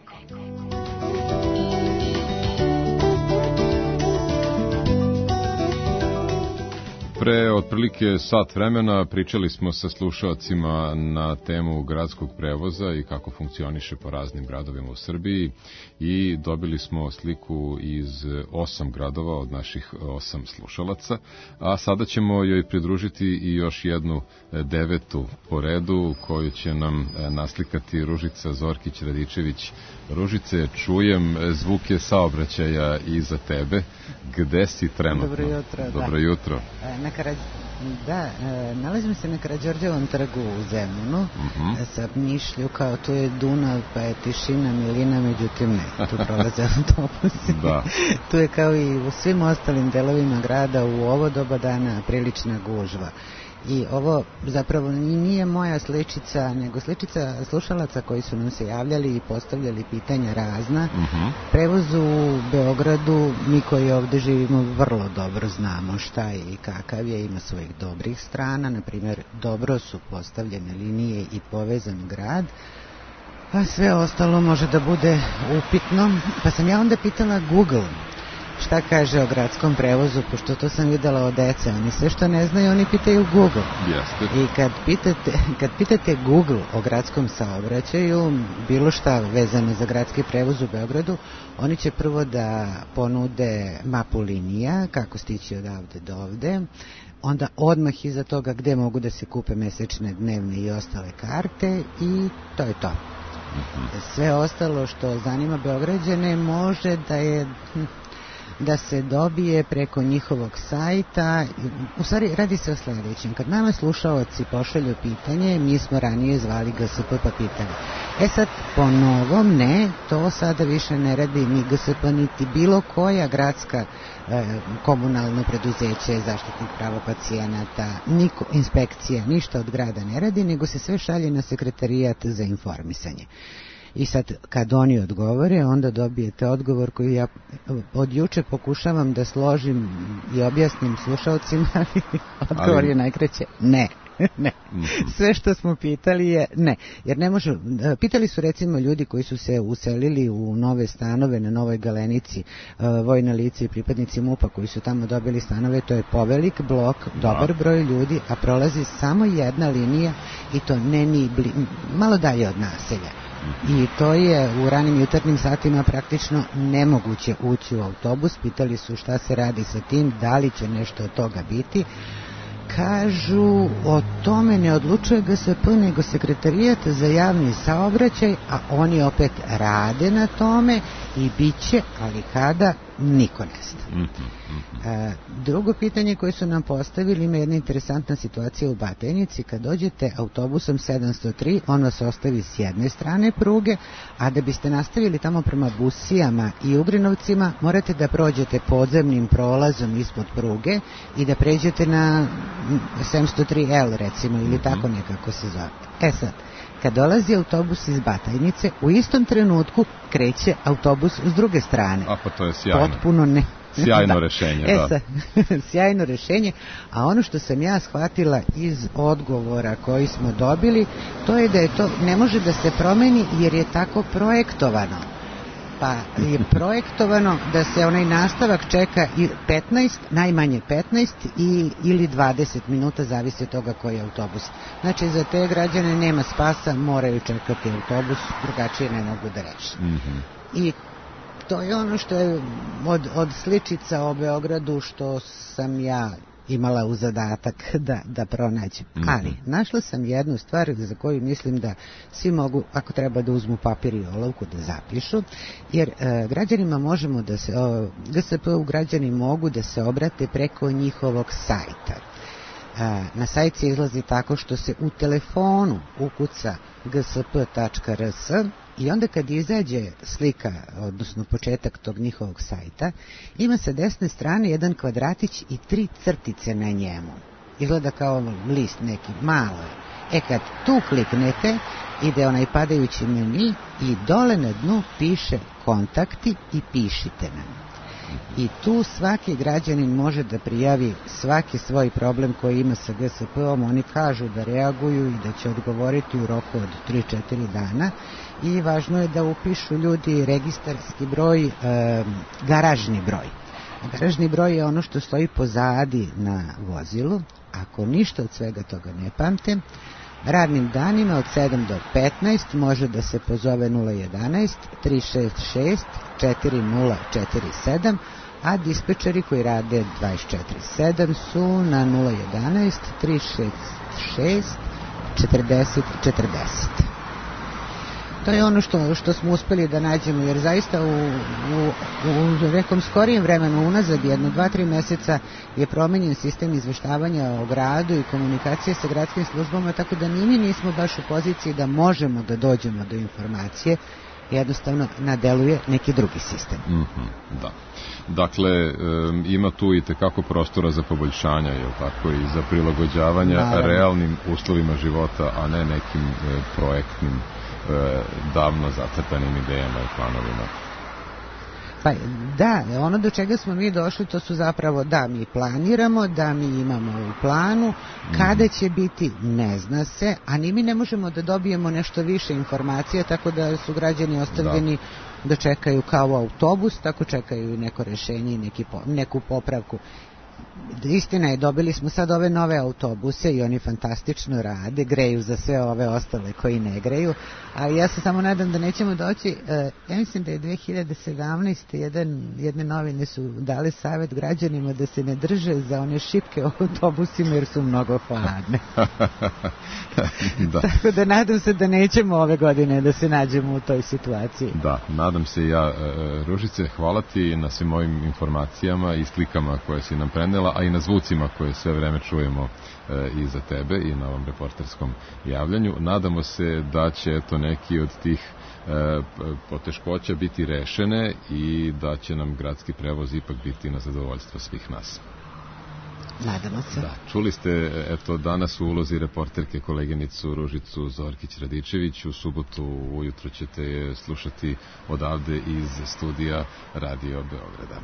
Pre otprilike sat vremena pričali smo sa slušalcima na temu gradskog prevoza i kako funkcioniše po raznim gradovima u Srbiji i dobili smo sliku iz osam gradova od naših osam slušalaca, a sada ćemo joj pridružiti i još jednu devetu po redu koju će nam naslikati Ružica Zorkić-Radičević. Ružice, čujem zvuke saobraćaja iza tebe. Gde si trenutno? Dobro jutro. Dobro da. jutro. Na Karad... Da, nalazim se na Karađorđevom trgu u Zemunu, uh-huh. sa mišlju kao tu je Dunav, pa je tišina, milina, međutim ne, tu prolaze autobusi. Da. Tu je kao i u svim ostalim delovima grada u ovo doba dana prilična gužva. I ovo zapravo nije moja sličica, nego sličica slušalaca koji su nam se javljali i postavljali pitanja razna. Uh-huh. Prevoz u Beogradu, mi koji ovde živimo vrlo dobro znamo šta je i kakav je, ima svojih dobrih strana, na primjer dobro su postavljene linije i povezan grad, a sve ostalo može da bude upitno. Pa sam ja onda pitala Google šta kaže o gradskom prevozu, pošto to sam videla od dece, oni sve što ne znaju, oni pitaju Google. Jeste. I kad pitate, kad pitate Google o gradskom saobraćaju, bilo šta vezano za gradski prevoz u Beogradu, oni će prvo da ponude mapu linija, kako stići odavde do ovde, onda odmah iza toga gde mogu da se kupe mesečne, dnevne i ostale karte i to je to. Sve ostalo što zanima Beograđane može da je... da se dobije preko njihovog sajta. U stvari, radi se o sledećem. Kad nama slušaoci pošalju pitanje, mi smo ranije zvali G S P pa pitali. E sad, po novom, ne, to sada više ne radi ni G S P, niti bilo koja gradska e, komunalno preduzeće, zaštitnik prava pacijenata, niko, inspekcija, ništa od grada ne radi, nego se sve šalje na sekretarijat za informisanje. I sad, kad oni odgovore, onda dobijete odgovor koji ja od juče pokušavam da složim i objasnim slušalcima, ali odgovor je najkraće ne. Ne. Sve što smo pitali je ne. Jer ne može, pitali su recimo ljudi koji su se uselili u nove stanove na Novoj Galenici, vojna lica i pripadnici MUP-a koji su tamo dobili stanove, to je povelik blok, dobar broj ljudi, a prolazi samo jedna linija i to ne ni bli, malo dalje od naselja. I to je u ranim jutarnjim satima praktično nemoguće ući u autobus. Pitali su šta se radi sa tim, da li će nešto od toga biti. Kažu, o tome ne odlučuje G S P, nego sekretarijat za javni saobraćaj, a oni opet rade na tome i bit će, ali kada, niko ne zna. A, drugo pitanje koje su nam postavili, ima jedna interesantna situacija u Batajnici. Kad dođete autobusom sedamsto tri, on vas ostavi s jedne strane pruge, a da biste nastavili tamo prema Busijama i Ugrinovcima, morate da prođete podzemnim prolazom ispod pruge i da pređete na sedamsto tri L recimo, ili tako nekako se zove. E sad, kad dolazi autobus iz Batajnice, u istom trenutku kreće autobus s druge strane. A pa to je sjajno. Potpuno ne. Sjajno da. rešenje, e, da. Sad, sjajno rešenje, a ono što sam ja shvatila iz odgovora koji smo dobili, to je da je to ne može da se promeni jer je tako projektovano. pa je projektovano da se onaj nastavak čeka i petnaest, najmanje petnaest i, ili dvadeset minuta, zavisi od toga koji je autobus. Znači, za te građane nema spasa, moraju čekati autobus, drugačije ne mogu da reše. Mhm. I to je ono što je od, od sličica o Beogradu što sam ja imala u zadatak da, da pronađem. Mm-hmm. Ali, našla sam jednu stvar za koju mislim da svi mogu, ako treba da uzmu papir i olovku, da zapišu, jer e, građanima možemo da se, o, G S P U građani mogu da se obrate preko njihovog sajta. E, na sajt se izlazi tako što se u telefonu ukuca g s p tačka r s i onda kad izađe slika, odnosno početak tog njihovog sajta, ima sa desne strane jedan kvadratić i tri crtice na njemu. Izgleda kao list neki, malo je. E kad tu kliknete, ide onaj padajući meni i dole na dnu piše kontakti i pišite nam. I tu svaki građanin može da prijavi svaki svoj problem koji ima sa G S P om. Oni kažu da reaguju i da će odgovoriti u roku od tri do četiri dana i važno je da upišu ljudi registarski broj, e, garažni broj. Garažni broj je ono što stoji pozadi na vozilu. Ako ništa od svega toga ne pamte, radnim danima od sedam do petnaest može da se pozove nula jedanaest tri šest šest četiri nula četiri sedam, a dispečeri koji rade dvadeset četiri sedam su na nula jedanaest tri šest šest četrdeset četrdeset. To je ono što, što smo uspeli da nađemo, jer zaista u, u, u nekom skorijem vremenu unazad, jedno, dva, tri meseca je promenjen sistem izveštavanja o gradu i komunikacije sa gradskim službama, tako da ni mi nismo baš u poziciji da možemo da dođemo do informacije, jednostavno nadeluje neki drugi sistem. Mm-hmm, da. Dakle, um, ima tu i tekako prostora za poboljšanja, je li tako, i za prilagođavanja Naravno. realnim uslovima života, a ne nekim e, projektnim davno zacrtanim idejama i planovima. Pa da, ono do čega smo mi došli, to su zapravo da mi planiramo, da mi imamo u planu, kada će biti ne zna se, a ni mi ne možemo da dobijemo nešto više informacije, tako da su građani ostavljeni da, da čekaju kao autobus, tako čekaju i neko rešenje i neki, neku popravku. Istina je, dobili smo sad ove nove autobuse i oni fantastično rade, greju za sve ove ostale koji ne greju, ali ja se samo nadam da nećemo doći. Ja mislim da je dve hiljade sedamnaeste. Jedan, jedne novine su dale savjet građanima da se ne drže za one šipke u autobusima jer su mnogo hladne. Da. Tako da nadam se da nećemo ove godine da se nađemo u toj situaciji. Da, nadam se ja. Ružice, hvala ti na svim ovim informacijama i slikama koje si nam prenela, a i na zvucima koje sve vreme čujemo e, i za tebe i na ovom reporterskom javljanju. Nadamo se da će eto neki od tih e, poteškoća biti rešene i da će nam gradski prevoz ipak biti na zadovoljstvo svih nas. Nadamo se. Da, čuli ste eto danas u ulozi reporterke koleginicu Ružicu Zorkić-Radičević. U subotu ujutro ćete je slušati odavde iz studija Radio Beograda.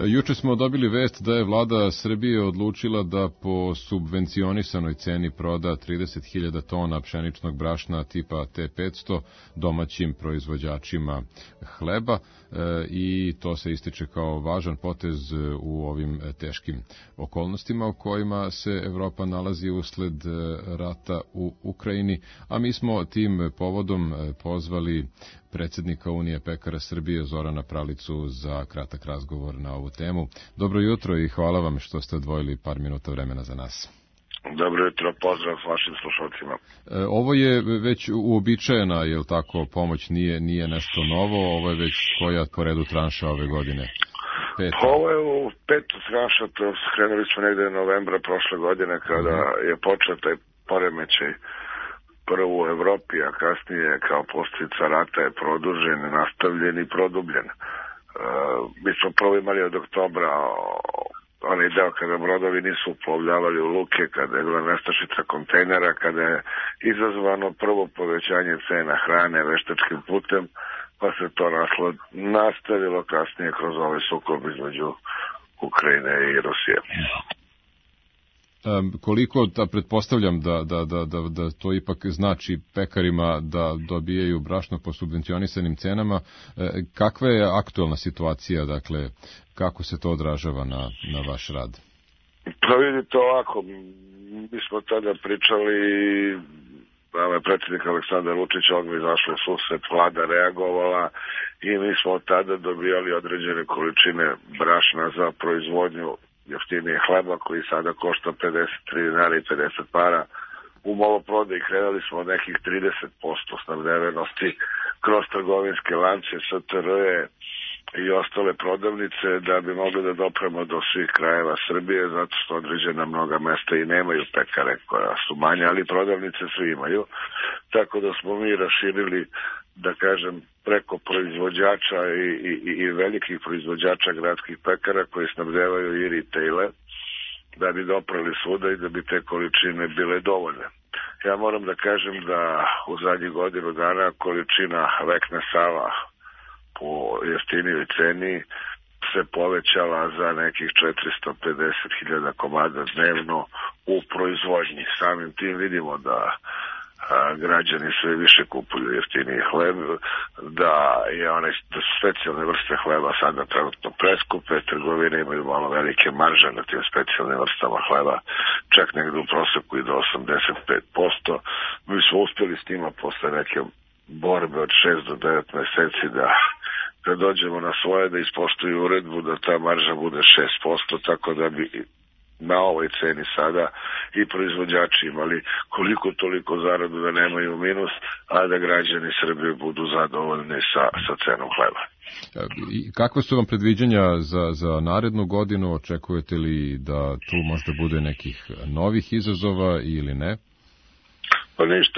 Juče smo dobili vest da je vlada Srbije odlučila da po subvencionisanoj ceni proda trideset hiljada tona pšeničnog brašna tipa T petsto domaćim proizvođačima hleba i to se ističe kao važan potez u ovim teškim okolnostima u kojima se Evropa nalazi usled rata u Ukrajini, a mi smo tim povodom pozvali predsjednika Unije pekara Srbije Zorana Pralicu za kratak razgovor na ovu temu. Dobro jutro i hvala vam što ste odvojili par minuta vremena za nas. Dobro jutro, pozdrav vašim slušalcima. E, ovo je već uobičajena, je li tako, pomoć, nije, nije nešto novo, ovo je već koja po redu tranša ove godine? Peta. Ovo je u petu tranša, to krenuli smo negde novembra prošle godine kada je počeo taj poremećaj prvo u Evropi, a kasnije kao posljedica rata je produžen, nastavljen i produbljen. E, mi smo prvo imali od oktobra onaj deo kada brodovi nisu uplovljavali u luke, kada je bila nestašica kontejnera, kada je izazvano prvo povećanje cena hrane veštačkim putem, pa se to naslo, nastavilo kasnije kroz ovaj sukob između Ukrajine i Rusije. Um, koliko, da pretpostavljam da, da, da, da, da to ipak znači pekarima da dobijaju brašno po subvencionisanim cenama, e, kakva je aktualna situacija, dakle, kako se to odražava na, na vaš rad? Pa vidite ovako, mi smo tada pričali, nama je predsjednik Aleksandar Vučić odmah izašao u susret, vlada reagovala i mi smo tada dobijali određene količine brašna za proizvodnju jeftinije hleba koji sada košta pedeset tri dinara i pedeset para. U maloprodaji krenuli smo od nekih trideset posto snabdevenosti kroz trgovinske lance, S T R-e i ostale prodavnice da bi mogli da dopremo do svih krajeva Srbije, zato što određena mnoga mesta i nemaju pekare koja su manje, ali prodavnice svi imaju. Tako da smo mi raširili, da kažem, preko proizvođača i, i, i velikih proizvođača gradskih pekara koji snabdevaju i retaile, da bi doprali svuda i da bi te količine bile dovoljne. Ja moram da kažem da u zadnjih godinu dana količina Vekna Sava po jeftinijoj ceni se povećala za nekih četiristo pedeset hiljada komada dnevno u proizvodnji. Samim tim vidimo da a, građani sve više kupuju jeftiniji hleb, da je onaj, da su specijalne vrste hleba sada trenutno preskupe, trgovine imaju malo velike marže na tim specijalnim vrstama hleba, čak negde u proseku i do osamdeset pet posto. Mi smo uspjeli s njima posle neke borbe od šest do devet meseci da da dođemo na svoje, da ispoštuju uredbu, da ta marža bude šest posto, tako da bi na ovoj ceni sada i proizvođači imali koliko toliko zaradu da nemaju minus, a da građani Srbije budu zadovoljni sa, sa cenom hleba. I kakve su vam predviđanja za, za narednu godinu? Očekujete li da tu možda bude nekih novih izazova ili ne? Pa ništa,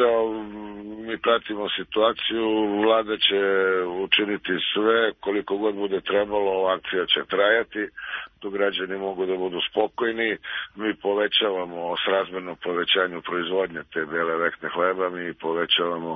mi pratimo situaciju, vlada će učiniti sve, koliko god bude trebalo, ova akcija će trajati, tu građani mogu da budu spokojni, mi povećavamo srazmerno povećanju proizvodnje te bele vekne hleba, mi povećavamo,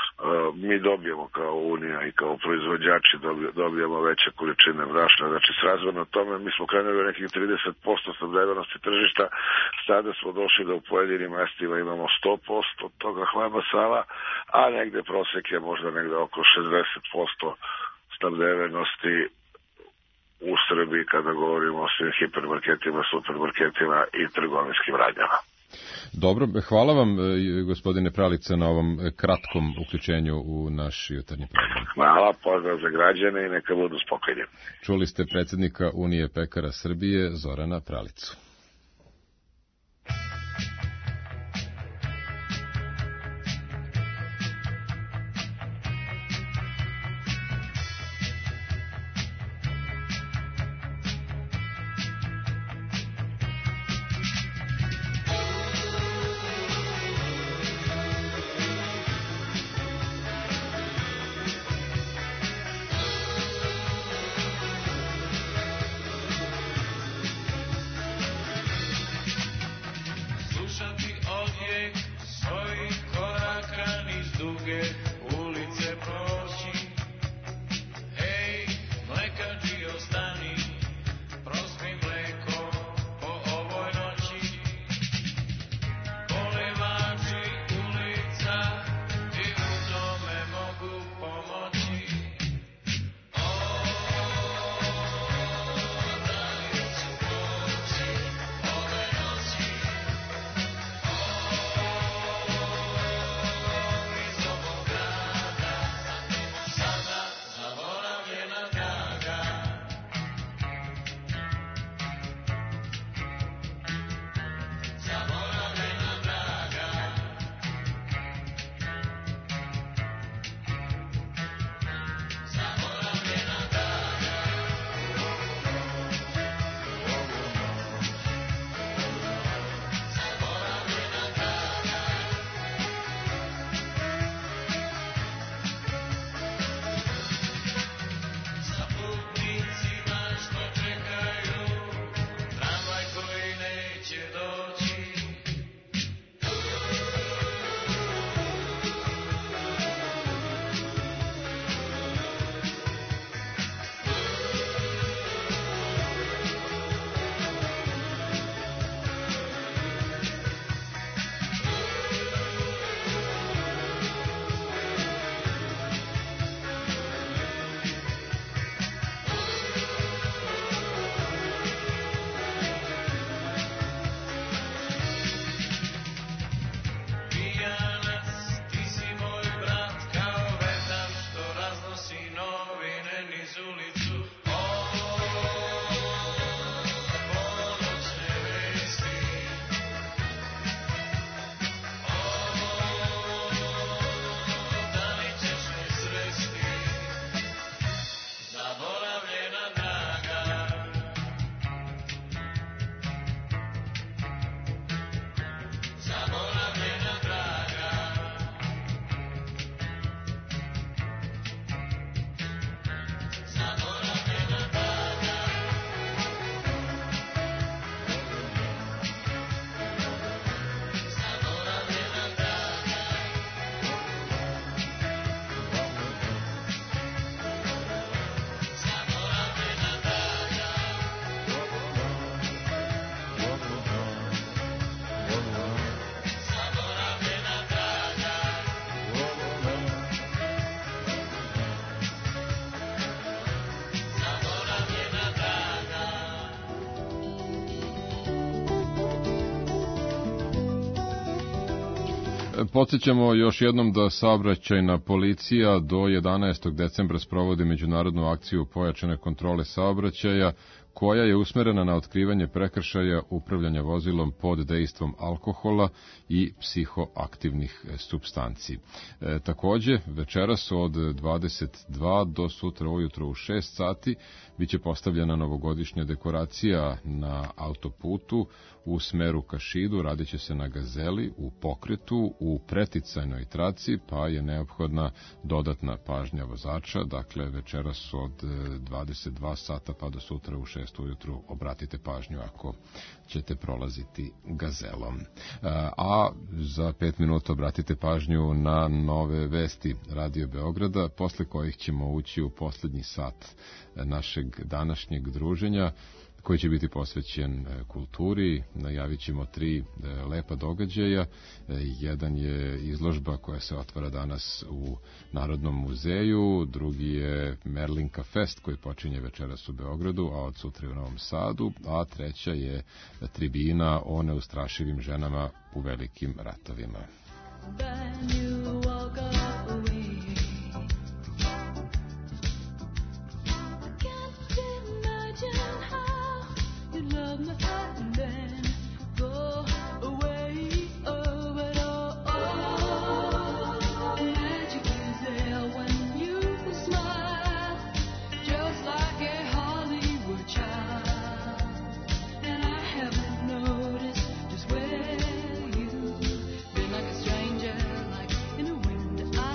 mi dobijemo kao Unija i kao proizvođači dobijemo veće količine brašna, znači srazmerno tome mi smo krenuli u nekih trideset posto snabdevenosti tržišta, sada smo došli da u pojedinim mestima imamo sto posto toga hleba Sava, a negde prosek je možda negde oko šezdeset posto snabdevenosti u Srbiji kada govorimo o svim hipermarketima, supermarketima i trgovinskim radnjama. Dobro, hvala vam gospodine Pralica na ovom kratkom uključenju u naš jutarnji program. Hvala, pozdrav za građane i neka budu spokojni. Čuli ste predsjednika Unije pekara Srbije Zorana Pralicu. Podsjećamo još jednom da saobraćajna policija do jedanaestog decembra sprovodi međunarodnu akciju pojačane kontrole saobraćaja, koja je usmerena na otkrivanje prekršaja upravljanja vozilom pod dejstvom alkohola i psihoaktivnih supstanci. E, takođe, večeras od dvadeset dva do sutra ujutro u šest sati biće postavljena novogodišnja dekoracija na autoputu u smeru ka Šidu, radit će se na Gazeli, u pokretu, u preticajnoj traci, pa je neophodna dodatna pažnja vozača, dakle večeras od dvadeset dva sata pa do sutra u šest ujutru obratite pažnju ako ćete prolaziti Gazelom. A za pet minuta obratite pažnju na nove vesti Radio Beograda, posle kojih ćemo ući u poslednji sat našeg današnjeg druženja, koji će biti posvećen kulturi. Najavit ćemo tri lepa događaja. Jedan je izložba koja se otvara danas u Narodnom muzeju, drugi je Merlinka Fest koji počinje večeras u Beogradu, a od sutra u Novom Sadu, a treća je tribina o neustrašivim ženama u velikim ratovima. Stranger, like in a window.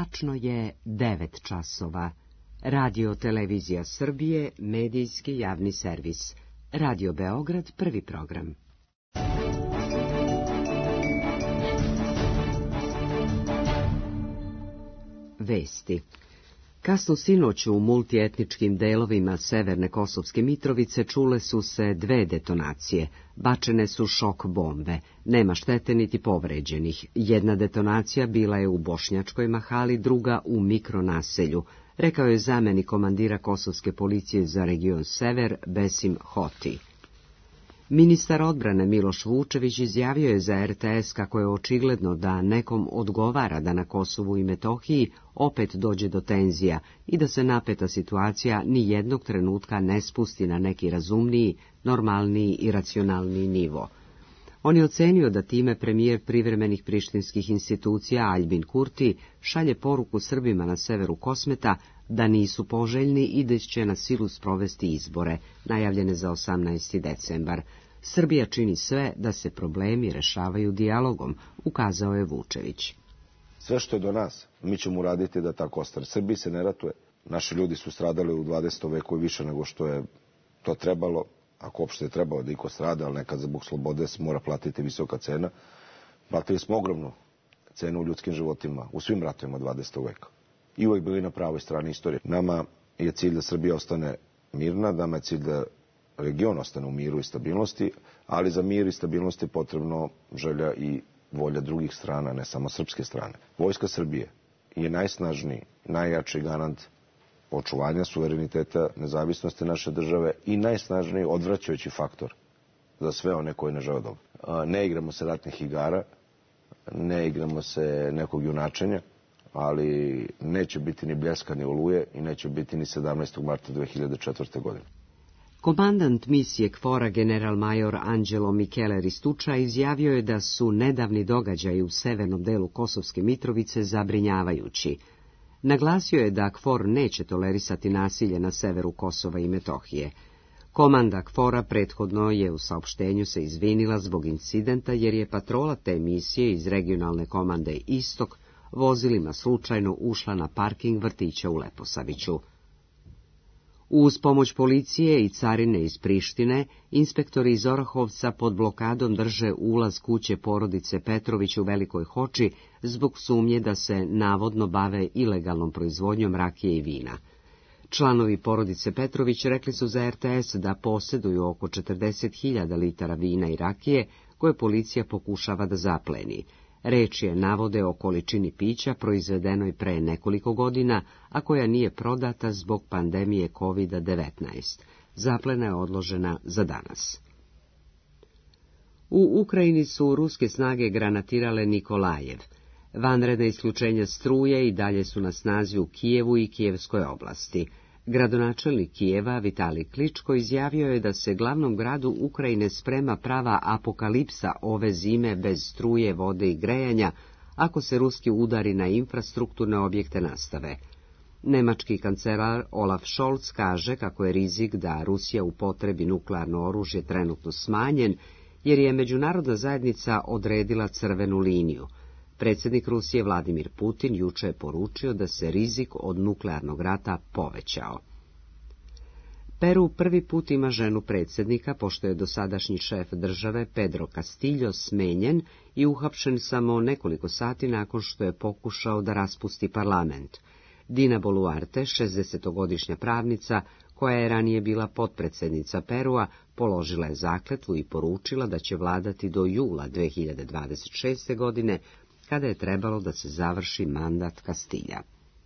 Tačno je devet časova. Radio Televizija Srbije, medijski javni servis. Radio Beograd, prvi program. Vesti. Kasno sinoć u multietničkim delovima severne Kosovske Mitrovice čule su se dve detonacije. Bačene su šok bombe. Nema štete niti povređenih. Jedna detonacija bila je u Bošnjačkoj mahali, druga u mikronaselju, rekao je zamenik komandira Kosovske policije za region Sever, Besim Hoti. Ministar odbrane Miloš Vučević izjavio je za er te es kako je očigledno da nekom odgovara da na Kosovu i Metohiji opet dođe do tenzija i da se napeta situacija ni jednog trenutka ne spusti na neki razumniji, normalniji i racionalniji nivo. On je ocenio da time premijer privremenih prištinskih institucija Aljbin Kurti šalje poruku Srbima na severu Kosmeta da nisu poželjni i da će na silu sprovesti izbore, najavljene za osamnaesti decembar. Srbija čini sve da se problemi rešavaju dijalogom, ukazao je Vučević. Sve što je do nas, mi ćemo uraditi da tako ostane. Srbiji se ne ratuje. Naši ljudi su stradali u dvadesetom veku i više nego što je to trebalo, ako uopšte je trebalo da iko strada, ali nekad zbog slobode se mora platiti visoka cena. Platili smo ogromnu cenu u ljudskim životima, u svim ratovima dvadesetog veka. I uvek bili na pravoj strani istorije. Nama je cilj da Srbija ostane mirna, nama je cilj da region ostane u miru i stabilnosti, ali za mir i stabilnost je potrebno želja i volja drugih strana, ne samo srpske strane. Vojska Srbije je najsnažniji, najjači garant očuvanja suvereniteta, nezavisnosti naše države i najsnažniji odvraćajući faktor za sve one koji ne žele dobro. Ne igramo se ratnih igara, ne igramo se nekog junačenja, ali neće biti ni bljeska ni oluje i neće biti ni sedamnaestog marta dve hiljade četvrte. godine. Komandant misije KFOR-a general-major Anđelo Michele Ristuča izjavio je da su nedavni događaji u severnom delu Kosovske Mitrovice zabrinjavajući. Naglasio je da KFOR neće tolerisati nasilje na severu Kosova i Metohije. Komanda KFOR-a prethodno je u saopštenju se izvinila zbog incidenta jer je patrola te misije iz regionalne komande Istok vozilima slučajno ušla na parking vrtića u Leposaviću. Uz pomoć policije i carine iz Prištine, inspektori iz Orahovca pod blokadom drže ulaz kuće porodice Petrović u Velikoj Hoči zbog sumnje da se navodno bave ilegalnom proizvodnjom rakije i vina. Članovi porodice Petrović rekli su za er te es da posjeduju oko četrdeset hiljada litara vina i rakije koje policija pokušava da zapleni. Reč je, navode, o količini pića proizvedenoj pre nekoliko godina, a koja nije prodata zbog pandemije kovid devetnaest. Zaplena je odložena za danas. U Ukrajini su ruske snage granatirale Nikolajev. Vanredna isključenja struje i dalje su na snazi u Kijevu i Kijevskoj oblasti. Gradonačelnik Kijeva, Vitalij Kličko, izjavio je da se glavnom gradu Ukrajine sprema prava apokalipsa ove zime bez struje, vode i grejanja, ako se ruski udari na infrastrukturne objekte nastave. Nemački kancelar Olaf Scholz kaže kako je rizik da Rusija upotrebi nuklearno oružje trenutno smanjen, jer je međunarodna zajednica odredila crvenu liniju. Predsjednik Rusije Vladimir Putin juče je poručio da se rizik od nuklearnog rata povećao. Peru prvi put ima ženu predsjednika, pošto je dosadašnji šef države Pedro Castillo smenjen i uhapšen samo nekoliko sati nakon što je pokušao da raspusti parlament. Dina Boluarte, šezdesetogodišnja pravnica, koja je ranije bila potpredsjednica Perua, položila je zakletvu i poručila da će vladati do jula dve hiljade dvadeset šeste. godine, kada je trebalo da se završi mandat Kastilja.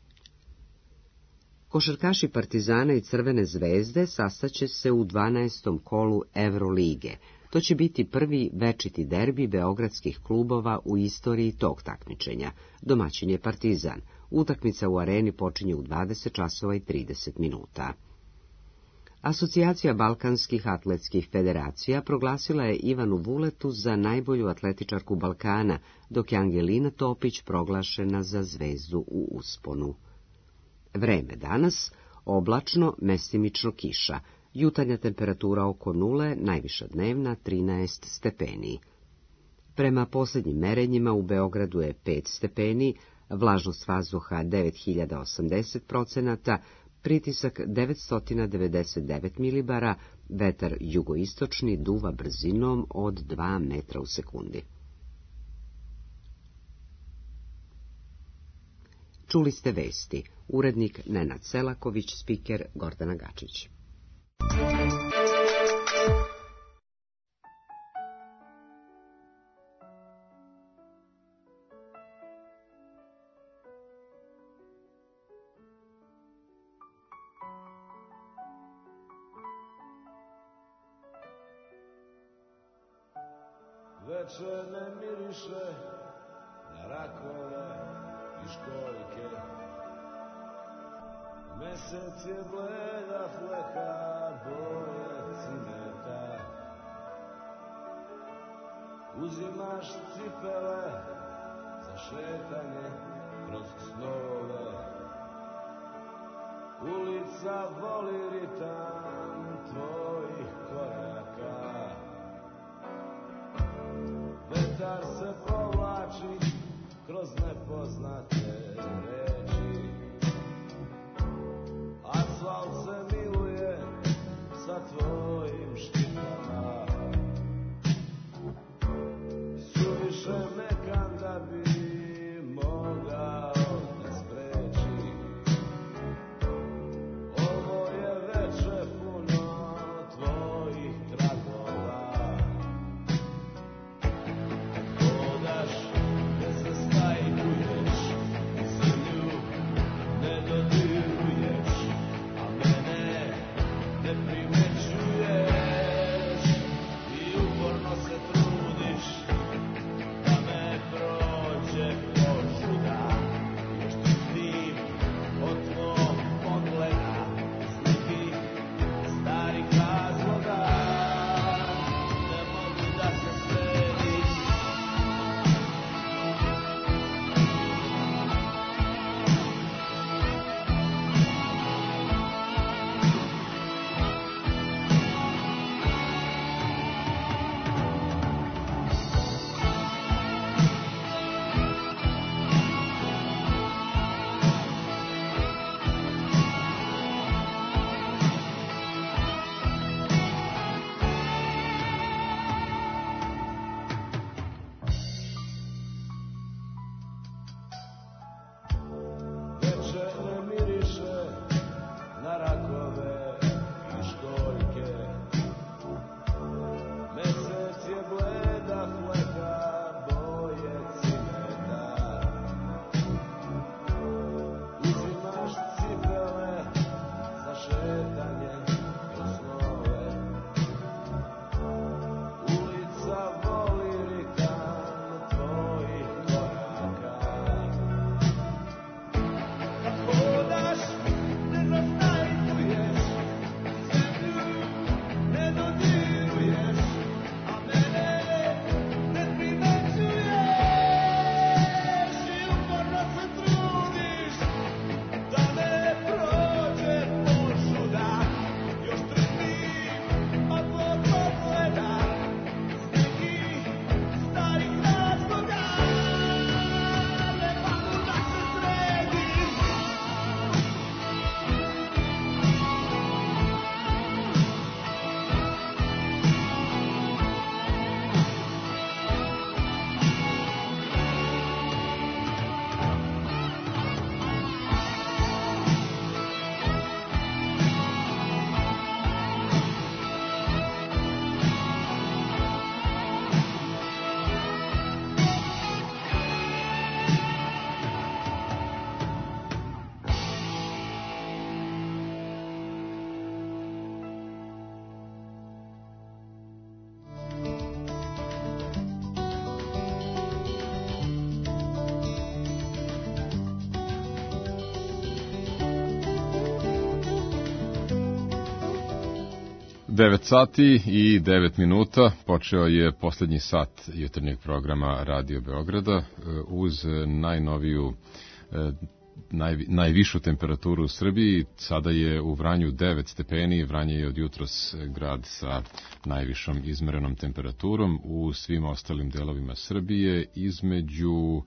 Košarkaši Partizana i Crvene zvezde sastaće se u dvanaestom kolu Evrolige. To će biti prvi večiti derbi beogradskih klubova u istoriji tog takmičenja. Domaćin je Partizan. Utakmica u areni počinje u dvadeset časova i trideset minuta. Asocijacija Balkanskih atletskih federacija proglasila je Ivanu Vuletu za najbolju atletičarku Balkana, dok je Angelina Topić proglašena za zvezdu u usponu. Vreme danas, oblačno, mestimično kiša, jutarnja temperatura oko nule, najviša dnevna trinaest stepeni. Prema posljednjim merenjima u Beogradu je pet stepeni, vlažnost vazduha devet hiljada osamdeset procenata, pritisak devetsto devedeset devet milibara, vetar jugoistočni duva brzinom od dva metra u sekundi. Čuli ste vesti. Urednik Nenad Selaković, spiker Gordana Gačić. Večer ne miriše na rakove i školjke. Mesec je bleda fleka boje cineta. Uzimaš cipele za šetanje kroz snove. Ulica voli ritam tvojih koraka. Vetar se povlači kroz nepoznate reči. Asfalt se miluje sa tvojim štipama. Suviše mekan da bi mogao da spreči. Ovo je veče puno tvojih tragova. Hodaš gde se stajkuješ i zemlju ne dodiruješ, a mene ne primećuješ i uporno se trudiš da me prođe požuda. Još ti stim od tvog pogleda iz nekih starih razloga. Ne mogu da se sredim. Večer ne miriše na rakove i školjke. Mesec je bleda fleka boje cineta. Uzimaš cipele za šetanje kroz snove. Ulica voli ritam tvojih koraka. Hodaš, ne zastajkuješ, zemlju ne dodiruješ, a mene ne primećuješ i uporno se trudiš da me prođe požuda. Još trpim od tvog pogleda iz nekih starih razloga. Ne mogu da se sredim. devet sati i devet minuta, počeo je posljednji sat jutarnjeg programa Radio Beograda uz najnoviju, naj, najvišu temperaturu u Srbiji. Sada je u Vranju devet stepeni, Vranje je od jutros grad sa najvišom izmerenom temperaturom. U svim ostalim delovima Srbije između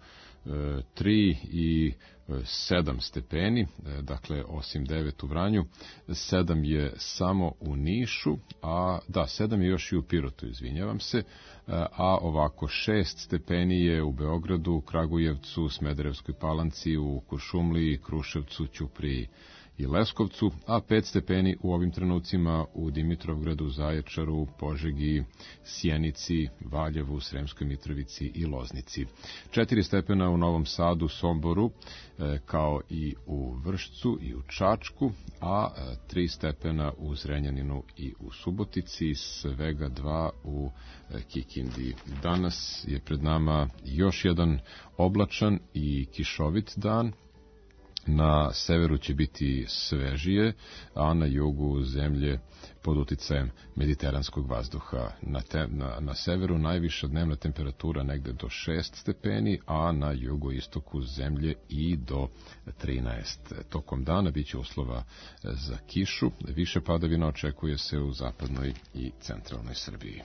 tri i sedam stepeni, dakle osim devet u Vranju, sedam je samo u Nišu, a da, sedam je još i u Pirotu, izvinjavam se, a ovako šest stepeni je u Beogradu, Kragujevcu, Smederevskoj Palanci, u Kuršumliji, Kruševcu, Ćupriji i Leskovcu, a pet stepeni u ovim trenucima u Dimitrovgradu, Zaječaru, Požegi, Sjenici, Valjevu, Sremskoj Mitrovici i Loznici. četiri stepena u Novom Sadu, Somboru, kao i u Vršcu i u Čačku, a tri stepena u Zrenjaninu i u Subotici, svega dva u Kikindi. Danas je pred nama još jedan oblačan i kišovit dan. Na severu će biti svežije, a na jugu zemlje pod uticajem mediteranskog vazduha. Na, te, na, na severu najviša dnevna temperatura negde do šest stepeni, a na jugoistoku zemlje i do trinaest. Tokom dana biće uslova za kišu. Više padavina očekuje se u zapadnoj i centralnoj Srbiji.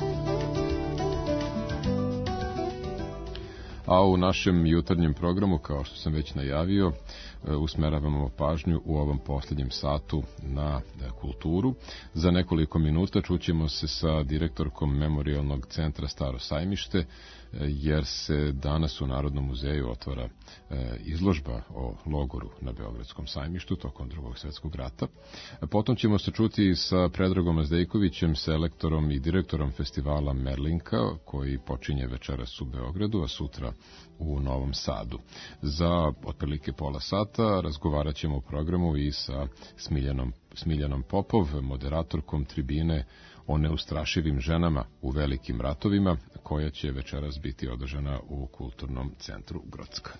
A u našem jutarnjem programu, kao što sam već najavio, usmeravamo pažnju u ovom posljednjem satu na kulturu. Za nekoliko minuta čućemo se sa direktorkom Memorijalnog centra Staro Sajmište, jer se danas u Narodnom muzeju otvara izložba o logoru na Beogradskom sajmištu tokom Drugog svjetskog rata. Potom ćemo se čuti sa Predragom Azdejkovićem, selektorom i direktorom festivala Merlinka, koji počinje večeras u Beogradu, a sutra u Novom Sadu. Za otprilike pola sata razgovarat ćemo u programu i sa Smiljanom, Smiljanom Popov, moderatorkom tribine o neustrašivim ženama u velikim ratovima, koja će večeras biti održana u Kulturnom centru Grocka.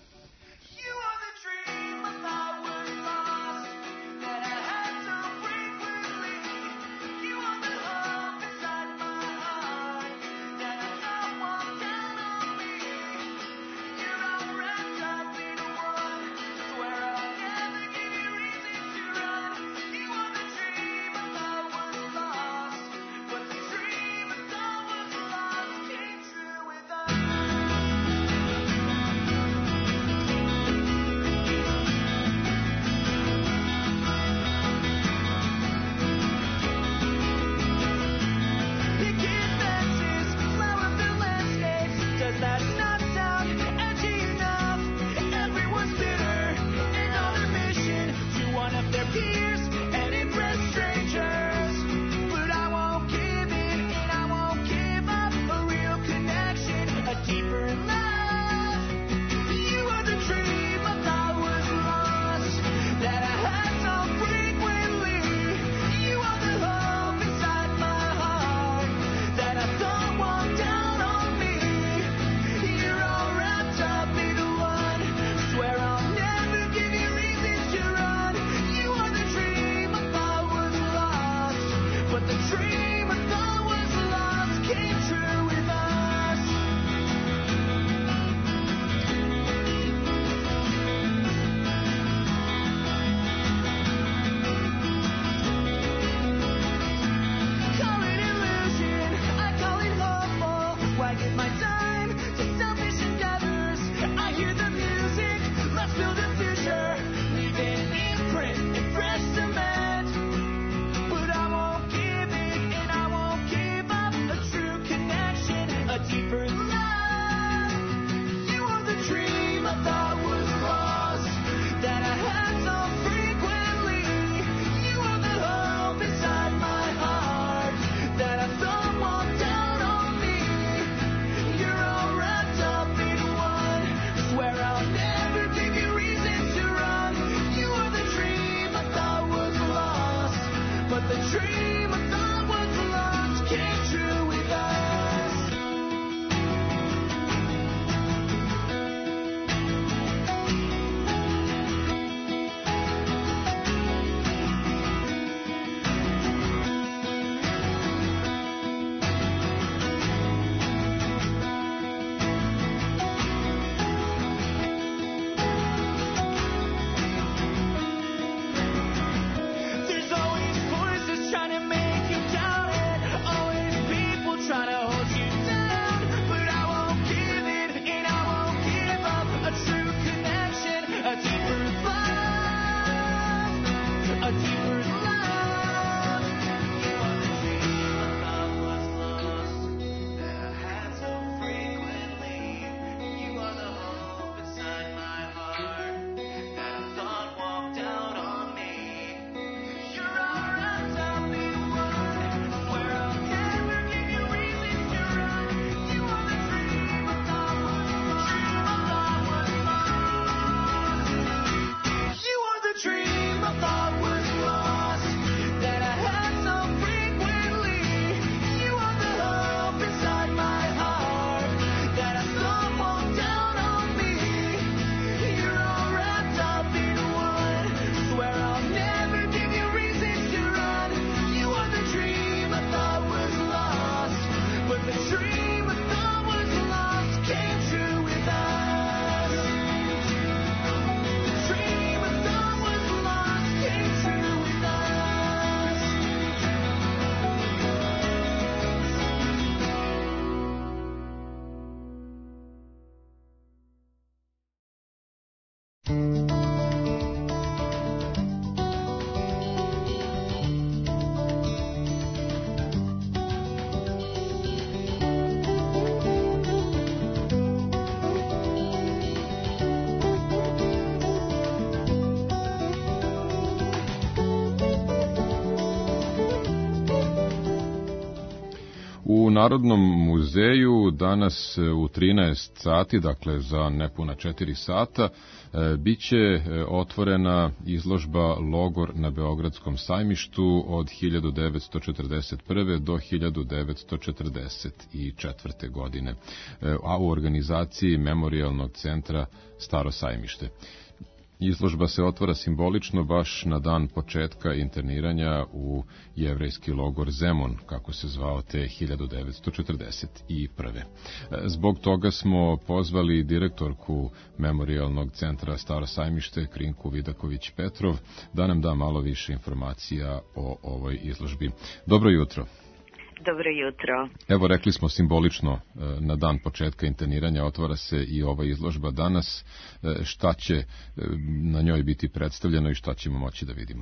Narodnom muzeju danas u trinaest sati, dakle za nepuna četiri sata, biće otvorena izložba Logor na Beogradskom sajmištu od hiljadu devetsto četrdeset prve do hiljadu devetsto četrdeset četvrte. godine, a u organizaciji Memorijalnog centra Staro sajmište. Izložba se otvara simbolično baš na dan početka interniranja u jevrejski logor Zemun, kako se zvao te hiljadu devetsto četrdeset prve. Zbog toga smo pozvali direktorku Memorijalnog centra Staro sajmište, Krinku Vidaković-Petrov, da nam da malo više informacija o ovoj izložbi. Dobro jutro. Dobro jutro. Evo, rekli smo simbolično na dan početka interniranja otvara se i ova izložba danas. Šta će na njoj biti predstavljeno i šta ćemo moći da vidimo?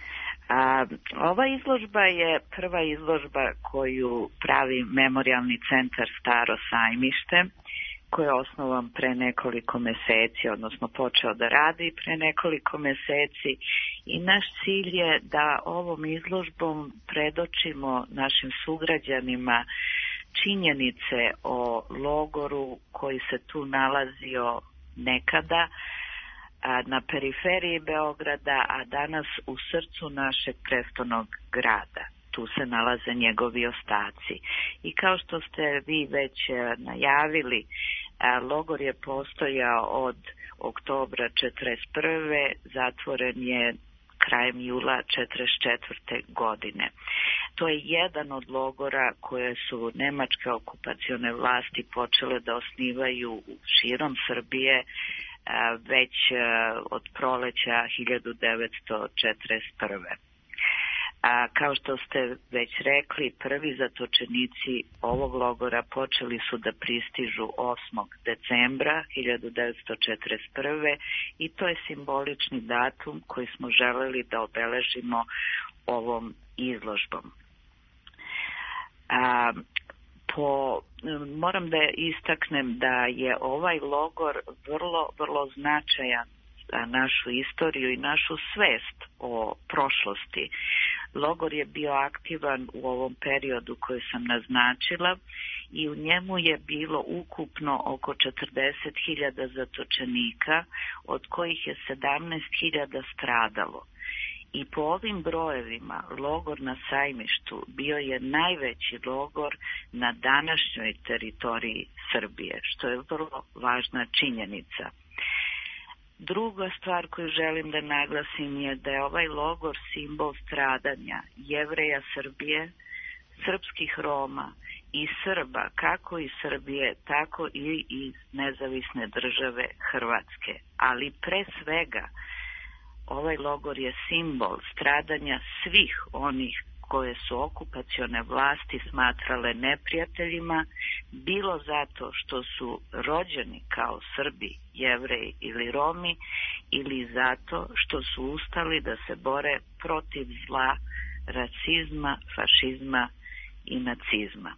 A, ova izložba je prva izložba koju pravi Memorijalni centar Staro sajmište, koji je osnovan pre nekoliko meseci, odnosno počeo da radi pre nekoliko meseci, i naš cilj je da ovom izložbom predočimo našim sugrađanima činjenice o logoru koji se tu nalazio nekada na periferiji Beograda, a danas u srcu našeg prestolnog grada. Tu se nalaze njegovi ostaci. I kao što ste vi već najavili, logor je postojao od oktobra četrdeset prve, zatvoren je krajem jula četrdeset četvrte. godine. To je jedan od logora koje su nemačke okupacione vlasti počele da osnivaju širom Srbije već od proleća hiljadu devetsto četrdeset prve. A, kao što ste već rekli, prvi zatočenici ovog logora počeli su da pristižu osmog decembra hiljadu devetsto četrdeset prve. i to je simbolični datum koji smo želeli da obeležimo ovom izložbom. A, po, moram da istaknem da je ovaj logor vrlo, vrlo značajan za našu istoriju i našu svest o prošlosti. Logor je bio aktivan u ovom periodu koji sam naznačila i u njemu je bilo ukupno oko četrdeset hiljada zatočenika, od kojih je sedamnaest hiljada stradalo. I po ovim brojevima logor na Sajmištu bio je najveći logor na današnjoj teritoriji Srbije, što je vrlo važna činjenica. Druga stvar koju želim da naglasim je da je ovaj logor simbol stradanja Jevreja Srbije, srpskih Roma i Srba, kako iz Srbije, tako i iz nezavisne države Hrvatske. Ali pre svega, ovaj logor je simbol stradanja svih onih koje su okupacione vlasti smatrale neprijateljima, bilo zato što su rođeni kao Srbi, Jevreji ili Romi, ili zato što su ustali da se bore protiv zla, rasizma, fašizma i nacizma.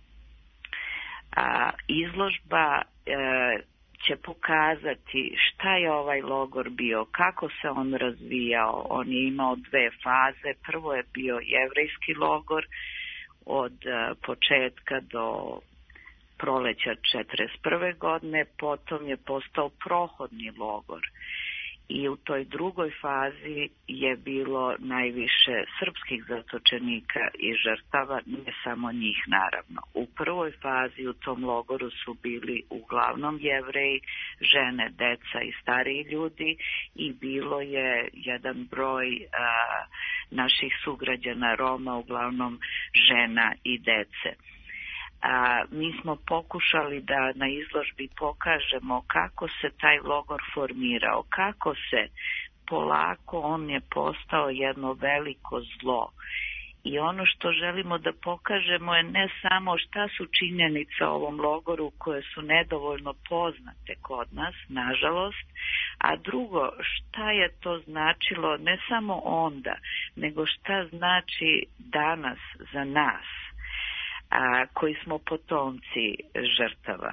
A, izložba e, će pokazati šta je ovaj logor bio, kako se on razvijao. On je imao dve faze. Prvo je bio jevrejski logor od početka do proleća četrdeset prve. godine, potom je postao prohodni logor. I u toj drugoj fazi je bilo najviše srpskih zatočenika i žrtava, ne samo njih naravno. U prvoj fazi u tom logoru su bili uglavnom Jevreji, žene, deca i stariji ljudi, i bilo je jedan broj a, naših sugrađana Roma, uglavnom žena i dece. A, mi smo pokušali da na izložbi pokažemo kako se taj logor formirao, kako se polako on je postao jedno veliko zlo. I ono što želimo da pokažemo je ne samo šta su činjenice o ovom logoru koje su nedovoljno poznate kod nas, nažalost, a drugo, šta je to značilo ne samo onda, nego šta znači danas za nas, a, koji smo potomci žrtava.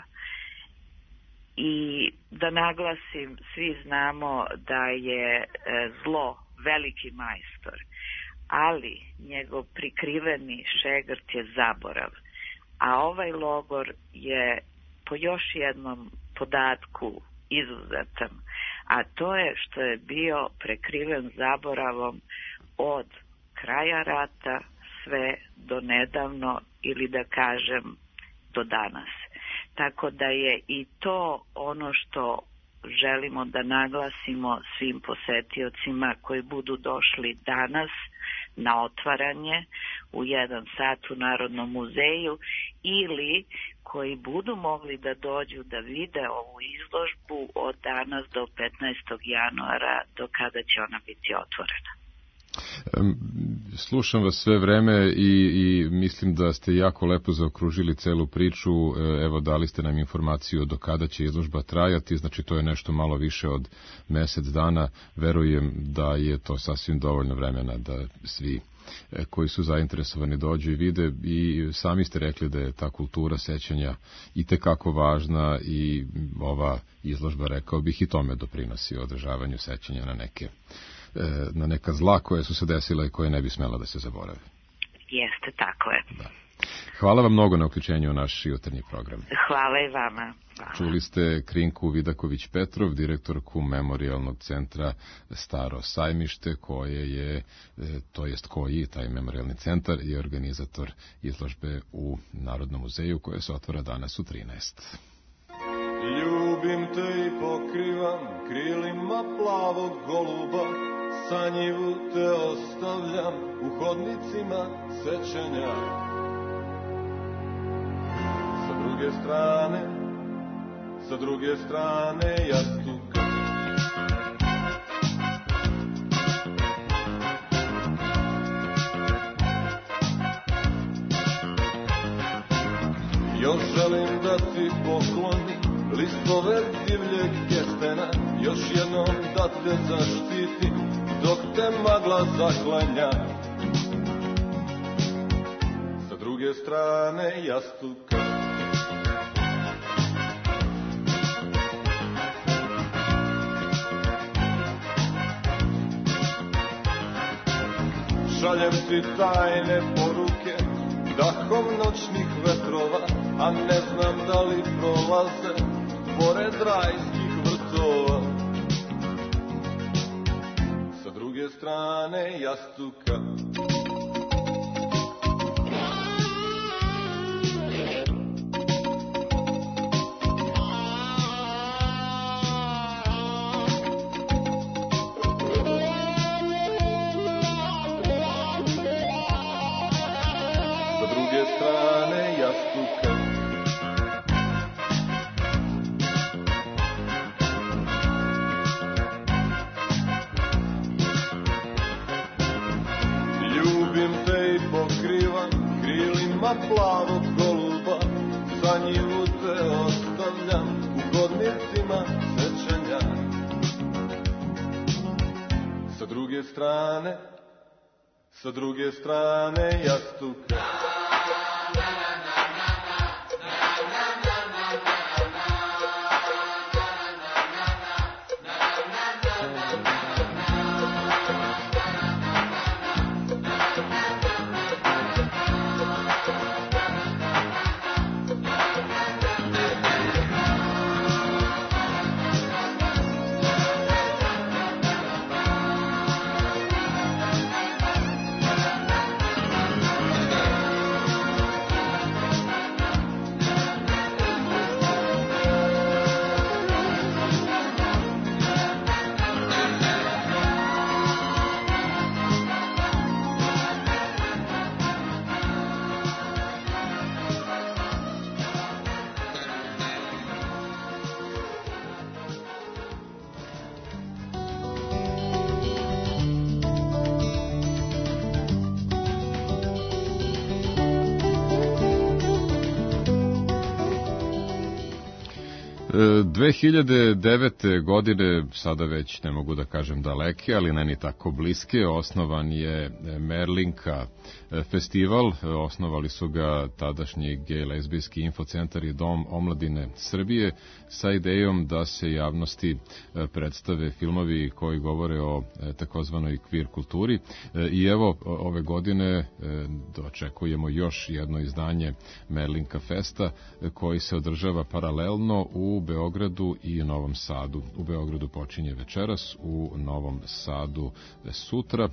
I da naglasim, svi znamo da je e, zlo veliki majstor, ali njegov prikriveni šegrt je zaborav. a ovaj logor je po još jednom podatku izuzetan, a to je što je bio prekriven zaboravom od kraja rata sve do nedavno ili da kažem do danas. Tako da je i to ono što želimo da naglasimo svim posetiocima koji budu došli danas na otvaranje u jedan sat u Narodnom muzeju ili koji budu mogli da dođu da vide ovu izložbu od danas do petnaestog januara do kada će ona biti otvorena. Slušam vas sve vreme i, i mislim da ste jako lepo zaokružili celu priču. Evo, dali ste nam informaciju do kada će izložba trajati, znači to je nešto malo više od mesec dana. Verujem da je to sasvim dovoljno vremena da svi koji su zainteresovani dođu i vide, i sami ste rekli da je ta kultura sećanja i tekako važna i ova izložba, rekao bih, i tome doprinosi održavanju sećanja na neke na neka zla koje su se desila i koje ne bi smela da se zaborave. Jeste, tako je. Da. Hvala vam mnogo na uključenju u naš jutarnji program. Hvala i vama. Hvala. Čuli ste Krinku Vidaković-Petrov, direktorku Memorijalnog centra Staro Sajmište, koje je, to jest koji, taj memorijalni centar, je organizator izložbe u Narodnom muzeju, koja se otvara danas u trinaest. Ljubim te i pokrivam krilima plavog goluba, sanjivu te ostavljam u hodnicima sećanja. Sa druge strane, sa druge strane jastuka, još želim da ti poklonim listove divljeg kestena, još jednom da te zaštitim dok te magla zaklanja. Sa druge strane jastuka, šaljem ti tajne poruke dahom noćnih vetrova, a ne znam da li prolaze pored rajskih vrtova. Sa druge strane jastuka, sa druge strane jastuka, plavog goluba, sanjivu te ostavljam u hodnicima sećanja. Sa druge strane, sa druge strane jastuka, dve hiljade devete. godine, sada već ne mogu da kažem daleke, ali ne ni tako bliske, osnovan je Merlinka festival. Osnovali su ga tadašnji gej lezbijski infocentar i Dom omladine Srbije sa idejom da se javnosti predstave filmovi koji govore o takozvanoj queer kulturi. I evo, ove godine dočekujemo još jedno izdanje Merlinka festa koji se održava paralelno u Beogradu i Novom Sadu. U Beogradu počinje večeras, u Novom Sadu sutra.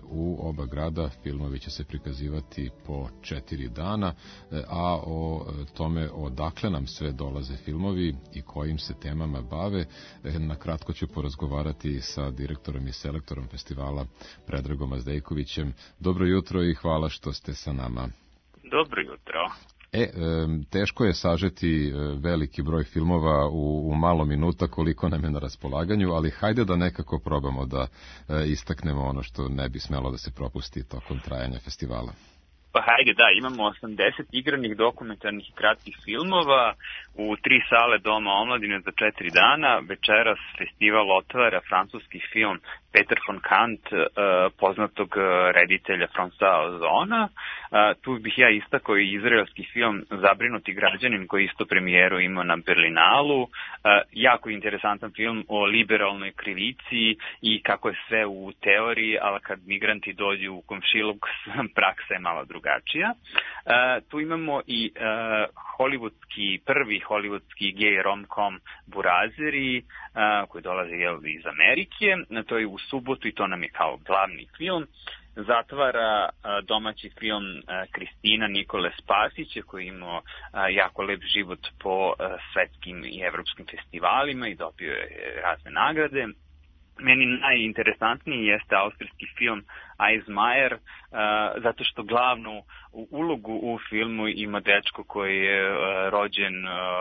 U oba grada filmovi će se prikazivati po četiri dana, a o tome odakle nam sve dolaze filmovi i kojim se temama bave, na kratko ću porazgovarati sa direktorom i selektorom festivala Predragom Azdejkovićem. Dobro jutro i hvala što ste sa nama. Dobro jutro. E, teško je sažeti veliki broj filmova u, u malo minuta koliko nam je na raspolaganju, ali hajde da nekako probamo da istaknemo ono što ne bi smelo da se propusti tokom trajanja festivala. Pa hajde, da, imamo osamdeset igranih dokumentarnih i kratkih filmova u tri sale Doma omladine za četiri dana. Večeras festival otvara francuski film Peter von Kant, poznatog reditelja François Ozona. Tu bih ja istakao i izraelski film Zabrinuti građanin koji isto premijeru ima na Berlinalu. Jako interesantan film o liberalnoj krivici i kako je sve u teoriji, ali kad migranti dođu u komšiluk, praksa je malo drugačija. Tu imamo i hollywoodski, prvi hollywoodski gay rom-com Burazeri, koji dolaze iz Amerike. To je u subotu i to nam je kao glavni film. Zatvara domaći film Kristina Nikole Spasića koji imao jako lep život po svetskim i evropskim festivalima i dobio je razne nagrade. Meni najinteresantniji jeste austrijski film Eismayer, zato što glavnu ulogu u filmu ima dečko koji je rođen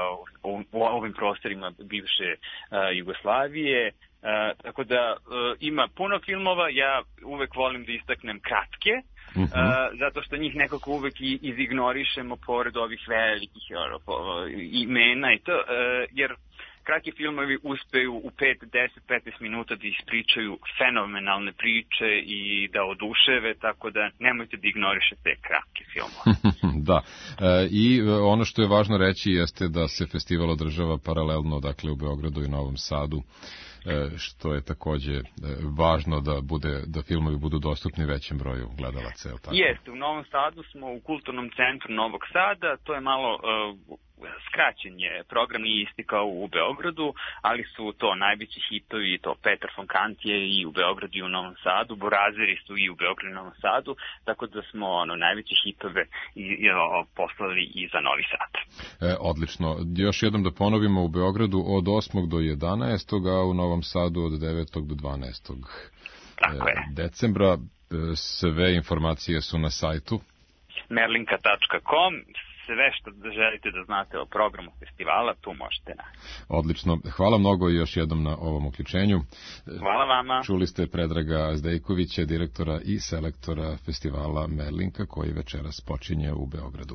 u ovim prostorima bivše Jugoslavije. Uh, tako da uh, ima puno filmova, ja uvek volim da istaknem kratke, uh-huh. uh, zato što njih nekako uvek i izignorišemo pored ovih velikih uh, imena i to, uh, jer kratki filmovi uspeju u pet, deset, petnaest minuta da ispričaju fenomenalne priče i da oduševe, tako da nemojte da ignorišete kratke filmove. Da, e, i ono što je važno reći jeste da se festival održava paralelno, dakle u Beogradu i Novom Sadu, što je takođe važno da bude da filmovi budu dostupni većem broju gledalaca, je li tako? Jeste, u Novom Sadu smo u Kulturnom centru Novog Sada, to je malo uh, skraćen je program, nije isti kao u Beogradu, ali su to najveći hitovi, to Peter von Kant je i u Beogradu i u Novom Sadu, Burazeri su i u Beogradu i u Novom Sadu, tako da smo ono, najveće hitove i, i, o, poslali i za Novi Sad. E, odlično. Još jednom da ponovimo, u Beogradu od osmog do jedanaestog, a u Novom Sadu od devetog do dvanaestog decembra. Sve informacije su na sajtu merlinka tačka com. Sve što želite da znate o programu festivala, tu možete naći. Odlično. Hvala mnogo i još jednom na ovom uključenju. Hvala vama. Čuli ste Predraga Azdejkovića, direktora i selektora festivala Merlinka, koji večeras počinje u Beogradu.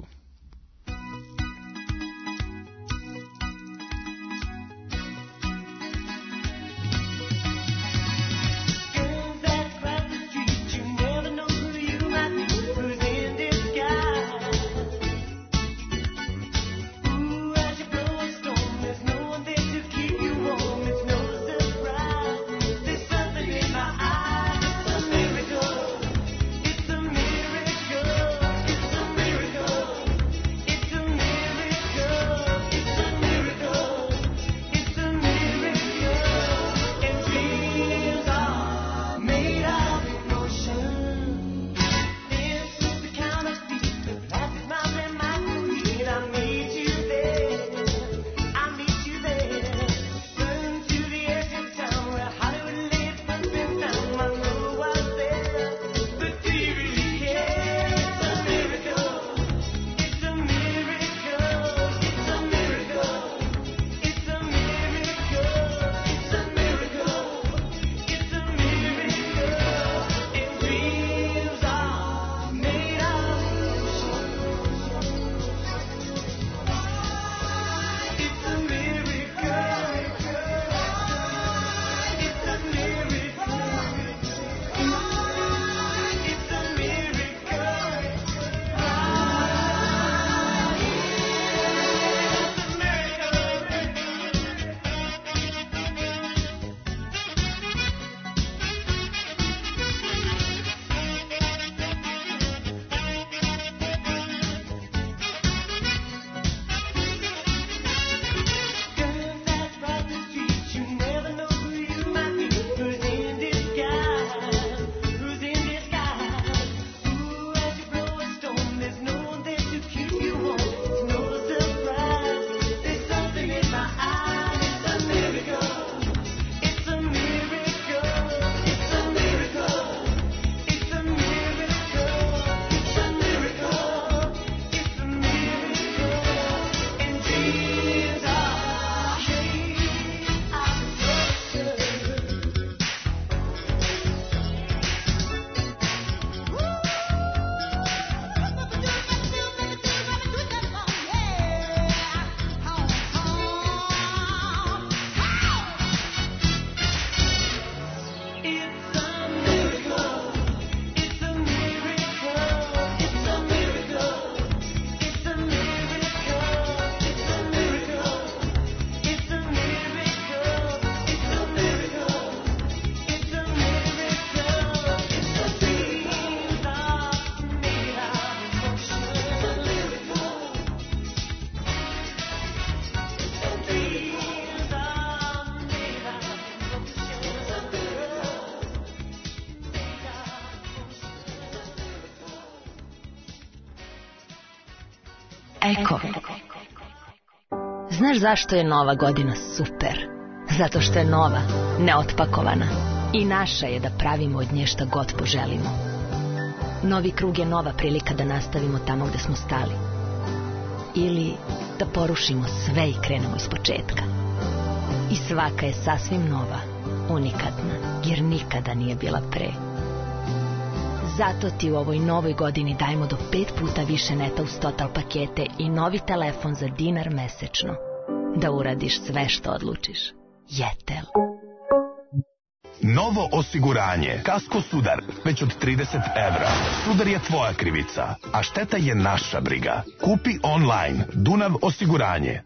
It's a miracle. Eko. Znaš zašto je nova godina super? Zato što je nova, neotpakovana. I naša je da pravimo od nje šta god poželimo. Novi krug je nova prilika da nastavimo tamo gde smo stali. Ili da porušimo sve i krenemo iz početka. I svaka je sasvim nova, unikatna, jer nikada nije bila pre. Zato ti u ovoj novoj godini dajemo do pet puta više neta uz total pakete i novi telefon za dinar mesečno. Da uradiš sve što odlučiš. Jetel. Novo osiguranje. Kasko Sudar. Već od trideset evra. Sudar je tvoja krivica, a šteta je naša briga. Kupi online. Dunav osiguranje.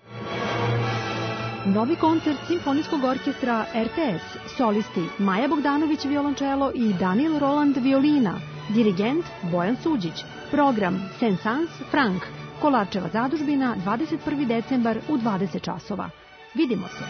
Novi koncert Simfonijskog orkestra R T S. Solisti Maja Bogdanović violončelo i Daniel Roland violina. Dirigent Bojan Suđić. Program Saint-Saëns Frank. Kolarčeva zadužbina, dvadeset prvi decembar u dvadeset časova. Vidimo se.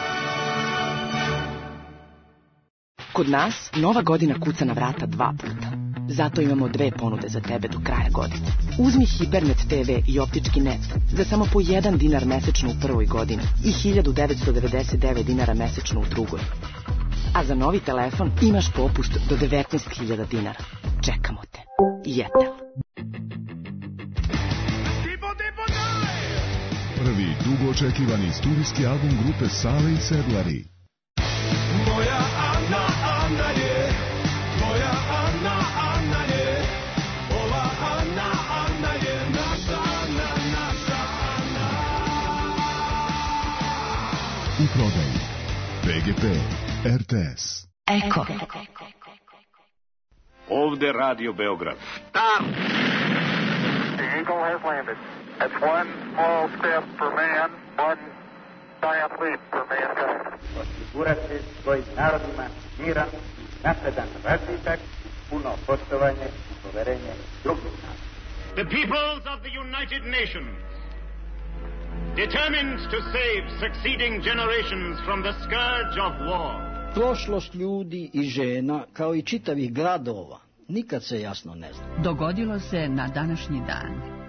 Kod nas nova godina kuca na vrata dva puta. Zato imamo dve ponude za tebe do kraja godine. Uzmi Hipernet te ve i optički net za samo po jedan dinar mesečno u prvoj godini i hiljadu devetsto devedeset devet dinara mesečno u drugoj. A za novi telefon imaš popust do devetnaest hiljada dinara. Čekamo te. Jetel. Prvi dugo očekivani studijski album grupe Sale i Sedlari. Moja Ana, Ana je, moja Ana, Ana je, ova Ana, Ana je naša Ana, naša Ana. U prodaji P G P, R T S. Eko. Ovde Radio Beograd. Stop! The Eagle has landed. That's one small step for man, one giant leap for mankind. Osigurati svojim narodima miran i napredan razvitak, puno poštovanje i poverenje drugih naroda. The peoples of the United Nations, determined to save succeeding generations from the scourge of war. Prošlost ljudi i žena, kao i čitavih gradova, nikad se jasno ne zna. Dogodilo se na današnji dan.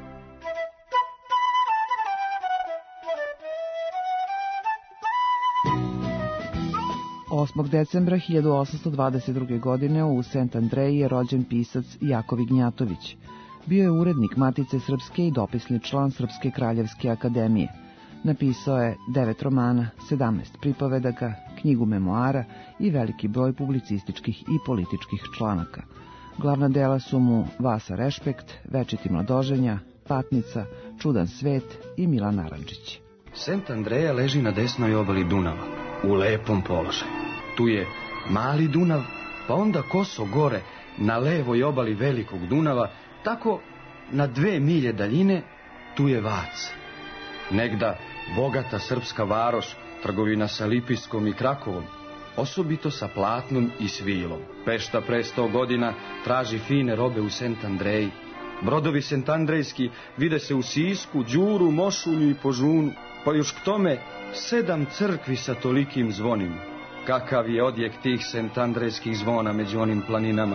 osmog decembra hiljadu osamsto dvadeset druge. godine u Sent Andreji je rođen pisac Jakov Ignjatović. Bio je urednik Matice Srpske i dopisni član Srpske kraljevske akademije. Napisao je devet romana, sedamnaest pripovedaka, knjigu memoara i veliki broj publicističkih i političkih članaka. Glavna dela su mu Vasa Rešpekt, Večiti mladoženja, Patnica, Čudan svet i Milan Narandžić. Sent Andreja leži na desnoj obali Dunava, u lepom položaju. Tu je mali Dunav, pa onda koso gore na levoj obali velikog Dunava, tako na dve milje daljine tu je Vac. Negda bogata srpska varoš, trgovina sa Lipijskom i Krakovom, osobito sa platnom i svilom. Pešta pre sto godina traži fine robe u Sent Andreji. Brodovi sentandrejski vide se u Sisku, Đuru, Mošulju i Požunu, pa još k tome sedam crkvi sa tolikim zvonima. Kakav je odjek tih sentandrejskih zvona među onim planinama.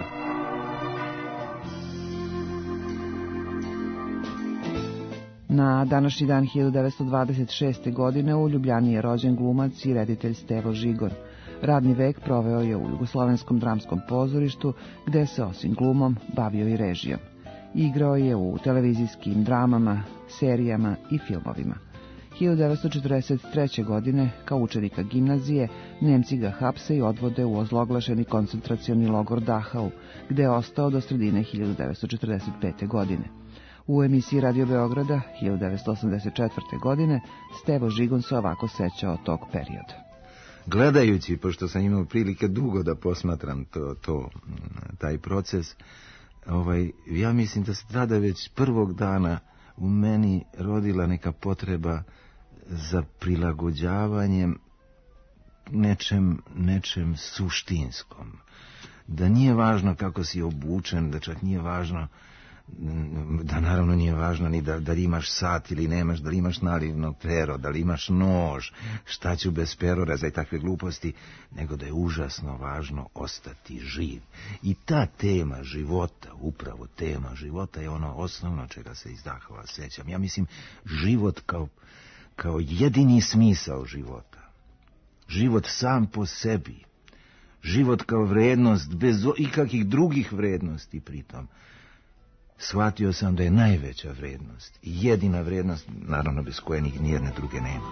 Na današnji dan hiljadu devetsto dvadeset šeste. godine u Ljubljani je rođen glumac i reditelj Stevo Žigon. Radni vek proveo je u Jugoslovenskom dramskom pozorištu, gde se osim glumom bavio i režijom. Igrao je u televizijskim dramama, serijama i filmovima. hiljadu devetsto četrdeset treće. godine, kao učenika gimnazije, Nemci ga hapse i odvode u ozloglašeni koncentracioni logor Dachau, gde je ostao do sredine hiljadu devetsto četrdeset pete. godine. U emisiji Radio Beograda hiljadu devetsto osamdeset četvrte. godine Stevo Žigon se ovako sećao tog perioda. Gledajući, pošto sam imao prilike dugo da posmatram to, to, taj proces, ovaj, ja mislim da se tada već prvog dana u meni rodila neka potreba za prilagođavanjem nečem, nečem suštinskom. Da nije važno kako si obučen, da čak nije važno da naravno nije važno ni da, da li imaš sat ili nemaš, da li imaš nalivno pero, da li imaš nož, šta ću bez peroraza i takve gluposti, nego da je užasno važno ostati živ. I ta tema života, upravo tema života je ono osnovno čega se iz Dahova sećam. Ja mislim, život kao, kao jedini smisao života. Život sam po sebi. Život kao vrednost, bez ikakvih drugih vrednosti pritom. Shvatio sam da je najveća vrednost i jedina vrednost, naravno bez koje nijedne druge nema.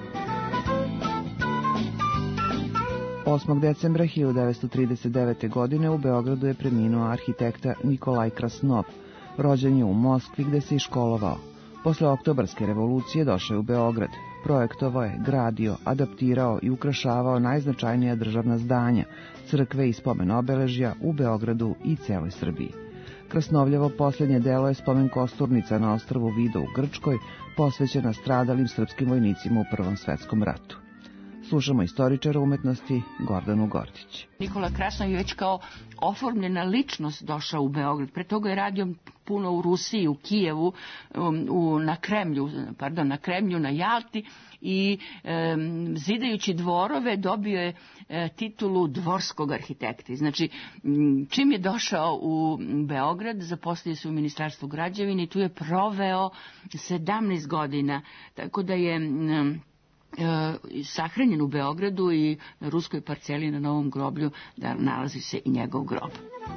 osmog decembra hiljadu devetsto trideset devete. godine u Beogradu je preminuo arhitekta Nikolaj Krasnov. Rođen je u Moskvi gde se i školovao. Posle Oktobarske revolucije došao je u Beograd. Projektovao je, gradio, adaptirao i ukrašavao najznačajnija državna zdanja, crkve i spomen obeležja u Beogradu i celoj Srbiji. Krasnovljevo posljednje delo je spomen kosturnica na ostrvu Vido u Grčkoj, posvećena stradalim srpskim vojnicima u Prvom svetskom ratu. Slušamo istoričara umetnosti Gordanu Gordić. Nikola Krasnov je već kao oformljena ličnost došao u Beograd. Pre toga je radio puno u Rusiji, u Kijevu, u, na Kremlju, pardon, na Kremlju, na Jalti i e, zidajući dvorove dobio je e, titulu dvorskog arhitekta. Znači, čim je došao u Beograd, zaposlio se u Ministarstvu građevine i tu je proveo sedamnaest godina, tako da je E, sahranjen u Beogradu i na ruskoj parceli na Novom groblju da nalazi se i njegov grob.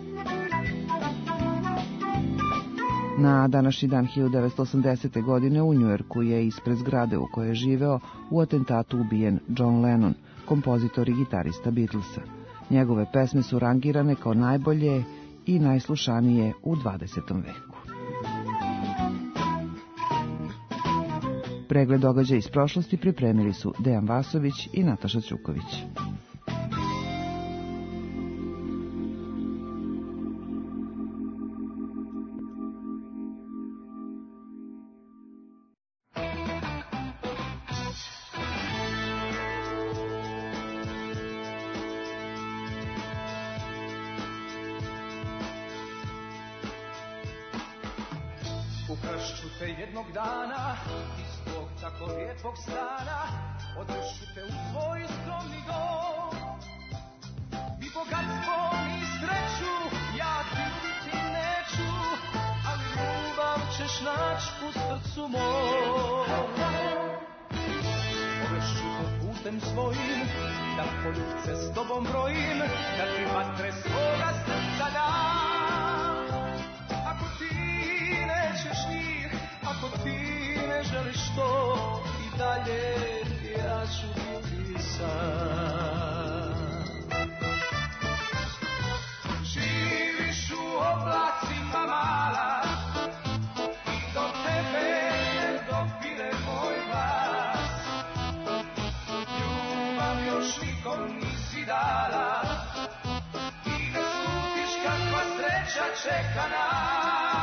Na današnji dan hiljadu devetsto osamdesete. godine u Njujorku je ispred zgrade u kojoj je živeo u atentatu ubijen John Lennon, kompozitor i gitarista Beatlesa. Njegove pesme su rangirane kao najbolje i najslušanije u dvadesetom veku. Pregled događaja iz prošlosti pripremili su Dejan Vasović i Nataša Ćuković. Ukrašću te jednog dana iz tvog tako lijepog stana, odvešu te u svoj skromni dom. Ni bogatstvo, ni sreću, ja ti nuditi neću, ali ljubav ćeš naći u srcu mom. Odvešu te putem svojim, da poljubce s tobom brojim, da ti vatre svoga srca dam. Ako ti nećeš njih, ako ti ne želiš to, i dalje ja ću biti sam. Živiš u oblacima mala i do tebe ne dopire moj glas. Ljubav još nikom nisi dala i ne slutiš kakva sreća čeka nas.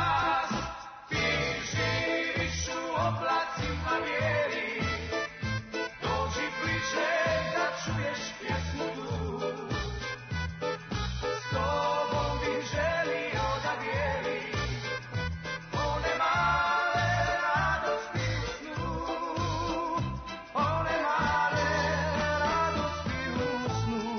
Oblacima bijeli, dođi bliže da čuješ pjesmu tu. S tobom bih želio da dijelim one male radosti u snu, one male radosti u snu.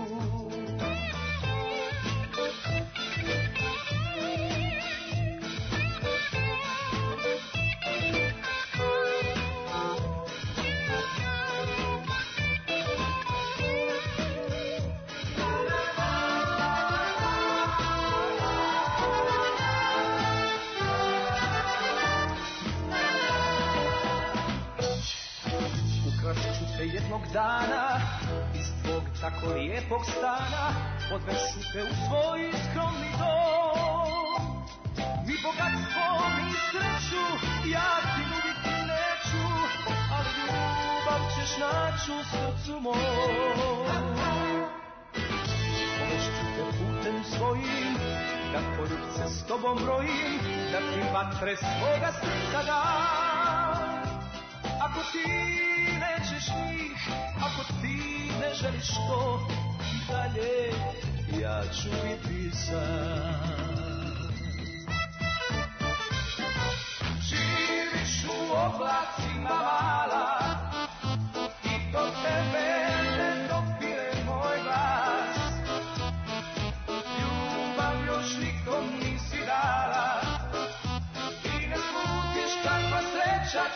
Jednog dana iz tvog tako lijepog stana odvešu te u svoj skromni dom. Ni bogatstvo, ni sreću ja ti nuditi neću, ali ljubav ćeš naći u srcu mom. Odvešu te putem svojim, da poljubce s tobom brojim, da ti vatre svoga srca dam. Ako ti nećeš njih, ako ti ne želiš to, i dalje ja ću biti sam.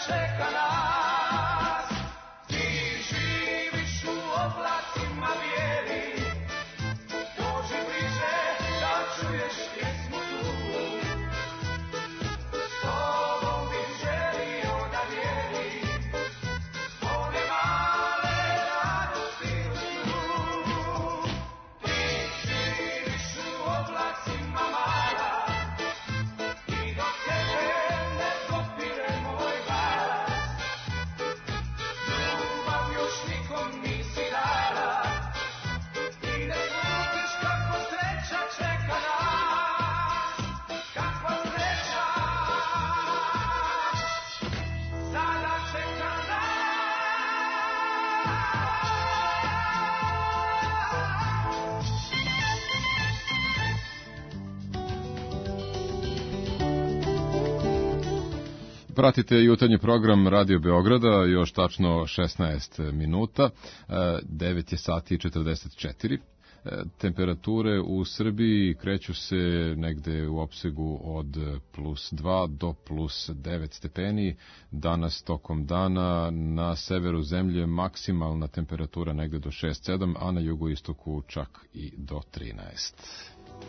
čeka nas. Ti živiš u oblacima bijeli, dođi bliže da čuješ pjesmu tu. S tobom bih želio da dijelim one male radosti u snu. Ti živiš u oblacima mala i do tebe ne dopire moj glas. Ljubav još nikom nisi dala i ne slutiš kakva sreća čeka nas. Kakva sreća sada čeka nas. Pratite jutarnji program Radio Beograda, još tačno šesnaest minuta, devet je sati i četrdeset četiri. Temperature u Srbiji kreću se negde u opsegu od plus dva do plus devet stepeni. Danas tokom dana na severu zemlje maksimalna temperatura negde do šest sedam, a na jugoistoku čak i do trinaest.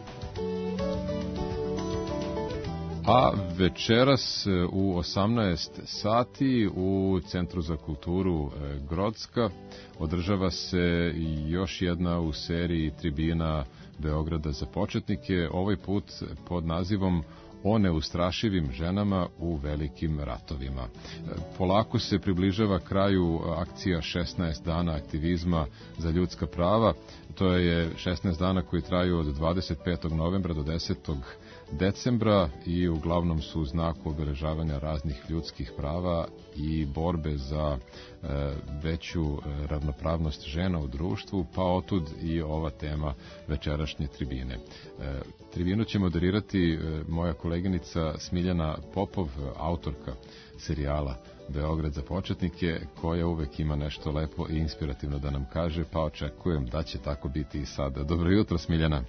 A večeras u osamnaest sati u Centru za kulturu Grocka održava se još jedna u seriji tribina Beograda za početnike, ovaj put pod nazivom O neustrašivim ženama u velikim ratovima. Polako se približava kraju akcija šesnaest dana aktivizma za ljudska prava. To je šesnaest dana koji traju od dvadeset petog novembra do desetog decembra i uglavnom su u znaku obeležavanja raznih ljudskih prava i borbe za e, veću e, ravnopravnost žena u društvu, pa otud i ova tema večerašnje tribine. E, tribinu će moderirati e, moja koleginica Smiljana Popov, autorka serijala Beograd za početnike, koja uvek ima nešto lepo i inspirativno da nam kaže, pa očekujem da će tako biti i sada. Dobro jutro, Smiljana.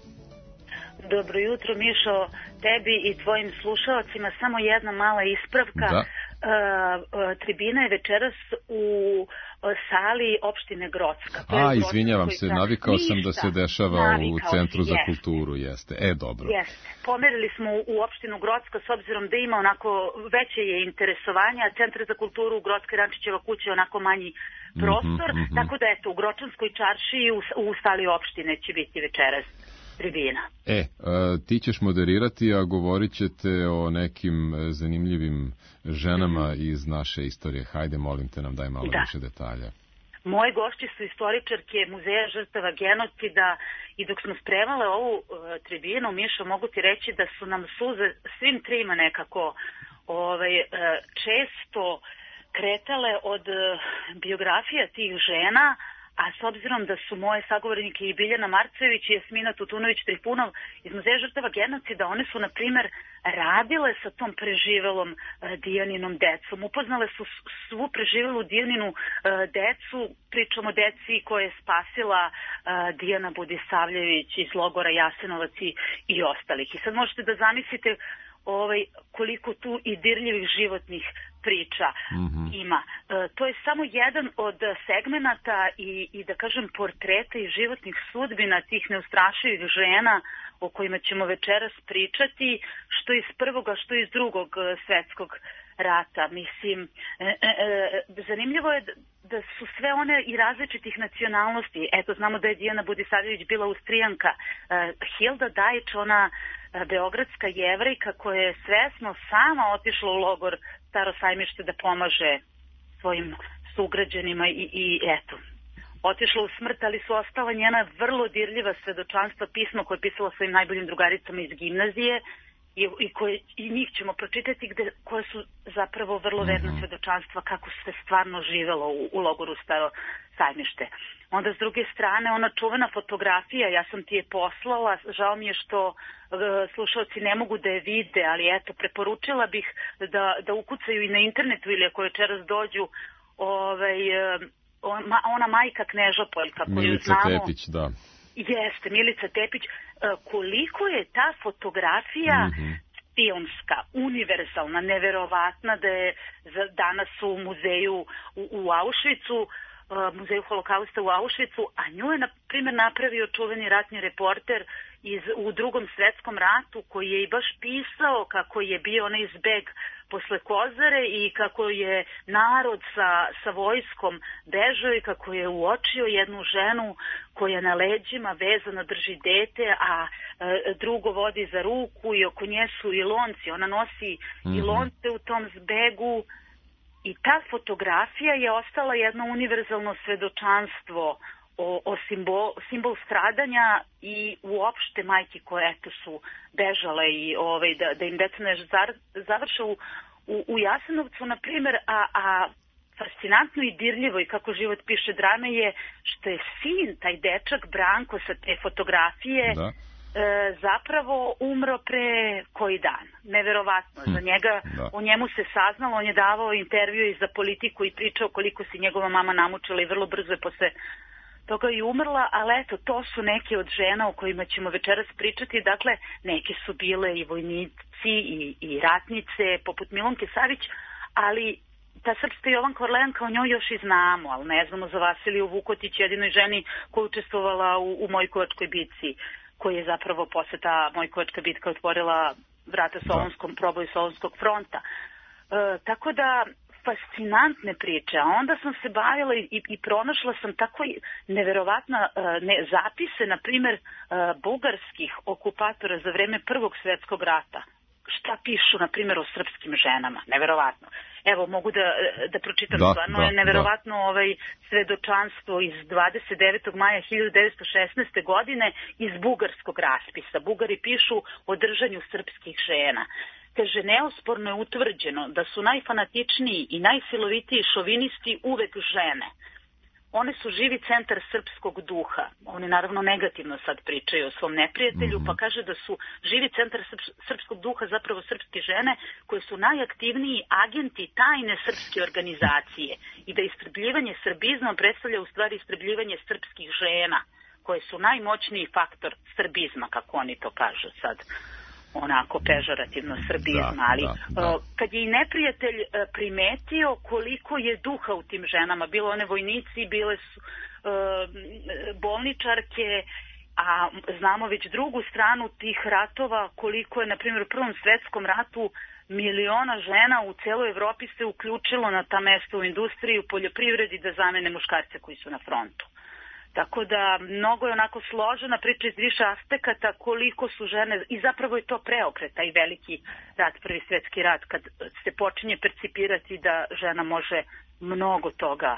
Dobro jutro, Mišo, tebi i tvojim slušalcima. Samo jedna mala ispravka. Da. Uh, uh, tribina je večeras u uh, sali opštine Grocka. A, izvinjavam se, navikao sam da se dešava u Centru za kulturu, jeste. E, dobro. Jeste. Pomerili smo u opštinu Grocka s obzirom da ima onako veće je interesovanje, a Centar za kulturu u Grocka i Rančićeva kuća je onako manji prostor, mm-hmm, mm-hmm. Tako da eto, u Gročanskoj čaršiji u, u sali opštine će biti večeras tribina. E, ti ćeš moderirati, a govorit ćete o nekim zanimljivim ženama mm-hmm. iz naše istorije. Hajde, molim te, nam daj malo da. više detalja. Moje gošće su istoričarke Muzeja žrtava genocida i dok smo spremale ovu uh, tribinu, Mišo, mogu ti reći da su nam suze svim trima nekako ovaj, uh, često kretale od uh, biografija tih žena, a s obzirom da su moje sagovornike i Biljana Marcević i Jasmina Tutunović-Tripunov iz Muzeja žrtava genocida, one su, na primer, radile sa tom preživelom uh, Dijaninom decom. Upoznale su svu preživelu Dijaninu uh, decu, pričamo o deci koje je spasila uh, Dijana Budisavljević iz logora Jasenovac i, i ostalih. I sad možete da zamislite ovaj, koliko tu i dirljivih životnih priča mm-hmm. ima. E, to je samo jedan od segmenata i, i da kažem portreta i životnih sudbina tih neustrašivih žena o kojima ćemo večeras pričati, što iz prvoga, što iz drugog svetskog rata. Mislim, e, e, zanimljivo je da su sve one i različitih nacionalnosti. Eto, znamo da je Dijana Budisavljević bila Austrijanka. E, Hilda Dajić, ona beogradska jevrejka koja je svesno sama otišla u logor Staro Sajmište da pomaže svojim sugrađanima i, i eto, otišla u smrt, ali su ostala njena vrlo dirljiva svedočanstva, pismo koje je pisala svojim najboljim drugaricama iz gimnazije i, i, koje, i njih ćemo pročitati gde, koje su zapravo vrlo verna svedočanstva kako se stvarno živelo u, u logoru Staro Sajmište. Onda s druge strane ona čuvena fotografija, ja sam ti je poslala, žao mi je što uh, slušalci ne mogu da je vide, ali eto, preporučila bih da, da ukucaju i na internetu ili ako večeras dođu ovaj, uh, ona majka Knežopoljka koju Milica znamo. Milica Tepić, da. Jeste, Milica Tepić. Uh, koliko je ta fotografija mm-hmm. filmska, univerzalna, neverovatna, da je danas u muzeju u, u Auschwitzu, muzeju holokausta u Auschwitzu, a nju je, na primjer, napravio čuveni ratni reporter iz, u drugom svetskom ratu, koji je i baš pisao kako je bio onaj zbeg posle Kozare i kako je narod sa, sa vojskom bežao i kako je uočio jednu ženu koja na leđima vezano drži dete, a e, drugo vodi za ruku i oko nje su i lonci. Ona nosi mm-hmm. i lonce u tom zbegu. I ta fotografija je ostala jedno univerzalno svedočanstvo o, o simbol, simbol stradanja i uopšte majki koje eto su bežale i ovaj, da, da im deca ne završe u, u, u Jasenovcu, na primjer, a, a fascinantno i dirljivo i kako život piše drame je što je sin, taj dečak Branko sa te fotografije, da. E, zapravo umro pre koji dan. Neverovatno. Hm. Za njega, da. O njemu se saznalo, on je davao intervju i za Politiku i pričao koliko si njegova mama namučila i vrlo brzo je posle toga i umrla, ali eto, to su neke od žena o kojima ćemo večeras pričati. Dakle, neke su bile i vojnici i, i ratnice, poput Milunke Savić, ali ta srpska Jovanka Orleanka, o njoj još i znamo, ali ne znamo za Vasiliju Vukotić, jedinoj ženi koja je učestvovala u, u Mojkovačkoj bitci, koji je zapravo posle ta Mojkovačka bitka otvorila vrata Solonskom proboju Solonskog fronta. E, tako da, fascinantne priče. A onda sam se bavila i, i pronašla sam tako neverovatna ne, zapise, na primjer, bugarskih okupatora za vreme Prvog svjetskog rata. Šta pišu, na primjer, o srpskim ženama. Neverovatno. Evo, mogu da, da pročitam, da, stvarno da, je neverovatno da. Ovaj svedočanstvo iz dvadeset devetog maja hiljadu devetsto šesnaeste. godine iz bugarskog raspisa. Bugari pišu o držanju srpskih žena. Kaže, neosporno je utvrđeno da su najfanatičniji i najsilovitiji šovinisti uvek žene. One su živi centar srpskog duha. Oni naravno negativno sad pričaju o svom neprijatelju, mm-hmm. pa kaže da su živi centar srpskog duha zapravo srpske žene koje su najaktivniji agenti tajne srpske organizacije i da istrebljivanje srbizma predstavlja u stvari istrebljivanje srpskih žena koje su najmoćniji faktor srbizma, kako oni to kažu sad. Onako pežorativno srbizma, da, ali da, da. Kad je i neprijatelj primetio koliko je duha u tim ženama, bilo one vojnici, bile su uh, bolničarke, a znamo već drugu stranu tih ratova, koliko je, na primjer, u Prvom svetskom ratu miliona žena u celoj Evropi se uključilo na ta mesta u industriji, u poljoprivredi da zamene muškarce koji su na frontu. Tako da mnogo je onako složena priča iz više aspekata koliko su žene, i zapravo je to preokret, taj veliki rat, Prvi svjetski rat, kad se počinje percipirati da žena može mnogo toga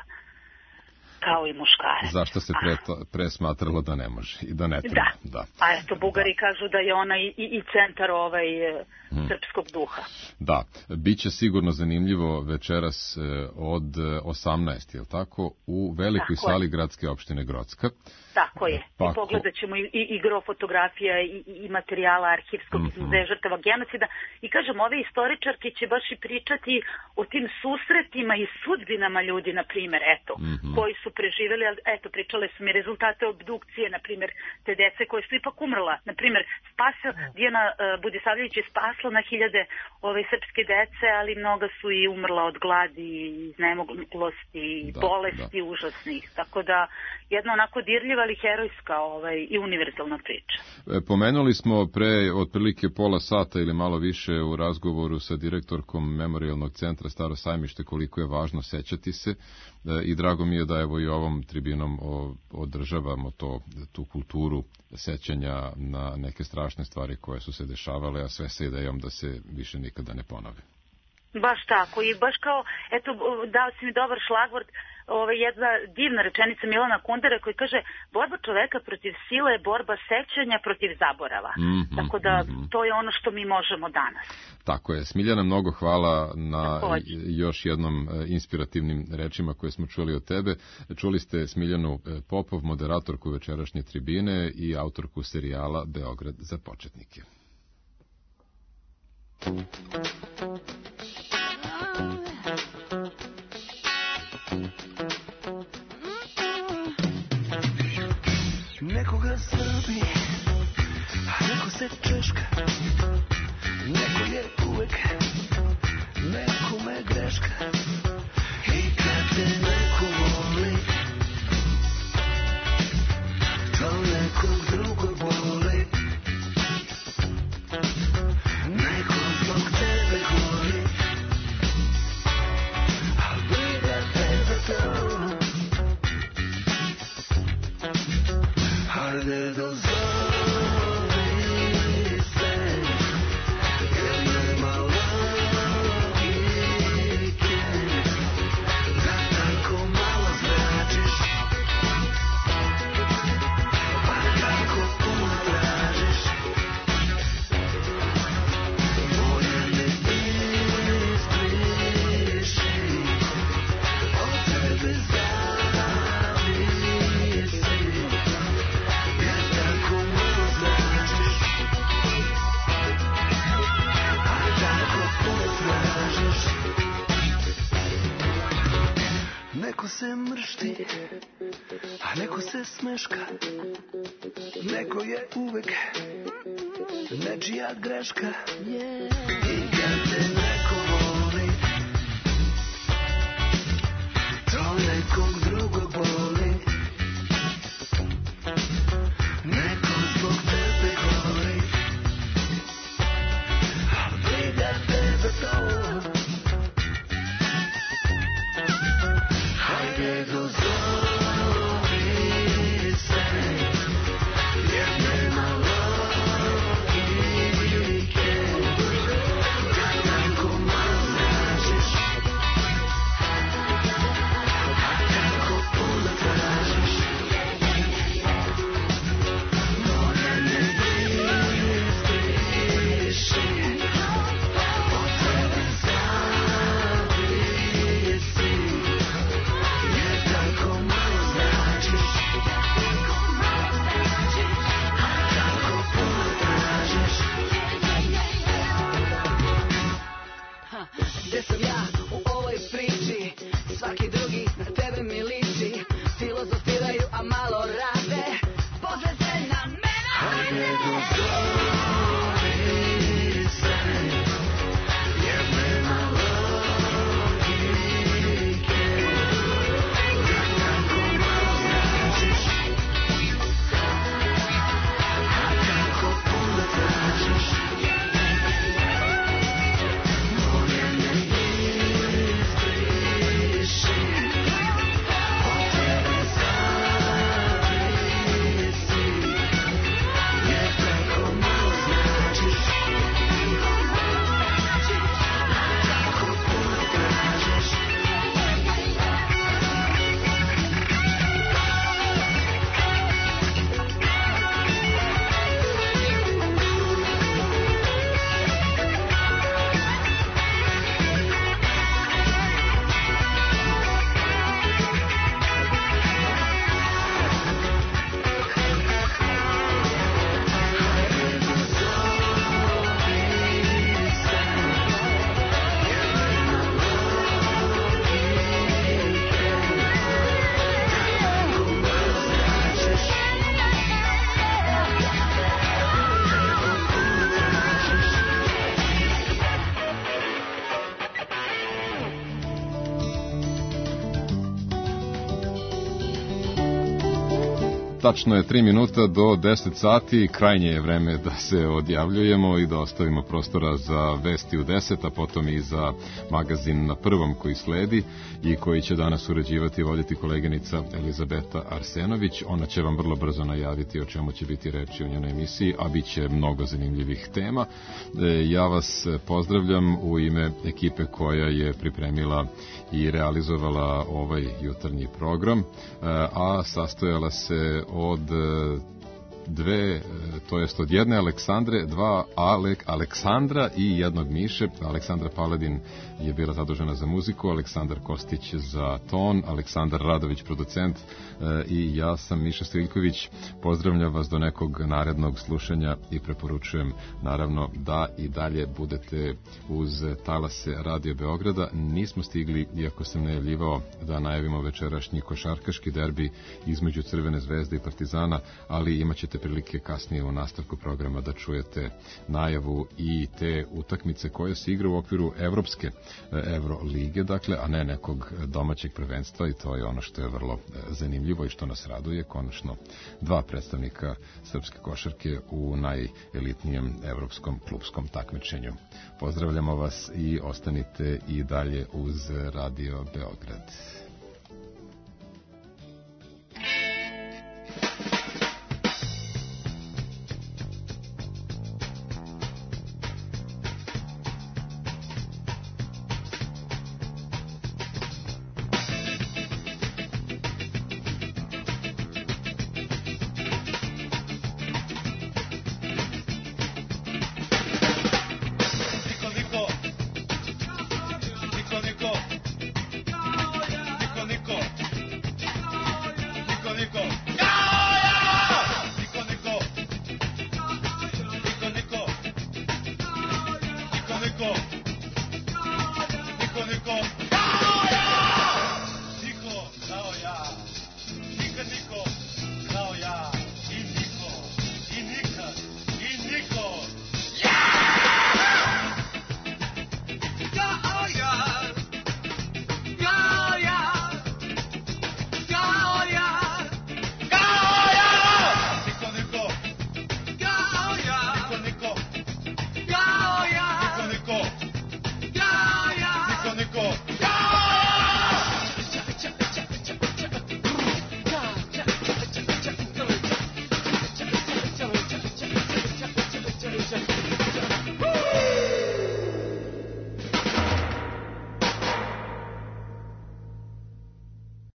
kao i muškarac. Zašto se pre, pre smatralo da ne može i da ne treba. Da, da. A eto, Bugari da. kažu da je ona i, i centar ovaj hmm. srpskog duha. Da, biće sigurno zanimljivo večeras od osamnaest, je li tako, u velikoj tako sali je. Gradske opštine Grocka. Tako je. Pa, I pogledat ćemo i, i, i gro fotografija i, i materijala arhivskog mm-hmm. muzeja žrtava genocida. I kažem, ove istoričarke će baš i pričati o tim susretima i sudbinama ljudi, na primjer, eto, mm-hmm. koji su preživjeli, ali eto, pričale su mi rezultate obdukcije, na primjer, te dece koje su ipak umrla. Na primjer, spasila, Dijana uh, Budisavljević je spasla na hiljade ove srpske dece, ali mnoga su i umrla od gladi, iznemoglosti, da, bolesti da. užasnih. Tako da, jedna onako dirljiva ali herojska ovaj, i univerzalna priča. Pomenuli smo pre otprilike pola sata ili malo više u razgovoru sa direktorkom Memorijalnog centra Staro Sajmište koliko je važno sećati se i drago mi je da evo i ovom tribinom održavamo to, tu kulturu sećanja na neke strašne stvari koje su se dešavale, a sve sa idejom da se više nikada ne ponove. Baš tako i baš kao, eto, dao si mi dobar šlagvort, ova jedna divna rečenica Milana Kundere koji kaže borba čoveka protiv sile je borba sećanja protiv zaborava. Mm-hmm, Tako da mm-hmm. to je ono što mi možemo danas. Tako je. Smiljana, mnogo hvala na Takođe. još jednom inspirativnim rečima koje smo čuli od tebe. Čuli ste Smiljanu Popov, moderatorku večerašnje tribine i autorku serijala Beograd za početnike. Nekoga Srbi, neko se Češka, neko se mršti, a neko se smeška. Neko je uvek nečija greška. I kad te neko voli, to nekog drugog boli. Neko zbog tebe gori, a briga tebe to. Hajde dozovi se, jer nema logike, da tako malo tražiš, a tako puno tražiš. Moja ne izbriši, od tebe zavisi. Gde sam ja u ovoj priči, svaki drugi na tebe mi liči, filozofiraju a malo rade, pozve se na mene. Hajde dozovi se, jer nema logike, da tako malo značiš, a tako puno tražiš. Tačno je tri minuta do deset sati, krajnje je vreme da se odjavljujemo i da ostavimo prostora za vesti u deset, a potom i za magazin na prvom koji sledi i koji će danas uređivati i voditi koleginica Elizabeta Arsenović. Ona će vam vrlo brzo najaviti o čemu će biti reči u njenoj emisiji, a bit će mnogo zanimljivih tema. Ja vas pozdravljam u ime ekipe koja je pripremila i realizovala ovaj jutarnji program, a sastojala se od dve, to jest od jedne Aleksandre, dva Alek, Aleksandra i jednog Miše. Aleksandra Paladin je bila zadužena za muziku, Aleksandar Kostić za ton, Aleksandar Radović producent i ja sam Miša Stiljković. Pozdravljam vas do nekog narednog slušanja i preporučujem naravno da i dalje budete uz talase Radio Beograda. Nismo stigli, iako sam najavljivao, da najavimo večerašnji košarkaški derbi između Crvene zvezde i Partizana, ali imat ćete prilike kasnije u nastavku programa da čujete najavu i te utakmice koje se igra u okviru evropske Evrolige, dakle, a ne nekog domaćeg prvenstva, i to je ono što je vrlo zanimljivo i što nas raduje. Konačno dva predstavnika srpske košarke u najelitnijem evropskom klubskom takmičenju. Pozdravljamo vas i ostanite i dalje uz Radio Beograd. Nico, Nico, Nico.